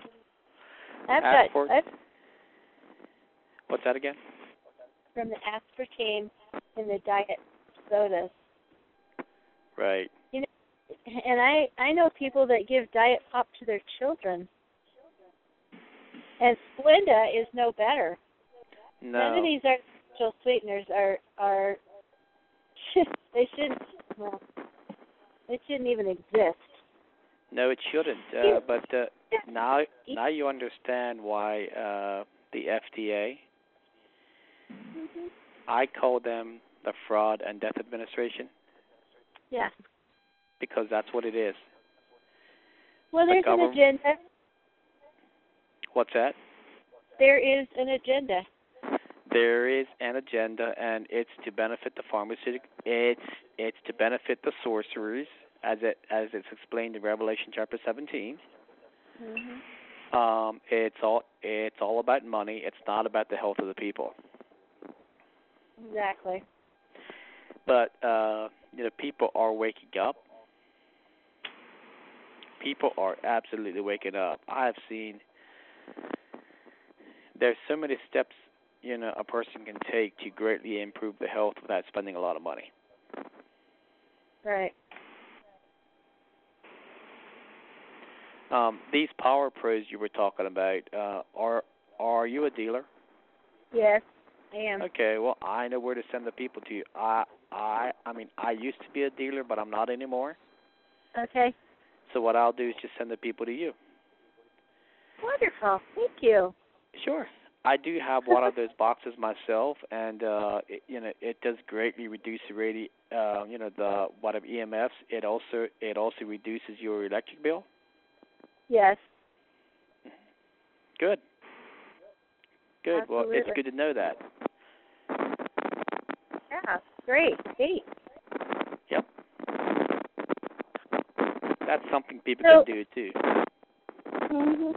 What's that again? From the aspartame in the diet sodas. Right. You know, and I know people that give diet pop to their children. And Splenda is no better. No. None of these artificial sweeteners are they shouldn't even exist. No, it shouldn't. But now you understand why the FDA, I call them the Fraud and Death Administration. Yeah. Because that's what it is. Well, there's an agenda. What's that? There is an agenda. There is an agenda, and it's to benefit the pharmaceutical. It's to benefit the sorcerers, as it's explained in Revelation chapter 17. Mm-hmm. It's all about money. It's not about the health of the people. Exactly. But people are waking up. People are absolutely waking up. I've seen. There's so many steps a person can take to greatly improve their health without spending a lot of money. Right. These Power Pros you were talking about, are you a dealer? Yes, I am. Okay, well, I know where to send the people to you. I used to be a dealer, but I'm not anymore. Okay. So what I'll do is just send the people to you. Wonderful. Thank you. Sure. I do have one of those boxes myself, and it does greatly reduce the EMFs. It also reduces your electric bill. Yes. Good. Absolutely. Well, it's good to know that. Yeah, great. Yep. That's something people can do too. Mm-hmm.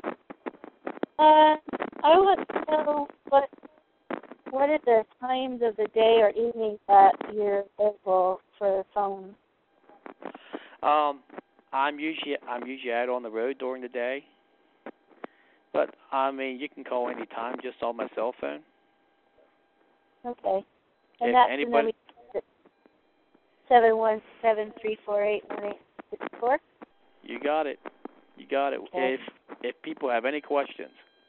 I want to know what are the times of the day or evening that you're available for the phone? I'm usually out on the road during the day, but you can call any time just on my cell phone. Okay, and if that's anybody. 717-348-1864. You got it. Okay. If people have any questions,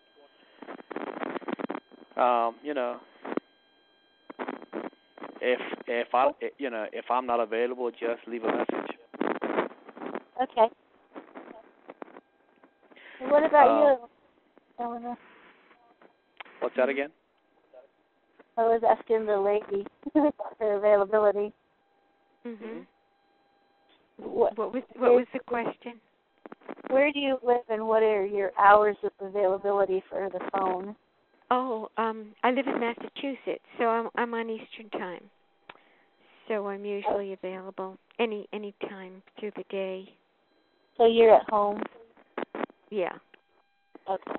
if I'm not available, just leave a message. Okay. And what about you, Eleanor? What's that again? I was asking the lady her availability. Mhm. What was the question? Where do you live, and what are your hours of availability for the phone? Oh, I live in Massachusetts, so I'm on Eastern time. So I'm usually available any time through the day. So you're at home? Yeah. Okay.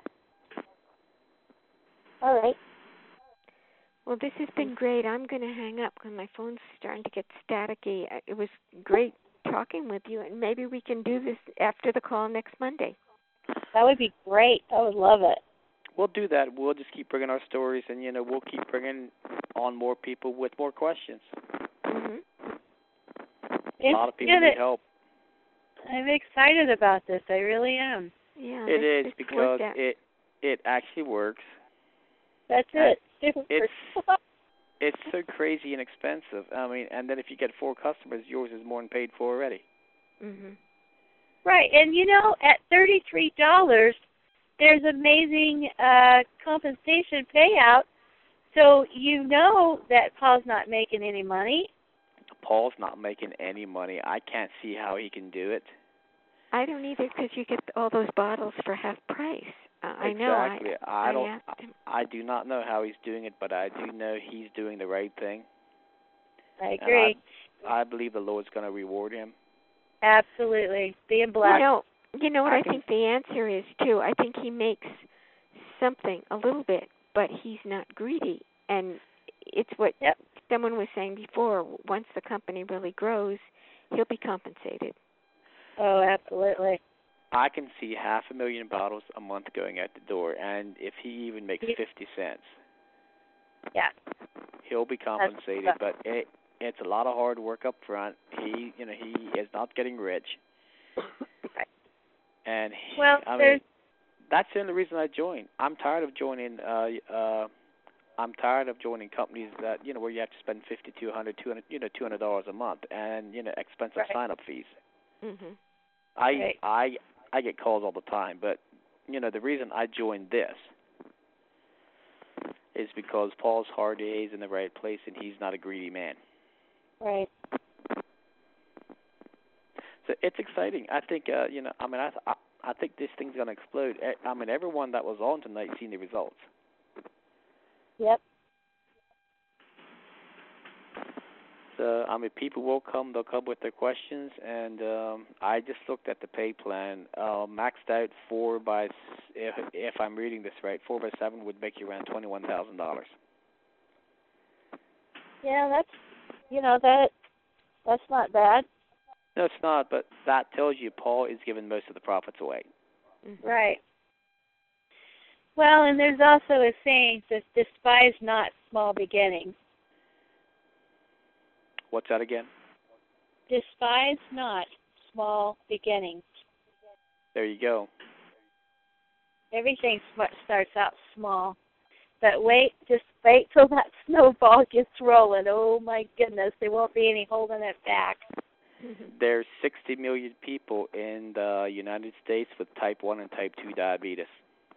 All right. Well, this has been great. I'm going to hang up because my phone's starting to get staticky. It was great talking with you, and maybe we can do this after the call next Monday. That would be great. I would love it. We'll do that. We'll just keep bringing our stories, and we'll keep bringing on more people with more questions. Mhm. A lot of people need help. I'm excited about this. I really am. Yeah. It is because it actually works. That's it. It's so crazy and expensive. I mean, and then if you get 4 customers, yours is more than paid for already. Mhm. Right, and at $33, there's amazing compensation payout. So that Paul's not making any money. Paul's not making any money. I can't see how he can do it. I don't either, because you get all those bottles for half price. I know. Exactly. I do not know how he's doing it, but I do know he's doing the right thing. I agree. And I believe the Lord's going to reward him. Absolutely. Being blessed. You know what I think the answer is, too? I think he makes something a little bit, but he's not greedy. And it's what someone was saying before. Once the company really grows, he'll be compensated. Oh, absolutely. I can see 500,000 bottles a month going out the door, and if he even makes 50 cents, he'll be compensated. But it's a lot of hard work up front. He is not getting rich. And that's the only reason I joined. I'm tired of joining. I'm tired of joining companies that where you have to spend $50, $200, $200 a month, and expensive sign-up fees. Mhm. I get calls all the time, but the reason I joined this is because Paul's heart is in the right place, and he's not a greedy man. Right. So it's exciting. I think I think this thing's going to explode. I mean, everyone that was on tonight seen the results. Yep. So, people will come. They'll come with their questions, and I just looked at the pay plan. Maxed out if I'm reading this right, 4x7 would make you around $21,000. Yeah, that's not bad. No, it's not, but that tells you Paul is giving most of the profits away. Right. Well, and there's also a saying that despise not small beginnings. What's that again? Despise not small beginnings. There you go. Everything starts out small. But just wait till that snowball gets rolling. Oh, my goodness, there won't be any holding it back. There's 60 million people in the United States with type 1 and type 2 diabetes.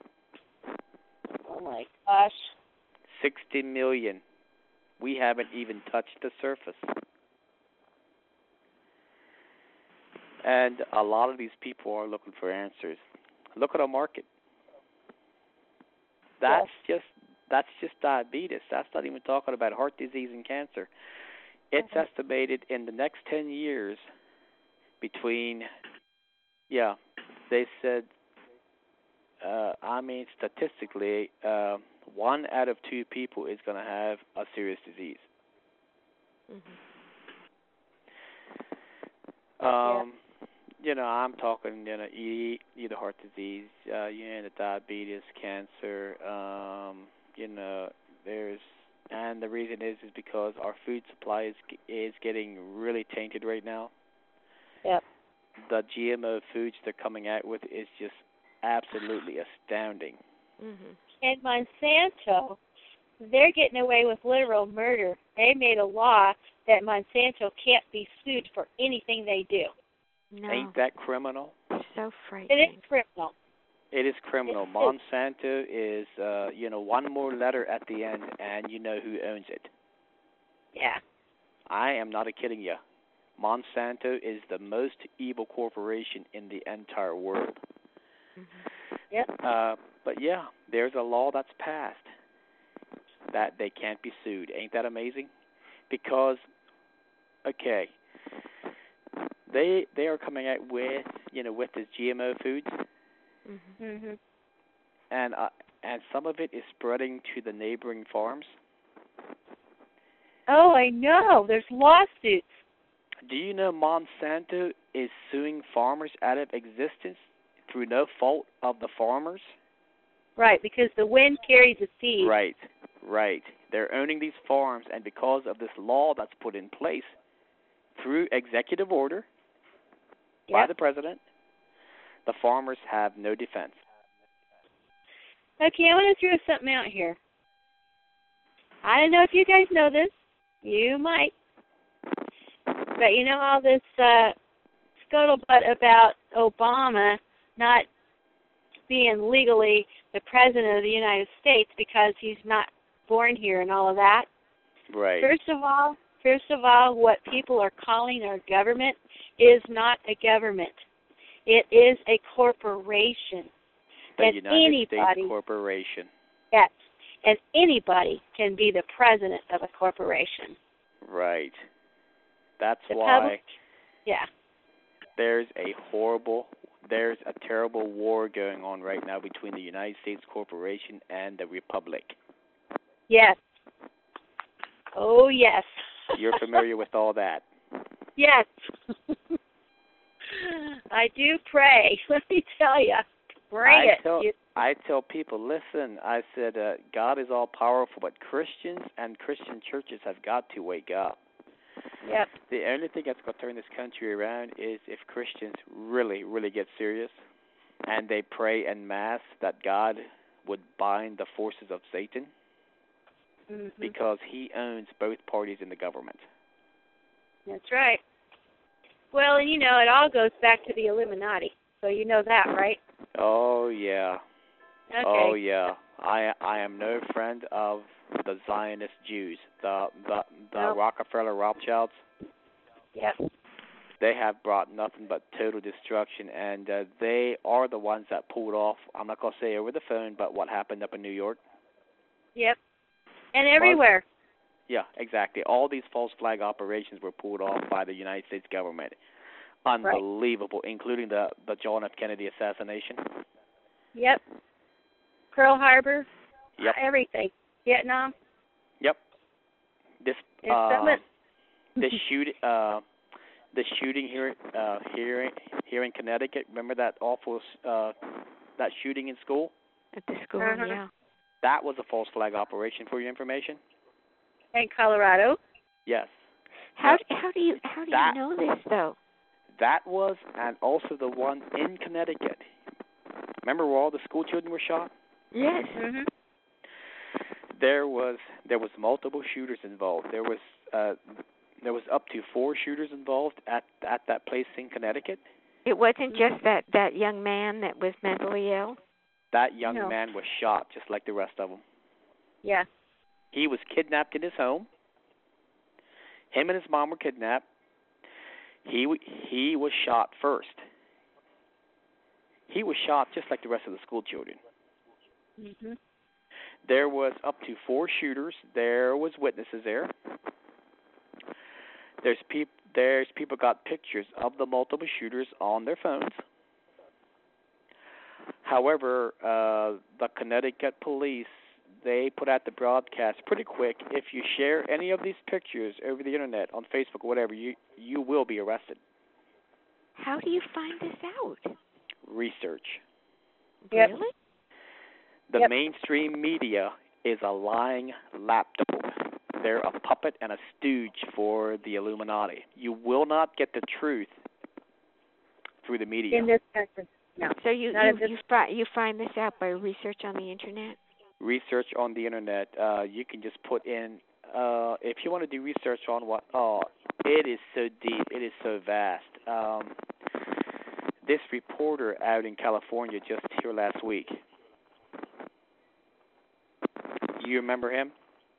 Oh, my gosh. 60 million. We haven't even touched the surface. And a lot of these people are looking for answers. Look at our market. That's just diabetes. That's not even talking about heart disease and cancer. It's estimated in the next 10 years between, they said, statistically, 1 out of 2 people is going to have a serious disease. I'm talking, either heart disease, the diabetes, cancer, and the reason is because our food supply is getting really tainted right now. Yep. The GMO foods they're coming out with is just absolutely astounding. And Monsanto, they're getting away with literal murder. They made a law that Monsanto can't be sued for anything they do. No. Ain't that criminal? So frightening. It is criminal. It is criminal. Monsanto is, one more letter at the end, and you know who owns it. Yeah. I am not kidding you. Monsanto is the most evil corporation in the entire world. Yep. But there's a law that's passed that they can't be sued. Ain't that amazing? Because, they are coming out with this GMO foods, and some of it is spreading to the neighboring farms. Oh, I know. There's lawsuits. Do you know Monsanto is suing farmers out of existence through no fault of the farmers? Right, because the wind carries the seed. Right, right. They're owning these farms, and because of this law that's put in place through executive order by the president, the farmers have no defense. Okay, I want to throw something out here. I don't know if you guys know this. You might. But you know all this scuttlebutt about Obama not being legally the president of the United States because he's not born here and all of that? Right. First of all, what people are calling our government is not a government. It is a corporation. The United States Corporation. Yes. And anybody can be the president of a corporation. Right. That's why there's a terrible war going on right now between the United States Corporation and the Republic. Yes. Oh, yes. You're familiar with all that? Yes. I do pray. Let me tell you. I tell people, listen, I said, God is all powerful, but Christians and Christian churches have got to wake up. Yep. The only thing that's going to turn this country around is if Christians really, really get serious and they pray en masse that God would bind the forces of Satan because he owns both parties in the government. That's right. Well, and it all goes back to the Illuminati. So you know that, right? Oh, yeah. Okay. Oh, yeah. I am no friend of the Zionist Jews, the Rockefeller Rothschilds. Yep. They have brought nothing but total destruction, and they are the ones that pulled off, I'm not going to say over the phone, but what happened up in New York. Yep. And everywhere. Yeah, exactly. All these false flag operations were pulled off by the United States government. Unbelievable, including the John F. Kennedy assassination. Yep. Pearl Harbor. Yep. Everything. Vietnam. Yep. The shooting here in Connecticut. Remember that awful that shooting in school? At the school, yeah. That was a false flag operation. For your information. In Colorado. Yes. How do you know this though? That was, and also the one in Connecticut. Remember where all the school children were shot? Yes. Mm-hmm. There was multiple shooters involved. There was up to 4 shooters involved at that place in Connecticut. It wasn't just that young man that was mentally ill? That young man was shot just like the rest of them. Yeah. He was kidnapped in his home. Him and his mom were kidnapped. He was shot first. He was shot just like the rest of the school children. Mm-hmm. There was up to 4 shooters. There was witnesses there. There's people got pictures of the multiple shooters on their phones. However, the Connecticut police, they put out the broadcast pretty quick. If you share any of these pictures over the internet, on Facebook or whatever, you will be arrested. How do you find this out? Research. Yep. Really? The mainstream media is a lying lapdog. They're a puppet and a stooge for the Illuminati. You will not get the truth through the media. In this country, no. So you find this out by research on the internet? Research on the internet. You can just put in, if you want to do research on it is so deep, it is so vast. This reporter out in California just here last week, you remember him?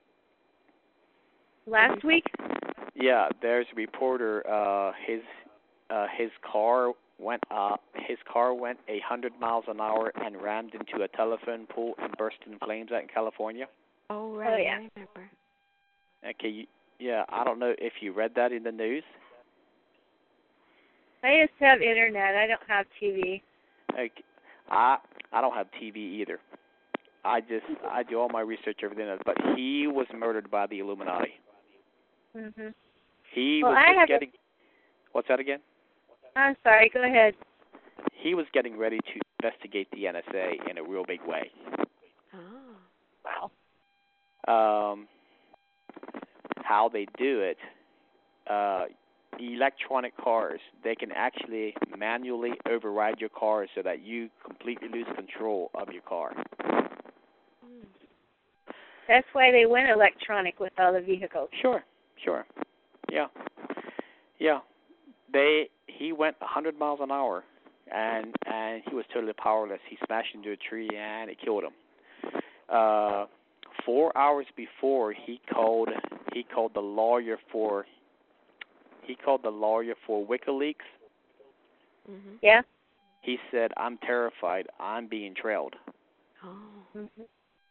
Last week? Yeah, there's a reporter, his car went 100 miles an hour and rammed into a telephone pole and burst in flames out in California. Oh, right. Oh, yeah. I remember. Okay, I don't know if you read that in the news. I just have internet. I don't have TV. Okay, I don't have TV either. I do all my research over the internet. But he was murdered by the Illuminati. Mhm. He was getting. What's that again? I'm sorry. Go ahead. He was getting ready to investigate the NSA in a real big way. Wow. How they do it, electronic cars, they can actually manually override your car so that you completely lose control of your car. That's why they went electronic with all the vehicles. Sure. Yeah. He went 100 miles an hour, and he was totally powerless. He smashed into a tree, and it killed him. 4 hours before, he called the lawyer for WikiLeaks. Mm-hmm. Yeah. He said, "I'm terrified. I'm being trailed." Oh. Mm-hmm.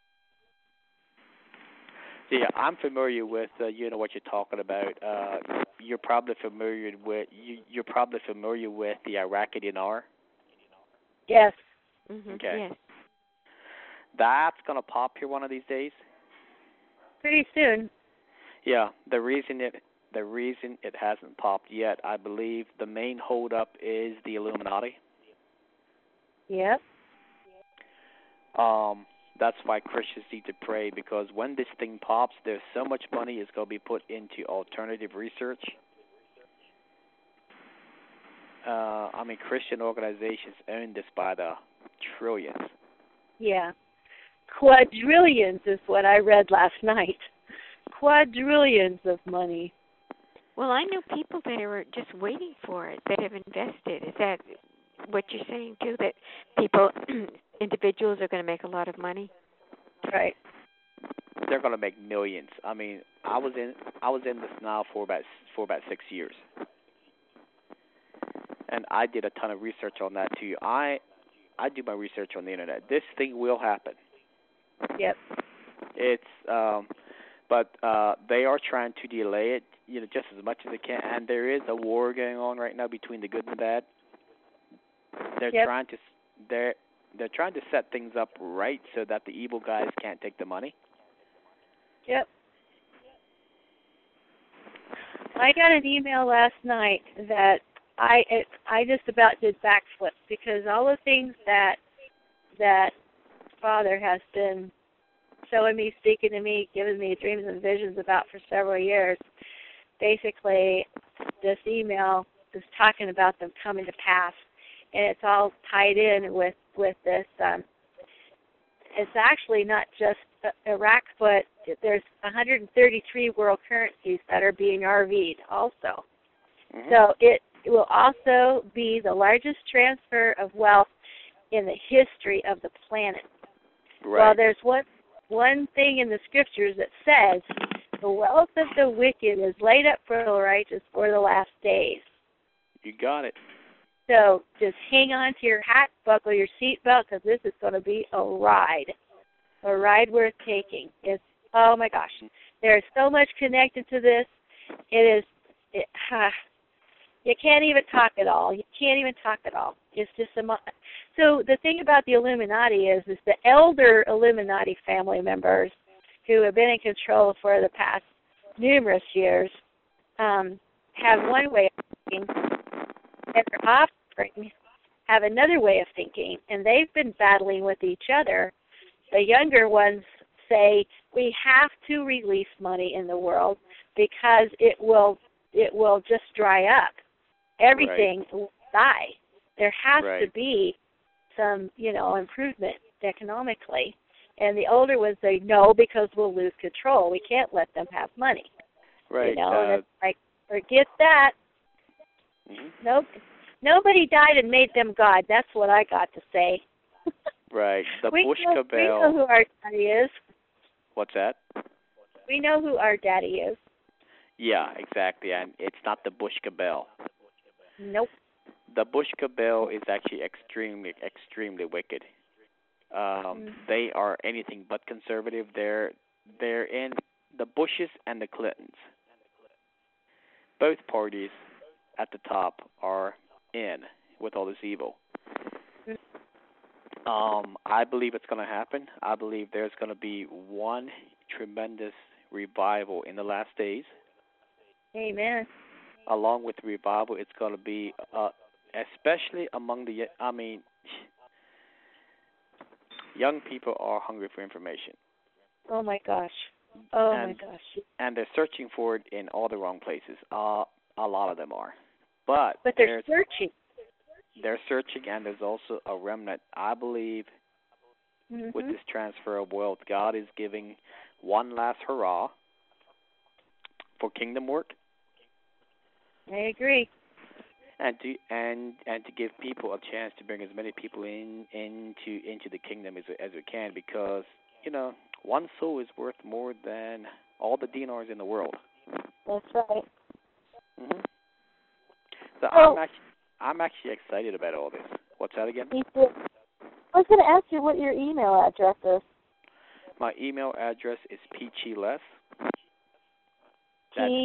Yeah, I'm familiar with what you're talking about. You're probably familiar with the Iraqi dinar. Yes. Mm-hmm. Okay. Yes. That's gonna pop here one of these days. Pretty soon. Yeah, the reason it hasn't popped yet, I believe the main holdup is the Illuminati. Yep. That's why Christians need to pray, because when this thing pops, there's so much money is going to be put into alternative research. Christian organizations own this by the trillions. Yeah. Quadrillions is what I read last night. Quadrillions of money. Well, I know people that are just waiting for it, that have invested. Is that what you're saying, too, that people, individuals are going to make a lot of money? Right. They're going to make millions. I was in this now for about 6 years. And I did a ton of research on that, too. I do my research on the Internet. This thing will happen. Yep. But they are trying to delay it, just as much as they can. And there is a war going on right now between the good and the bad. They're trying to set things up right so that the evil guys can't take the money. Yep. I got an email last night that I just about did backflips, because all the things that Father has been showing me, speaking to me, giving me dreams and visions about for several years, basically this email is talking about them coming to pass, and it's all tied in with this. It's actually not just Iraq, but there's 133 world currencies that are being RV'd also. Mm-hmm. So it will also be the largest transfer of wealth in the history of the planet. Right. Well, there's one thing in the scriptures that says, the wealth of the wicked is laid up for the righteous for the last days. You got it. So just hang on to your hat, buckle your seatbelt, because this is going to be a ride worth taking. Oh my gosh, there's so much connected to this. You can't even talk it all. It's just so the thing about the Illuminati is the elder Illuminati family members who have been in control for the past numerous years have one way of thinking, and their offspring have another way of thinking, and they've been battling with each other. The younger ones say we have to release money in the world because it will just dry up. Everything will die. There has to be some, improvement economically. And the older ones say, no, because we'll lose control. We can't let them have money. Right. And it's like, forget that. Mm-hmm. Nope. Nobody died and made them God. That's what I got to say. Right. The Bush Cabal. We know who our daddy is. What's that? We know who our daddy is. Yeah, exactly. And it's not the Bush Cabal. Nope. The Bush Cabal is actually extremely, extremely wicked. They are anything but conservative. They're in the Bushes and the Clintons. Both parties at the top are in with all this evil. I believe it's going to happen. I believe there's going to be one tremendous revival in the last days. Amen. Along with the revival, it's going to be, especially among young people are hungry for information. Oh my gosh. Oh my gosh. And they're searching for it in all the wrong places. A lot of them are. But they're searching. They're searching, and there's also a remnant. I believe with this transfer of wealth, God is giving one last hurrah for kingdom work. I agree. And to give people a chance to bring as many people into the kingdom as we can, because one soul is worth more than all the dinars in the world. That's right. Mm-hmm. So I'm actually excited about all this. What's that again? Me too. I was going to ask you what your email address is. My email address is peacheyles. That's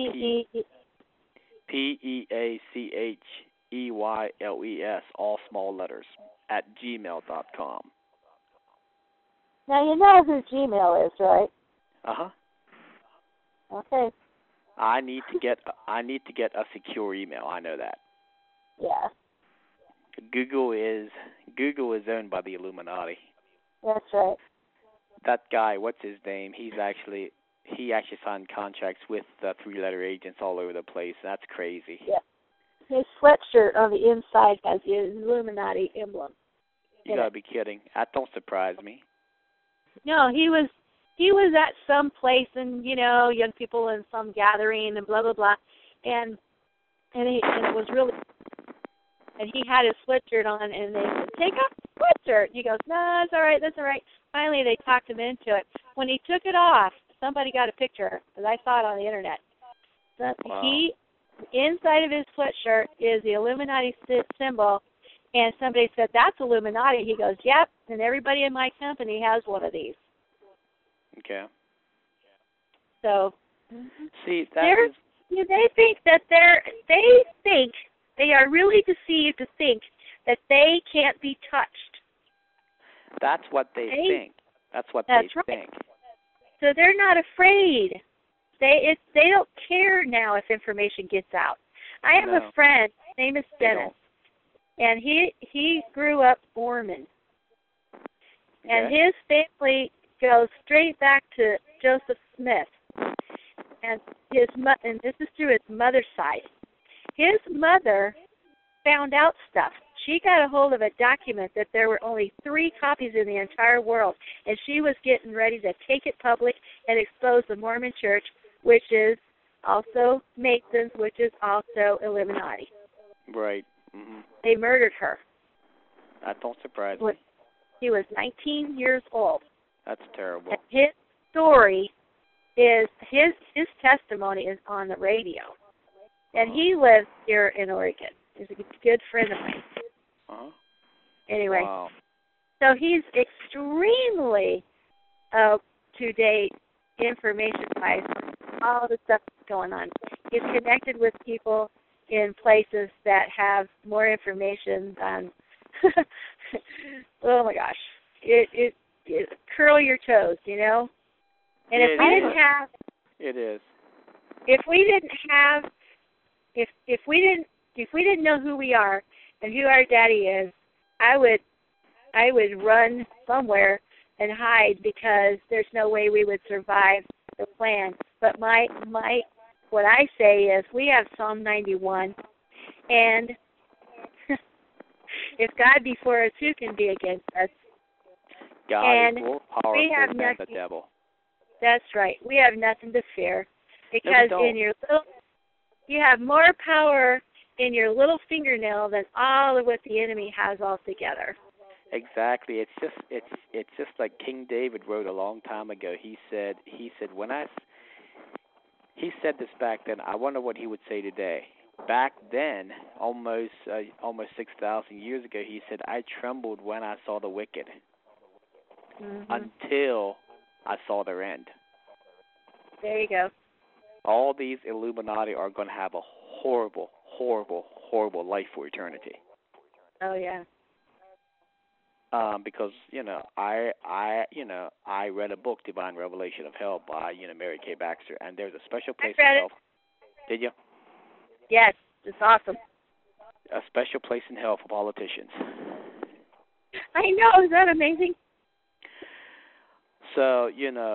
PEACHEYLES, all small letters, @gmail.com. Now you know who Gmail is, right? Uh-huh. Okay. I need to get a secure email. I know that. Yeah. Google is owned by the Illuminati. That's right. That guy, what's his name? He actually signed contracts with 3-letter agents all over the place. That's crazy. Yeah. His sweatshirt on the inside has the Illuminati emblem. You gotta be kidding. That don't surprise me. No, he was at some place, and young people in some gathering and blah blah blah, and it was really, and he had his sweatshirt on, and they said, "Take off the sweatshirt." He goes, "No, that's all right, that's all right." Finally, they talked him into it. When he took it off, somebody got a picture, because I saw it on the internet. Wow. Inside of his sweatshirt is the Illuminati symbol, and somebody said, "That's Illuminati." He goes, "Yep," and everybody in my company has one of these. Okay. So, see, they think that they are really deceived to think that they can't be touched. That's what they think. That's what they think. So they're not afraid. They don't care now if information gets out. I have a friend, his name is Dennis, and he grew up Mormon. Okay. And his family goes straight back to Joseph Smith. And and this is through his mother's side. His mother found out stuff. She got a hold of a document that there were only 3 copies in the entire world, and she was getting ready to take it public and expose the Mormon Church, which is also Masons, which is also Illuminati. Right. Mm-hmm. They murdered her. That don't surprise me. He was 19 years old. That's terrible. And his story is, his testimony is on the radio. And he lives here in Oregon. He's a good friend of mine. Uh-huh. Anyway, wow. So he's extremely up-to-date information-wise on all the stuff that's going on. He's connected with people in places that have more information than, oh my gosh, it curl your toes, And if we didn't have, it is. If we didn't know who we are and who our daddy is, I would run somewhere and hide, because there's no way we would survive the plan. But what I say is, we have Psalm 91, and if God be for us, who can be against us? God is more powerful than the devil. That's right. We have nothing to fear, because you have more power in your little fingernail than all of what the enemy has altogether. Exactly. It's just like King David wrote a long time ago. He said he said this back then. I wonder what he would say today. Back then, almost 6,000 years ago, he said, "I trembled when I saw the wicked, until I saw their end." There you go. All these Illuminati are going to have a horrible, horrible, horrible life for eternity. Oh yeah. Because I read a book, Divine Revelation of Hell, by Mary Kay Baxter, and there's a special place in hell. Did you? Yes, it's awesome. A special place in hell for politicians. I know, is that amazing? So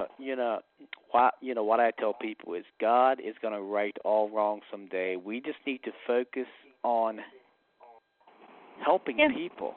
what I tell people is God is going to right all wrongs someday. We just need to focus on helping people.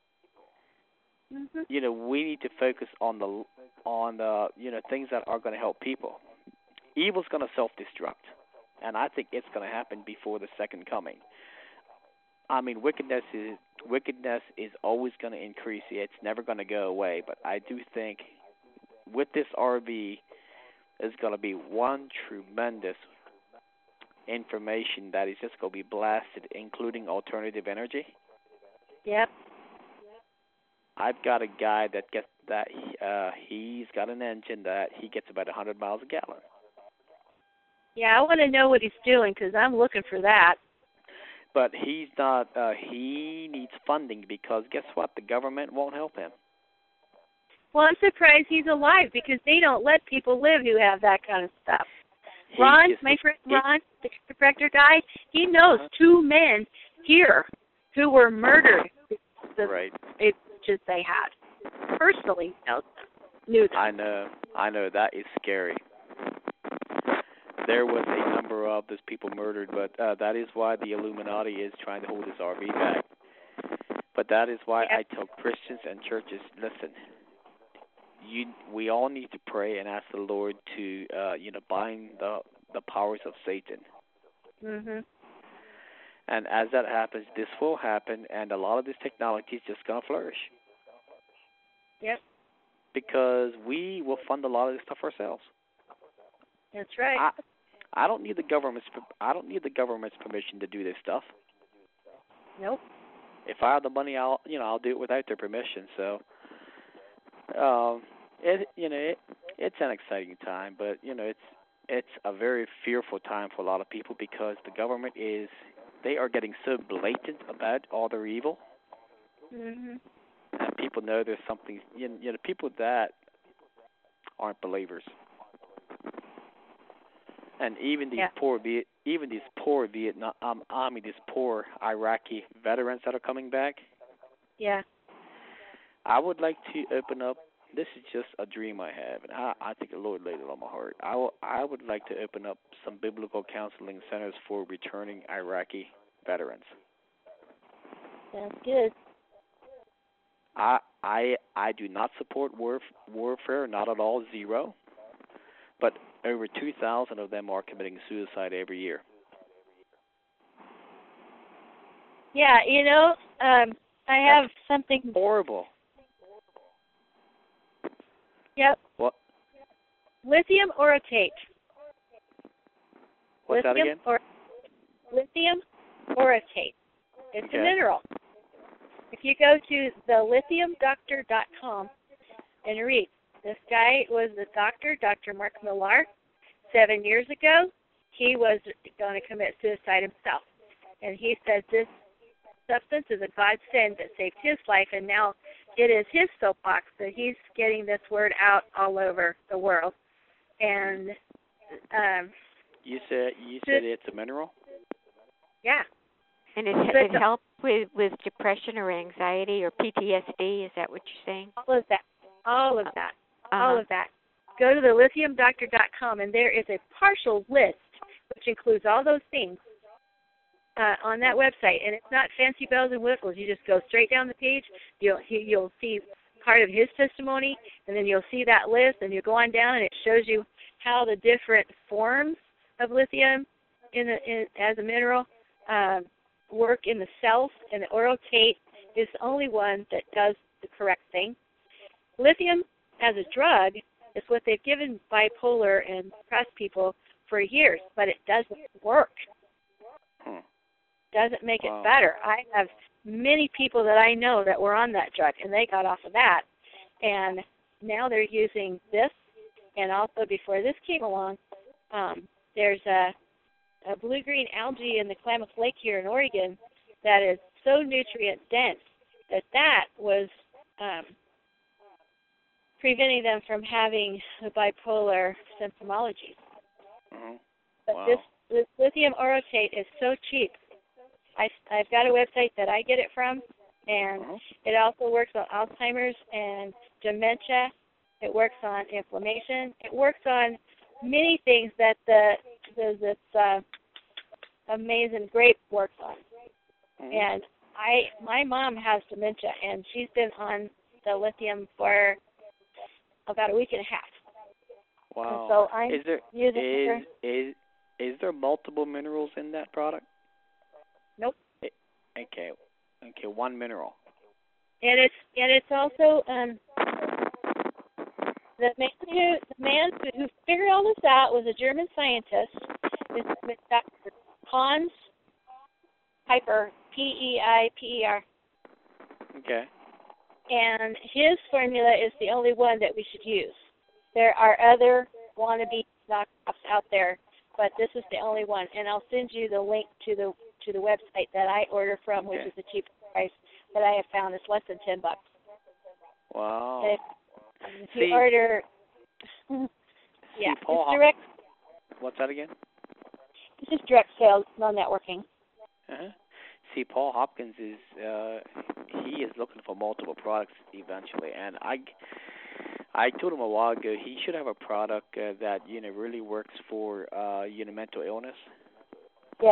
Mm-hmm. We need to focus on the things that are going to help people. Evil's going to self-destruct, and I think it's going to happen before the second coming. I mean, wickedness is always going to increase. It's never going to go away. But I do think with this RV, there's going to be one tremendous information that is just going to be blasted, including alternative energy. Yep. I've got a guy that gets that. He's got an engine that he gets about 100 miles a gallon. Yeah, I want to know what he's doing because I'm looking for that. But he's not. He needs funding because guess what? The government won't help him. Well, I'm surprised he's alive because they don't let people live who have that kind of stuff. Ron, my friend Ron, the chiropractor guy, he knows two men here who were murdered. Right. Just they had. Personally knew them. I know. That is scary. There was a number of those people murdered, but that is why the Illuminati is trying to hold this RV back. But that is why I tell Christians and churches, listen, we all need to pray and ask the Lord to, bind the powers of Satan. Mhm. And as that happens, this will happen, and a lot of this technology is just going to flourish. Yep. Because we will fund a lot of this stuff ourselves. That's right. I don't need the government's permission to do this stuff. Nope. If I have the money, I'll do it without their permission. So, it's an exciting time, but it's a very fearful time for a lot of people because the government they are getting so blatant about all their evil. Mhm. And people know there's something. People that aren't believers. And even these poor Vietnam Army, these poor Iraqi veterans that are coming back. Yeah. I would like to open up. This is just a dream I have, and I think the Lord laid it on my heart. I would like to open up some biblical counseling centers for returning Iraqi veterans. Sounds good. I do not support warfare, not at all, zero. But over 2,000 of them are committing suicide every year. Yeah, I have something horrible. Yep. What? Lithium orotate. What's that again? Lithium orotate. It's a mineral. If you go to thelithiumdoctor.com and read, this guy was a doctor, Dr. Mark Millar. 7 years ago, he was going to commit suicide himself. And he said this substance is a godsend that saved his life, and now it is his soapbox that he's getting this word out all over the world. And you said it's a mineral? Yeah. And it helps with depression or anxiety or PTSD, is that what you're saying? All of that. All of that. Go to thelithiumdoctor.com, and there is a partial list, which includes all those things, on that website. And it's not fancy bells and whistles. You just go straight down the page. You'll see part of his testimony, and then you'll see that list, and you go on down, and it shows you how the different forms of lithium as a mineral work in the cells, and the orotate is the only one that does the correct thing. Lithium as a drug is what they've given bipolar and depressed people for years, but it doesn't work. Doesn't make it better. I have many people that I know that were on that drug, and they got off of that. And now they're using this, and also before this came along, there's a blue-green algae in the Klamath Lake here in Oregon that is so nutrient-dense that was preventing them from having the bipolar symptomology. But this lithium orotate is so cheap. I've got a website that I get it from, and it also works on Alzheimer's and dementia It works on inflammation. It works on many things that this amazing grape works on. Mm-hmm. And my mom has dementia, and she's been on the lithium for about a week and a half. Wow. And so I'm is there multiple minerals in that product? Nope. Okay, one mineral. And it's also the man who figured all this out was a German scientist. It's Dr. Hans Peiper, Peiper. Okay. And his formula is the only one that we should use. There are other wannabe knockoffs out there, but this is the only one. And I'll send you the link to the website that I order from, which is the cheapest price that I have found. It's less than $10. Wow. If you order, yeah, Paul it's direct. What's that again? This is direct sales, no networking. Uh-huh. See, Paul Hopkins is he is looking for multiple products eventually, and I told him a while ago he should have a product that really works for mental illness. Yes.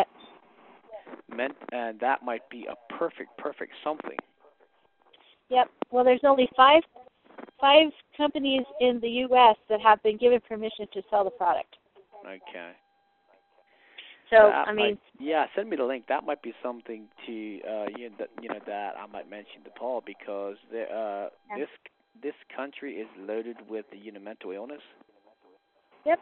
And that might be a perfect something. Yep. Well, there's only five companies in the U.S. that have been given permission to sell the product. Okay. So send me the link. That might be something to that I might mention to Paul, because this country is loaded with mental illness. Yep.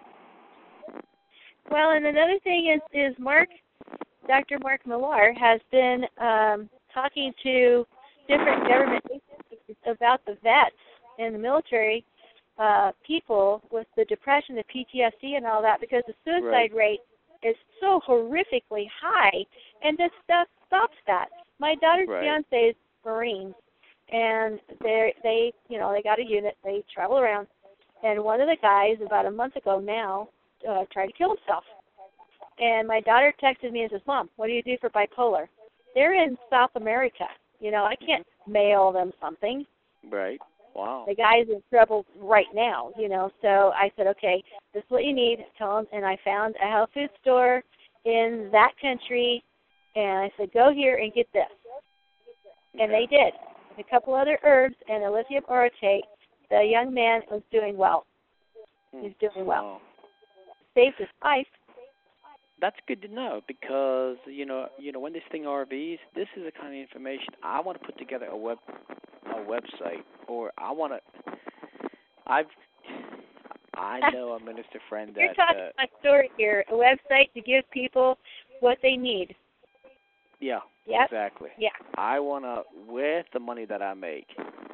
Well, and another thing is Dr. Mark Millar has been talking to different government agencies about the vets and the military people with the depression, the PTSD, and all that, because the suicide rate is so horrifically high, and this stuff stops that. My daughter's fiance is Marine, and they got a unit. They travel around, and one of the guys about a month ago now tried to kill himself. And my daughter texted me and says, "Mom, what do you do for bipolar?" They're in South America. I can't mail them something. Right. Wow. The guy's in trouble right now, So I said, okay, this is what you need. Tell him. And I found a health food store in that country, and I said, go here and get this. Okay. And they did. With a couple other herbs and a lithium orotate, the young man was doing well. He's doing well. Wow. Saved his life. That's good to know, because when this thing RVs, this is the kind of information I want to put together a website, or I know a minister friend that you're talking my story here, a website to give people what they need. Yeah. Yep. Exactly. Yeah. I want to, with the money that I make,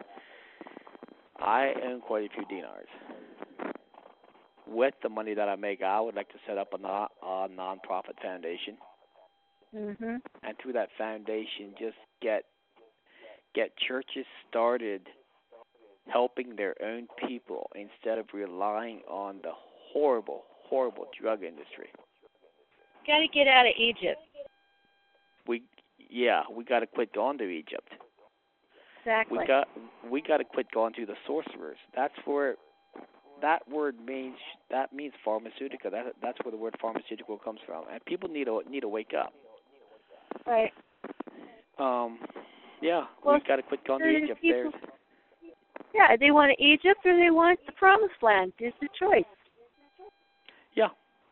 I own quite a few dinars. With the money that I make, I would like to set up a non-profit foundation, and through that foundation, just get churches started helping their own people instead of relying on the horrible drug industry. Got to get out of Egypt. We got to quit going to Egypt. Exactly. We got to quit going to the sorcerers. That's where that word means. That means pharmaceutical. That's where the word pharmaceutical comes from. And people need to wake up. Right. Yeah, we've got to quit going to Egypt. Yeah, they want Egypt or they want the Promised Land. It's the choice. Yeah.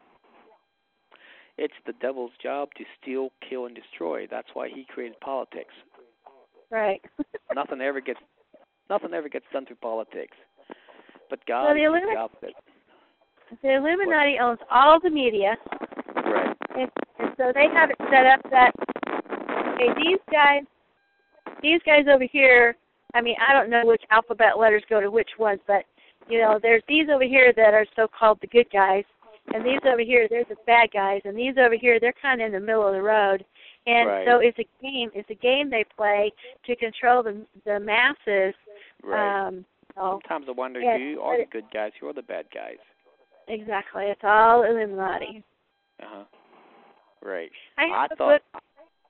It's the devil's job to steal, kill, and destroy. That's why he created politics. Right. Nothing ever gets done through politics. But God is the opposite. The Illuminati owns all the media. Right. And so they have it set up that, okay, these guys over here, I mean, I don't know which alphabet letters go to which ones, but, there's these over here that are so-called the good guys, and these over here, they're the bad guys, and these over here, they're kind of in the middle of the road. And so it's a game. It's a game they play to control the masses. Right. Sometimes I wonder who are the good guys, who are the bad guys. Exactly. It's all Illuminati. Right. I thought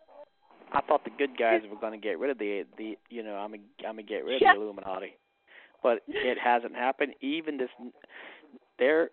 the good guys were going to get rid of I'm gonna get rid of the Illuminati. but it hasn't happened. Even this, there's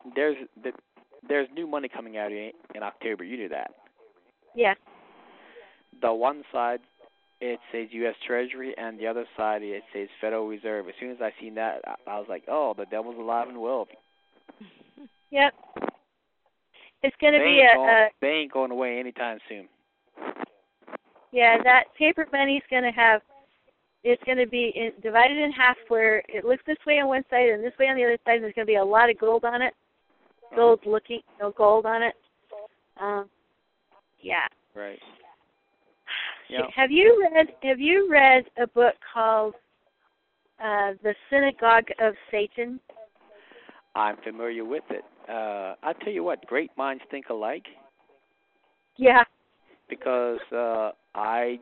new money coming out in October. You knew that. Yeah. The one side, it says U.S. Treasury, and the other side, it says Federal Reserve. As soon as I seen that, I was like, oh, the devil's alive and well. Yep. It's going to be they ain't going away anytime soon. Yeah, that paper money's going to have, it's going to be divided in half where it looks this way on one side and this way on the other side, and there's going to be a lot of gold on it. Gold on it. Yeah. Right. Yep. Have you read a book called The Synagogue of Satan? I'm familiar with it. I tell you what, great minds think alike. Yeah. Because I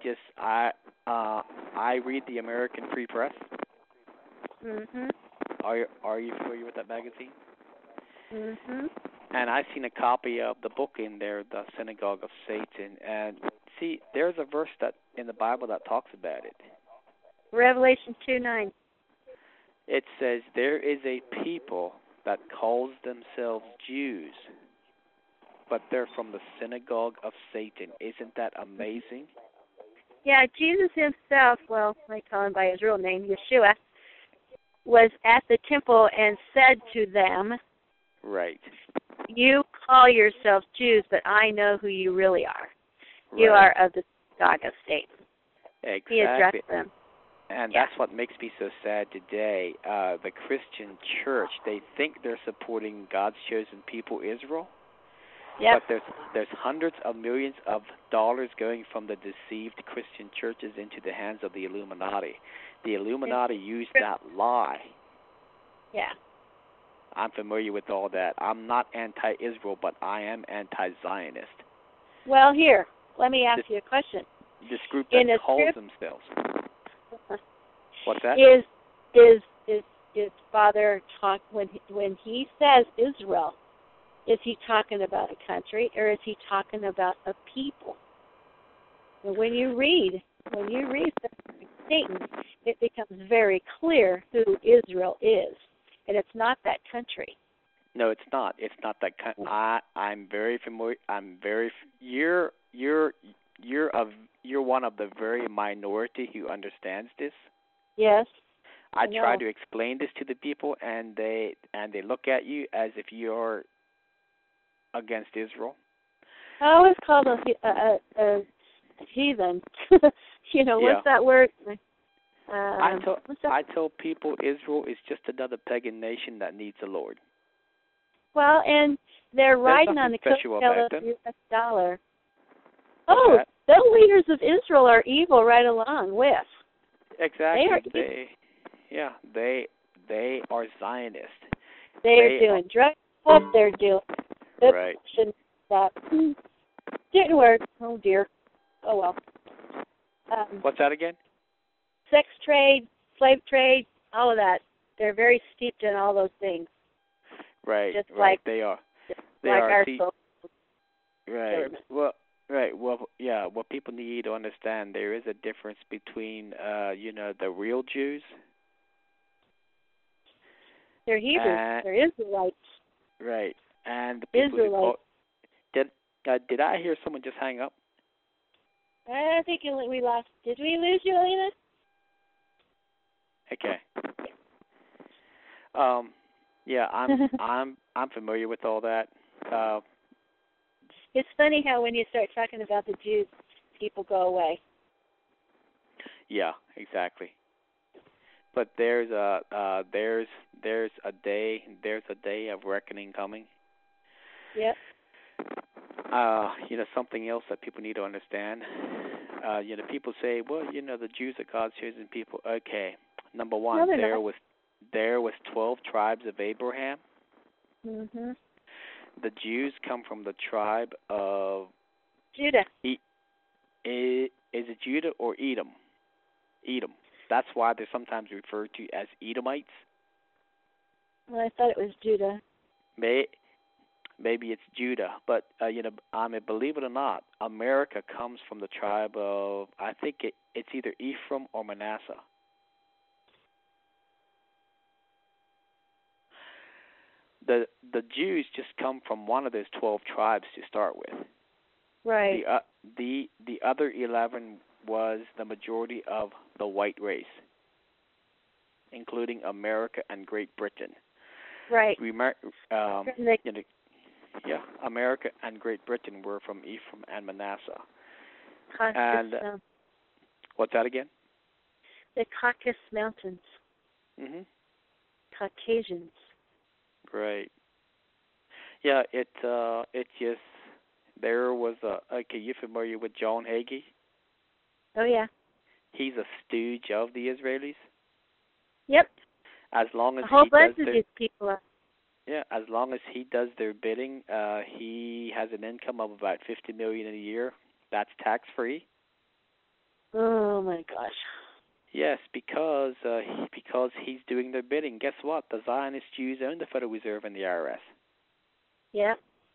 read the American Free Press. Mhm. Are you familiar with that magazine? Mhm. And I've seen a copy of the book in there, The Synagogue of Satan. And see, there's a verse that in the Bible that talks about it. Revelation 2:9. It says there is a people that calls themselves Jews, but they're from the synagogue of Satan. Isn't that amazing? Yeah, Jesus himself, well, I call him by his real name, Yeshua, was at the temple and said to them, right, you call yourselves Jews, but I know who you really are. Right. You are of the synagogue of Satan. Exactly. He addressed them. And that's what makes me so sad today. The Christian church, they think they're supporting God's chosen people, Israel. Yep. But there's hundreds of millions of dollars going from the deceived Christian churches into the hands of the Illuminati. The Illuminati used that lie. Yeah. I'm familiar with all that. I'm not anti-Israel, but I am anti-Zionist. Well, here, let me ask you a question. This group that calls themselves. What's that? Is Father talk when he says Israel? Is he talking about a country, or is he talking about a people? And when you read Satan, it becomes very clear who Israel is, and it's not that country. No, it's not. It's not that country. I'm very familiar. You're one of the very minority who understands this. Yes. I try to explain this to the people, and they look at you as if you're against Israel. I always call them a heathen. What's that word? I tell people Israel is just another pagan nation that needs the Lord. Well, and they're riding on the coattail of the U.S. dollar. Oh, the leaders of Israel are evil right along with. Exactly. They are Zionists. They are doing drug stuff. They're doing that didn't work. Oh dear. Oh well. What's that again? Sex trade, slave trade, all of that. They're very steeped in all those things. Right. Just right. like they are. They like are. Our right. government. Well. Right. Well, yeah. What people need to understand, there is a difference between, the real Jews. They're Hebrews. They're Israelites. Right. And the people who did I hear someone just hang up? I think we lost. Did we lose you, Alina? Okay. Yeah, I'm familiar with all that. It's funny how when you start talking about the Jews, people go away. Yeah, exactly. But there's a day of reckoning coming. Yep. Something else that people need to understand. People say, well, the Jews are God's chosen people. Okay. Number one, there was 12 tribes of Abraham. Mhm. The Jews come from the tribe of Judah. Is it Judah or Edom? Edom. That's why they're sometimes referred to as Edomites. Well, I thought it was Judah. Maybe it's Judah, but believe it or not, America comes from the tribe of, I think it's either Ephraim or Manasseh. the Jews just come from one of those 12 tribes to start with. Right. The other 11 was the majority of the white race, including America and Great Britain. Right. America and Great Britain were from Ephraim and Manasseh. What's that again? The Caucasus Mountains. Mhm. Caucasians. Right. Yeah, it just there was okay, you familiar with John Hagee? Oh yeah. He's a stooge of the Israelis. Yep. As long as a whole bunch of these people are. Yeah, as long as he does their bidding, he has an income of about $50 million a year. That's tax free. Oh my gosh. Yes, because he's doing their bidding. Guess what? The Zionist Jews own the Federal Reserve and the IRS. Yeah.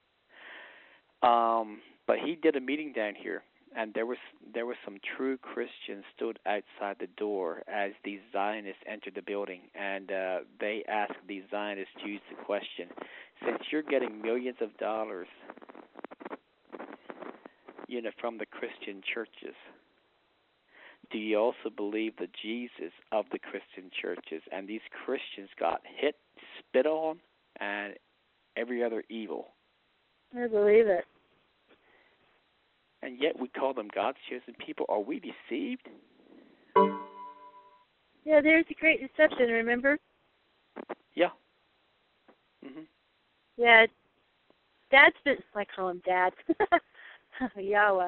But he did a meeting down here, and there were some true Christians stood outside the door as these Zionists entered the building, and they asked these Zionist Jews the question: since you're getting millions of dollars, from the Christian churches, do you also believe the Jesus of the Christian churches? And these Christians got hit, spit on, and every other evil. I believe it. And yet we call them God's chosen people. Are we deceived? Yeah, there's a great deception, remember? Yeah. Mhm. Yeah. Dad's been, I call him Dad. Yahweh.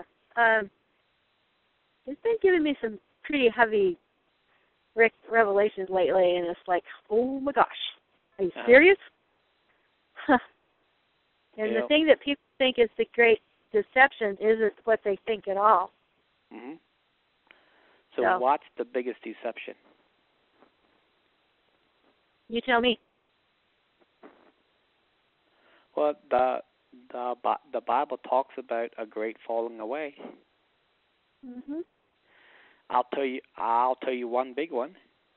He's been giving me some pretty heavy revelations lately, and it's like, oh my gosh, are you serious? And the thing that people think is the great deception isn't what they think at all. Mhm. So what's the biggest deception? You tell me. Well, the Bible talks about a great falling away. Mhm. I'll tell you one big one.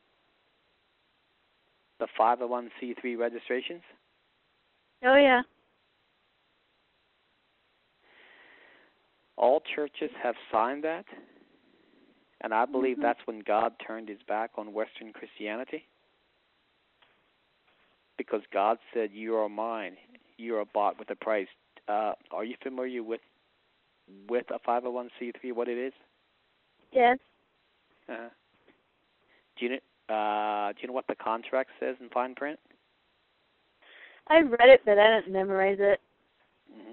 The 501c3 registrations. Oh yeah. All churches have signed that, and I believe that's when God turned his back on Western Christianity. Because God said, "You are mine. You are bought with a price." Are you familiar with a 501c3? What it is? Yes. Do you know what the contract says in fine print? I read it, but I didn't memorize it. Mm-hmm.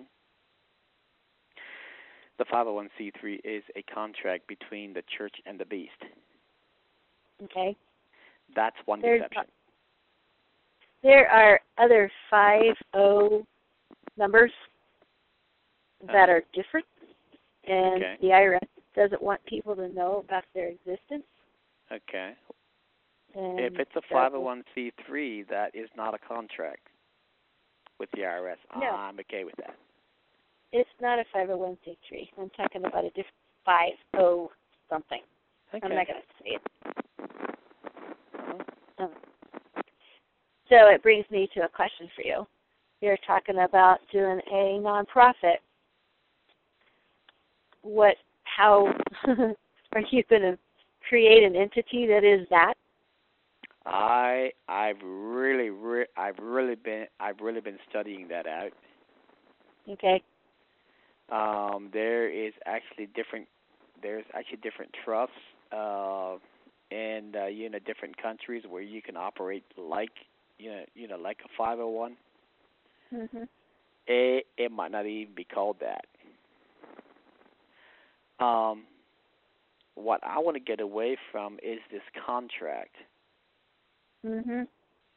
The 501c3 is a contract between the church and the beast. Okay. That's one deception. There are other 50 numbers that are different, and the IRS doesn't want people to know about their existence. Okay. And if it's a 501c3, that is not a contract with the IRS. No. I'm okay with that. It's not a 501c3. I'm talking about a different 50 something. Okay. I'm not going to say it. So it brings me to a question for you. You're talking about doing a nonprofit. How are you going to create an entity that is that? I've really been studying that out. Okay. There's actually different trusts in different countries where you can operate like like a 501. Mhm. It might not even be called that. What I want to get away from is this contract. Mhm.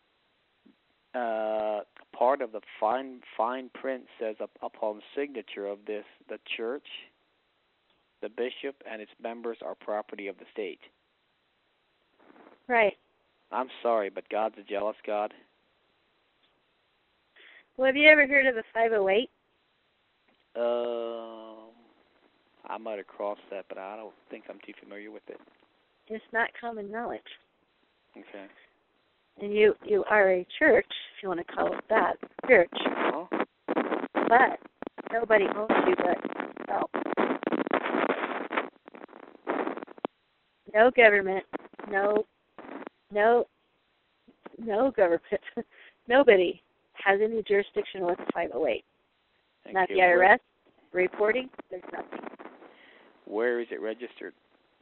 Part of the fine print says upon signature of this, the church, the bishop, and its members are property of the state. Right. I'm sorry, but God's a jealous God. Well, have you ever heard of a 508? I might have crossed that, but I don't think I'm too familiar with it. It's not common knowledge. Okay. And you are a church you want to call it that, church. But nobody owns you but yourself. No government, no government, nobody has any jurisdiction with 508. Not the IRS, reporting, there's nothing. Where is it registered?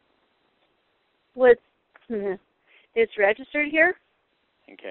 It's registered here. Okay.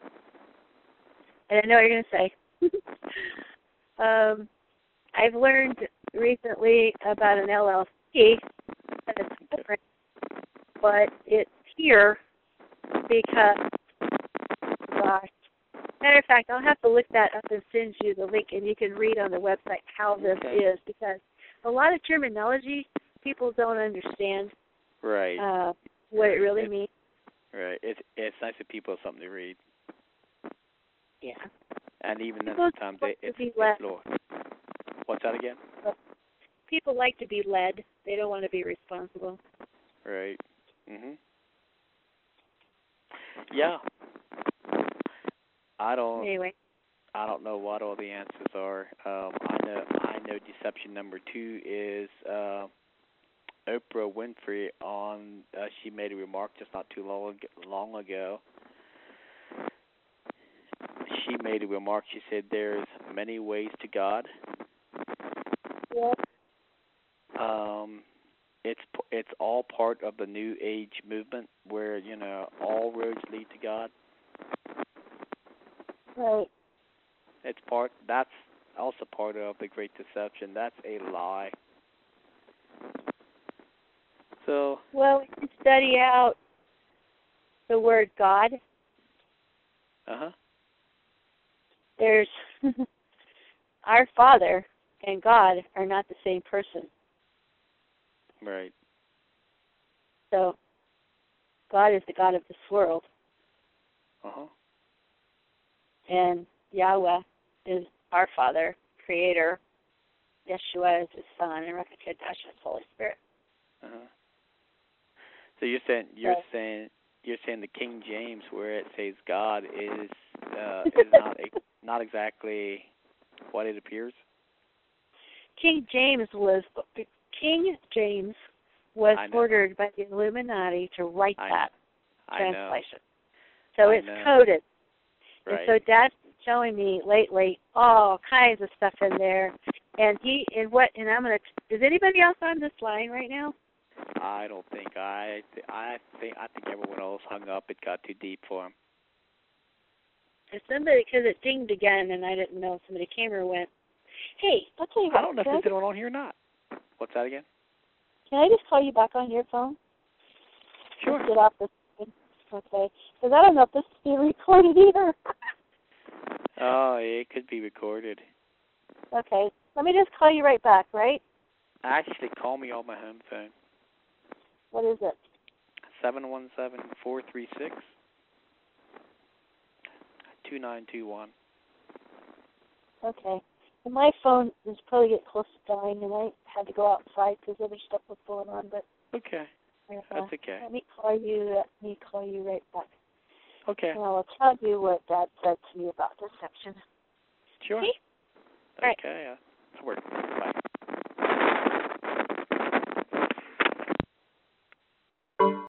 I didn't know what you're going to say. I've learned recently about an LLC that's different, but it's here because, gosh, matter of fact, I'll have to look that up and send you the link, and you can read on the website how this is, because a lot of terminology people don't understand. Right. What it really means. Right. It's nice that people have something to read. Yeah. And even sometimes it's Lord. What's that again? People like to be led. They don't want to be responsible. Right. Mhm. Yeah. I don't know what all the answers are. I know deception number 2 is Oprah Winfrey on. She made a remark just not too long ago. She made a remark. She said, "There's many ways to God." Yep. It's all part of the New Age movement, where all roads lead to God. Right. That's also part of the Great Deception. That's a lie. So. Well, we can study out the word God. There's our Father and God are not the same person. Right. So God is the God of this world. And Yahweh is our Father, Creator. Yeshua is His Son, and Ruach HaKodesh is Holy Spirit. So you're saying the King James, where it says God, is not exactly what it appears? King James was ordered by the Illuminati to write that translation. So it's coded. Right. And so Dad's showing me lately all kinds of stuff in there. And is anybody else on this line right now? I don't think I think everyone else hung up. It got too deep for him. If somebody, because it dinged again, and I didn't know if somebody came or went. Hey, I'll tell you what. I don't know if there's anyone on here or not. What's that again? Can I just call you back on your phone? Sure. Let's get off this. Okay. Because I don't know if this is being recorded either. Oh, it could be recorded. Okay. Let me just call you right back, right? Actually, call me on my home phone. What is it? 717-436-2921. Okay. And my phone is probably getting close to dying, and I had to go outside because other stuff was going on. But okay, that's okay. Let me call you right back. Okay. And I'll tell you what Dad said to me about deception. Sure. Okay. Okay. That works. Bye.